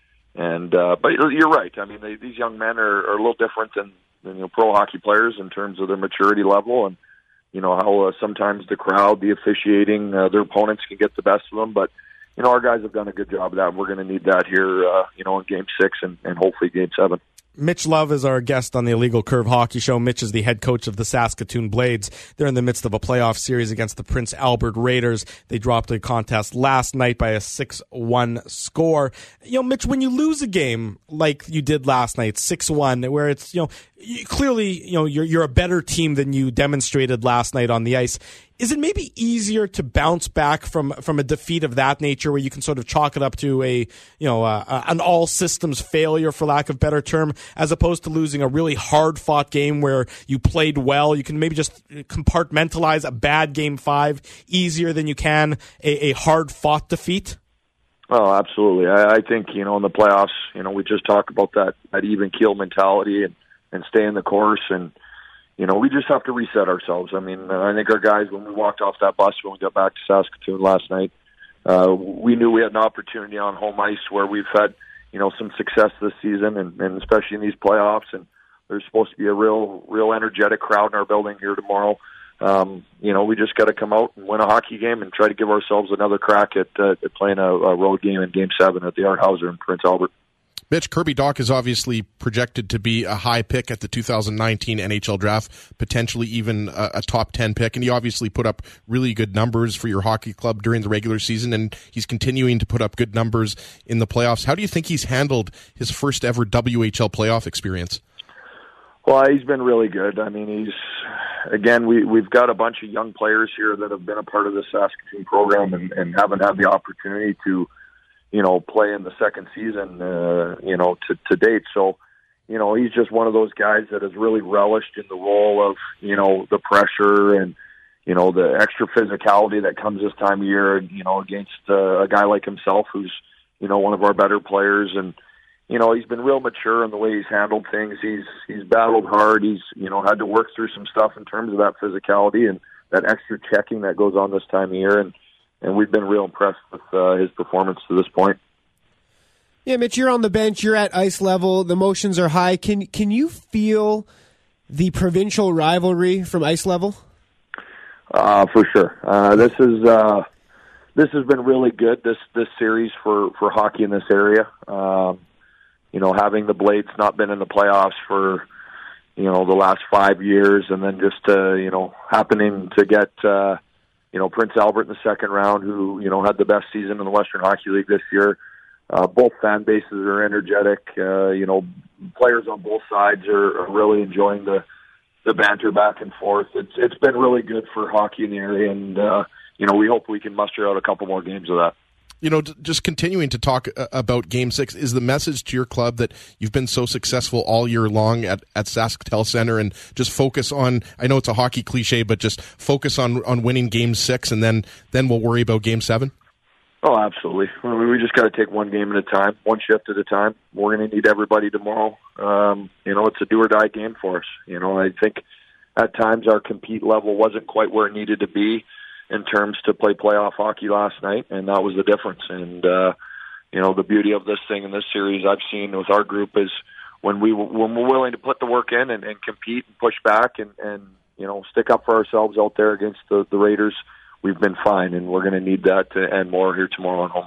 But you're right. I mean, these young men are a little different than pro hockey players in terms of their maturity level, and how sometimes the crowd, the officiating, their opponents can get the best of them. But our guys have done a good job of that, and we're going to need that here, in Game 6 and hopefully Game 7. Mitch Love is our guest on the Illegal Curve Hockey Show. Mitch is the head coach of the Saskatoon Blades. They're in the midst of a playoff series against the Prince Albert Raiders. They dropped a contest last night by a 6-1 score. Mitch, when you lose a game like you did last night, 6-1, where it's, clearly, you're a better team than you demonstrated last night on the ice. Is it maybe easier to bounce back from a defeat of that nature, where you can sort of chalk it up to an all systems failure, for lack of a better term, as opposed to losing a really hard fought game where you played well? You can maybe just compartmentalize a bad Game 5 easier than you can a hard fought defeat. Oh, absolutely. I think in the playoffs, we just talk about that even keel mentality and stay in the course, and we just have to reset ourselves. I mean, I think our guys, when we walked off that bus when we got back to Saskatoon last night, we knew we had an opportunity on home ice where we've had, some success this season, and especially in these playoffs. And there's supposed to be a real energetic crowd in our building here tomorrow. We just got to come out and win a hockey game and try to give ourselves another crack at playing a road game in Game 7 at the Art Hauser in Prince Albert. Mitch, Kirby Dach is obviously projected to be a high pick at the 2019 NHL draft, potentially even a top 10 pick, and he obviously put up really good numbers for your hockey club during the regular season, and he's continuing to put up good numbers in the playoffs. How do you think he's handled his first ever WHL playoff experience? Well, he's been really good. I mean, we've got a bunch of young players here that have been a part of the Saskatoon program and haven't had the opportunity to play in the second season, to date. So, he's just one of those guys that has really relished in the role of, the pressure and, the extra physicality that comes this time of year, against a guy like himself who's, one of our better players. And, he's been real mature in the way he's handled things. He's battled hard. He's, had to work through some stuff in terms of that physicality and that extra checking that goes on this time of year. And we've been real impressed with his performance to this point. Yeah, Mitch, you're on the bench. You're at ice level. The emotions are high. Can you feel the provincial rivalry from ice level? For sure. This has been really good. This series for hockey in this area. Having the Blades not been in the playoffs for the last 5 years, and then just happening to get. Prince Albert in the second round, who, had the best season in the Western Hockey League this year. Both fan bases are energetic. Players on both sides are really enjoying the banter back and forth. It's been really good for hockey in the area, and, we hope we can muster out a couple more games of that. Just continuing to talk about Game 6, is the message to your club that you've been so successful all year long at SaskTel Center, and just focus on, I know it's a hockey cliche, but just focus on winning Game 6, and then we'll worry about Game 7? Oh, absolutely. We just got to take one game at a time, one shift at a time. We're going to need everybody tomorrow. It's a do-or-die game for us. I think at times our compete level wasn't quite where it needed to be in terms to play playoff hockey last night, and that was the difference. And, the beauty of this thing in this series I've seen with our group is when we're willing to put the work in and compete and push back and stick up for ourselves out there against the Raiders, we've been fine, and we're going to need that and more here tomorrow on home ice.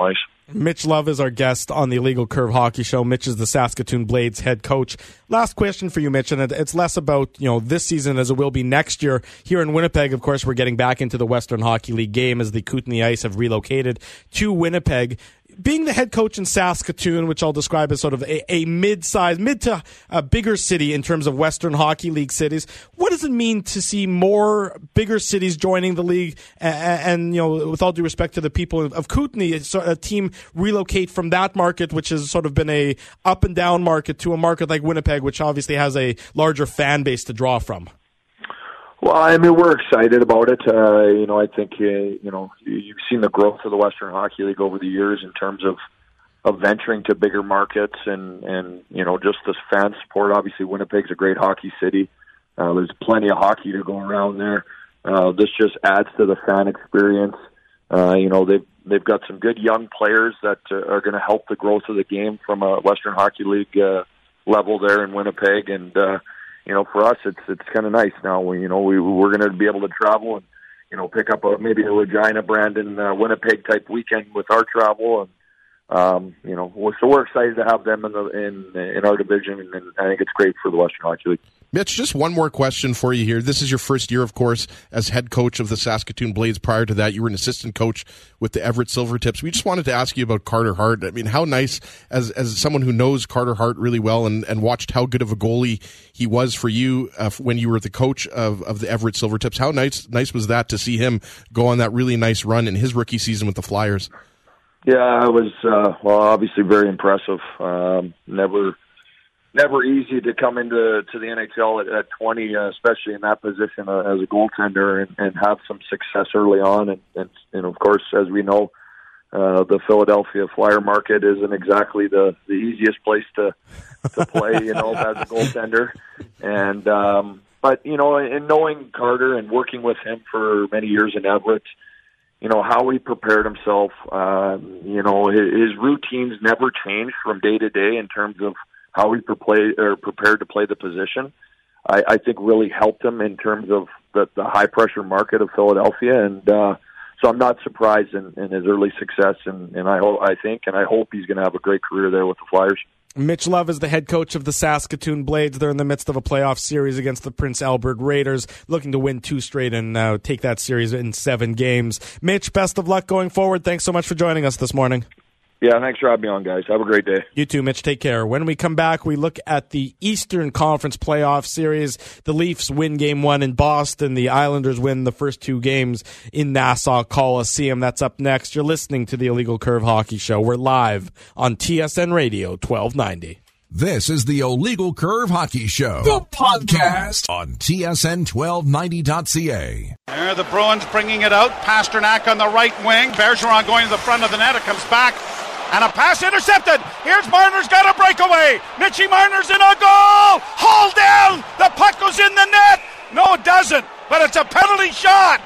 Mitch Love is our guest on the Illegal Curve Hockey Show. Mitch is the Saskatoon Blades head coach. Last question for you, Mitch, and it's less about this season as it will be next year. Here in Winnipeg, of course, we're getting back into the Western Hockey League game as the Kootenay Ice have relocated to Winnipeg. Being the head coach in Saskatoon, which I'll describe as sort of a mid to a bigger city in terms of Western Hockey League cities, what does it mean to see more bigger cities joining the league? And with all due respect to the people of Kootenay, a team relocate from that market, which has sort of been a up and down market, to a market like Winnipeg, which obviously has a larger fan base to draw from? Well, I mean, we're excited about it. I think, you've seen the growth of the Western Hockey League over the years in terms of venturing to bigger markets and just this fan support. Obviously, Winnipeg's a great hockey city. There's plenty of hockey to go around there. This just adds to the fan experience. They've got some good young players that are going to help the growth of the game from a Western Hockey League level there in Winnipeg. And, for us, it's kind of nice now. We're going to be able to travel and, pick up maybe a Regina, Brandon, Winnipeg type weekend with our travel. And, so we're excited to have them in our division. And I think it's great for the Western Hockey League. Mitch, just one more question for you here. This is your first year, of course, as head coach of the Saskatoon Blades. Prior to that, you were an assistant coach with the Everett Silvertips. We just wanted to ask you about Carter Hart. I mean, how nice, as someone who knows Carter Hart really well and watched how good of a goalie he was for you when you were the coach of the Everett Silvertips, how nice was that to see him go on that really nice run in his rookie season with the Flyers? Yeah, it was, obviously very impressive. Never easy to come into the NHL at 20, especially in that position as a goaltender, and have some success early on. And of course, as we know, the Philadelphia Flyer market isn't exactly the easiest place to play, as a goaltender. And but in knowing Carter and working with him for many years in Everett, how he prepared himself, his routines never changed from day to day in terms of how he prepared to play the position. I think really helped him in terms of the high pressure market of Philadelphia. And so I'm not surprised in his early success. And I hope he's going to have a great career there with the Flyers. Mitch Love is the head coach of the Saskatoon Blades. They're in the midst of a playoff series against the Prince Albert Raiders, looking to win 2 straight and take that series in 7 games. Mitch, best of luck going forward. Thanks so much for joining us this morning. Yeah, thanks for having me on, guys. Have a great day. You too, Mitch. Take care. When we come back, we look at the Eastern Conference playoff series. The Leafs win Game 1 in Boston. The Islanders win the first 2 games in Nassau Coliseum. That's up next. You're listening to the Illegal Curve Hockey Show. We're live on TSN Radio 1290. This is the Illegal Curve Hockey Show, the podcast on TSN1290.ca. There the Bruins bringing it out. Pasternak on the right wing. Bergeron going to the front of the net. It comes back. And a pass intercepted. Here's Marner's got a breakaway. Mitchie Marner's in a goal. Hauled down. The puck goes in the net. No, it doesn't. But it's a penalty shot.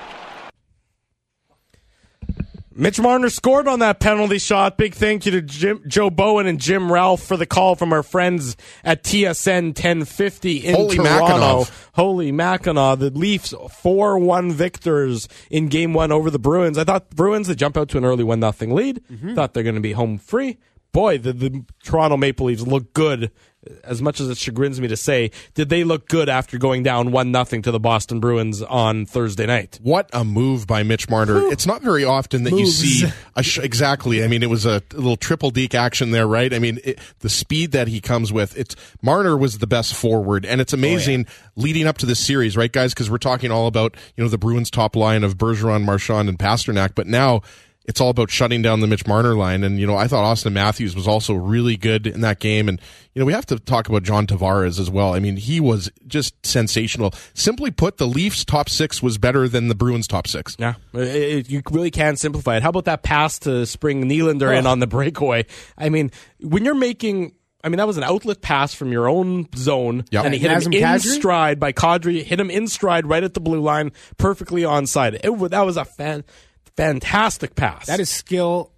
Mitch Marner scored on that penalty shot. Big thank you to Joe Bowen and Jim Ralph for the call from our friends at TSN 1050 in Holy Toronto. Mackinac. Holy Mackinac. The Leafs 4-1 victors in Game 1 over the Bruins. I thought the Bruins, they jump out to an early 1-0 lead. Thought they're going to be home free. Boy, the Toronto Maple Leafs look good. As much as it chagrins me to say, did they look good after going down 1-0 to the Boston Bruins on Thursday night? What a move by Mitch Marner. Whew. It's not very often that Moves. you see exactly. I mean, it was a little triple deke action there, right? I mean, the speed that he comes with. Marner was the best forward, and it's amazing leading up to this series, right, guys? Because we're talking all about the Bruins' top line of Bergeron, Marchand, and Pasternak, but now it's all about shutting down the Mitch Marner line. And, I thought Austin Matthews was also really good in that game. And, we have to talk about John Tavares as well. I mean, he was just sensational. Simply put, the Leafs' top 6 was better than the Bruins' top 6. Yeah, you really can simplify it. How about that pass to Spring Nylander in on the breakaway? I mean, when you're making... that was an outlet pass from your own zone, and he hit him in stride by Kadri. Hit him in stride right at the blue line, perfectly onside. That was a fantastic pass. That is skill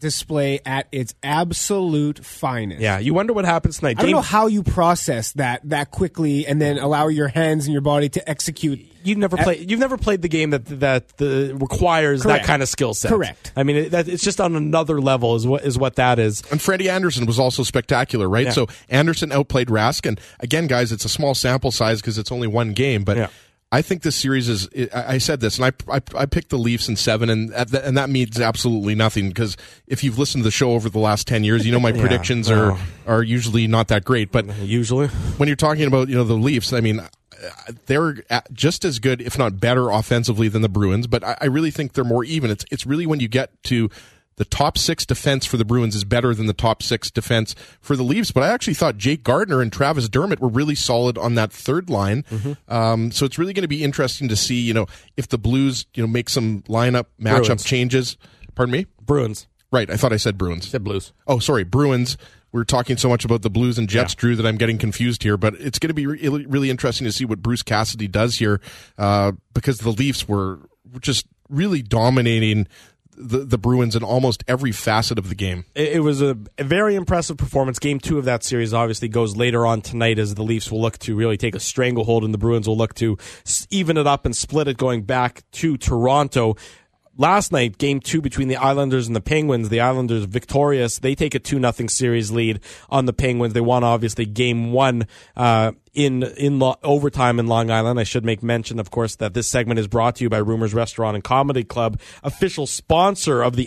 display at its absolute finest. Yeah, you wonder what happens tonight. I don't know how you process that quickly and then allow your hands and your body to execute. You've never played the game that requires Correct. that kind of skill set. Correct. I mean, it's just on another level is what that is. And Freddie Anderson was also spectacular, right? Yeah. So Anderson outplayed Rask, and again, guys, it's a small sample size because it's only one game, but. Yeah. I think this series is. I said this, and I picked the Leafs in 7, and that means absolutely nothing because if you've listened to the show over the last 10 years, you know my predictions are usually not that great. But usually, when you're talking about the Leafs, I mean, they're just as good, if not better, offensively than the Bruins. But I really think they're more even. It's really when you get to the top 6 defense for the Bruins is better than the top 6 defense for the Leafs. But I actually thought Jake Gardiner and Travis Dermott were really solid on that third line. Mm-hmm. So it's really going to be interesting to see, if the Blues, make some lineup matchup Bruins. changes. Pardon me? Bruins. Right. I thought I said Bruins. Said Blues. Oh, sorry. Bruins. We're talking so much about the Blues and Jets, Drew, that I'm getting confused here. But it's going to be really interesting to see what Bruce Cassidy does here because the Leafs were just really dominating the Bruins in almost every facet of the game. It was a very impressive performance. Game 2 of that series obviously goes later on tonight as the Leafs will look to really take a stranglehold and the Bruins will look to even it up and split it going back to Toronto. Last night, Game 2 between the Islanders and the Penguins. The Islanders victorious. They take a 2-0 series lead on the Penguins. They won, obviously, Game 1 in overtime in Long Island. I should make mention, of course, that this segment is brought to you by Rumors Restaurant and Comedy Club, official sponsor of the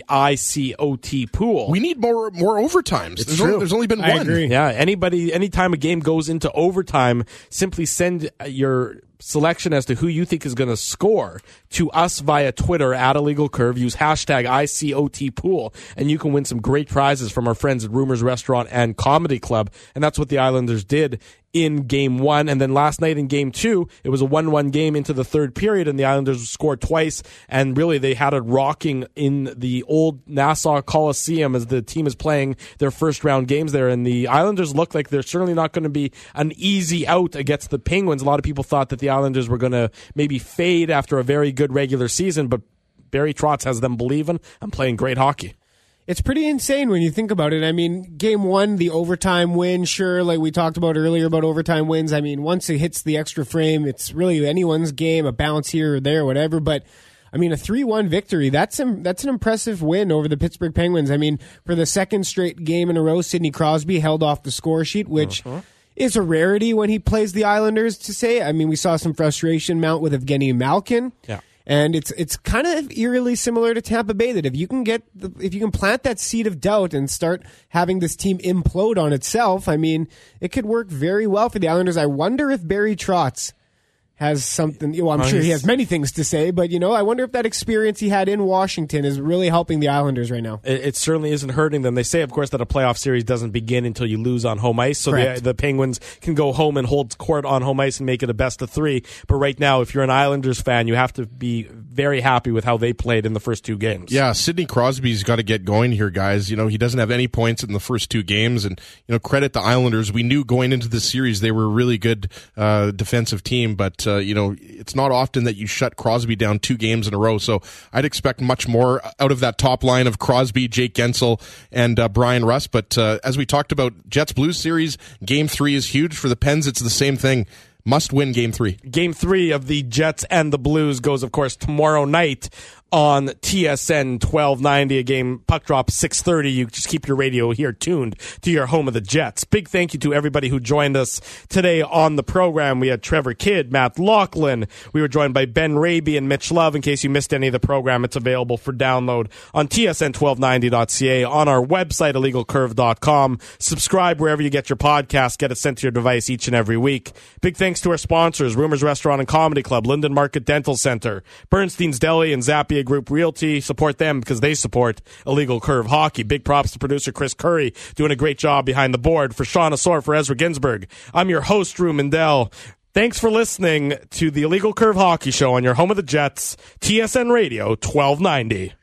ICOT pool. We need more overtimes. There's only been one. I agree. Yeah, anytime a game goes into overtime, simply send your selection as to who you think is going to score to us via Twitter at Illegal Curve. Use hashtag ICOTPool, and you can win some great prizes from our friends at Rumors Restaurant and Comedy Club. And that's what the Islanders did in Game 1. And then last night in Game 2, it was a 1-1 game into the third period, and the Islanders scored twice. And really, they had it rocking in the old Nassau Coliseum as the team is playing their first-round games there. And the Islanders look like they're certainly not going to be an easy out against the Penguins. A lot of people thought that the Islanders were going to maybe fade after a very good regular season, but Barry Trotz has them believing and playing great hockey. It's pretty insane when you think about it. I mean, Game 1, the overtime win, sure, like we talked about earlier about overtime wins. I mean, once it hits the extra frame, it's really anyone's game, a bounce here or there, whatever. But, I mean, a 3-1 victory, that's an impressive win over the Pittsburgh Penguins. I mean, for the second straight game in a row, Sidney Crosby held off the score sheet, which is a rarity when he plays the Islanders, to say. I mean, we saw some frustration mount with Evgeny Malkin. Yeah. And it's kind of eerily similar to Tampa Bay that if you can plant that seed of doubt and start having this team implode on itself, I mean, it could work very well for the Islanders. I wonder if Barry Trotz has something. Well, I'm sure he has many things to say, but I wonder if that experience he had in Washington is really helping the Islanders right now. It certainly isn't hurting them. They say, of course, that a playoff series doesn't begin until you lose on home ice. So the Penguins can go home and hold court on home ice and make it a best of 3. But right now, if you're an Islanders fan, you have to be very happy with how they played in the first 2 games. Yeah, Sidney Crosby's got to get going here, guys. He doesn't have any points in the first 2 games, and credit the Islanders. We knew going into this series they were a really good defensive team, but it's not often that you shut Crosby down 2 games in a row. So I'd expect much more out of that top line of Crosby, Jake Gensel, and Brian Rust. But as we talked about, Jets Blues series, Game 3 is huge for the Pens. It's the same thing. Must win Game 3. Game 3 of the Jets and the Blues goes, of course, tomorrow night on TSN 1290, a game puck drop 6:30. You just keep your radio here tuned to your home of the Jets. Big thank you to everybody who joined us today on the program. We had Trevor Kidd, Matt Laughlin. We were joined by Ben Raby and Mitch Love. In case you missed any of the program, it's available for download on tsn1290.ca, on our website, illegalcurve.com. Subscribe wherever you get your podcast. Get it sent to your device each and every week. Big thanks to our sponsors, Rumors Restaurant and Comedy Club, Linden Market Dental Center, Bernstein's Deli, and Zappia Group Realty. Support them because they support Illegal Curve Hockey. Big props to producer Chris Curry, doing a great job behind the board. For Sean Asor, for Ezra Ginsburg, I'm your host, Drew Mindell. Thanks for listening to the Illegal Curve Hockey Show on your home of the Jets, TSN Radio 1290.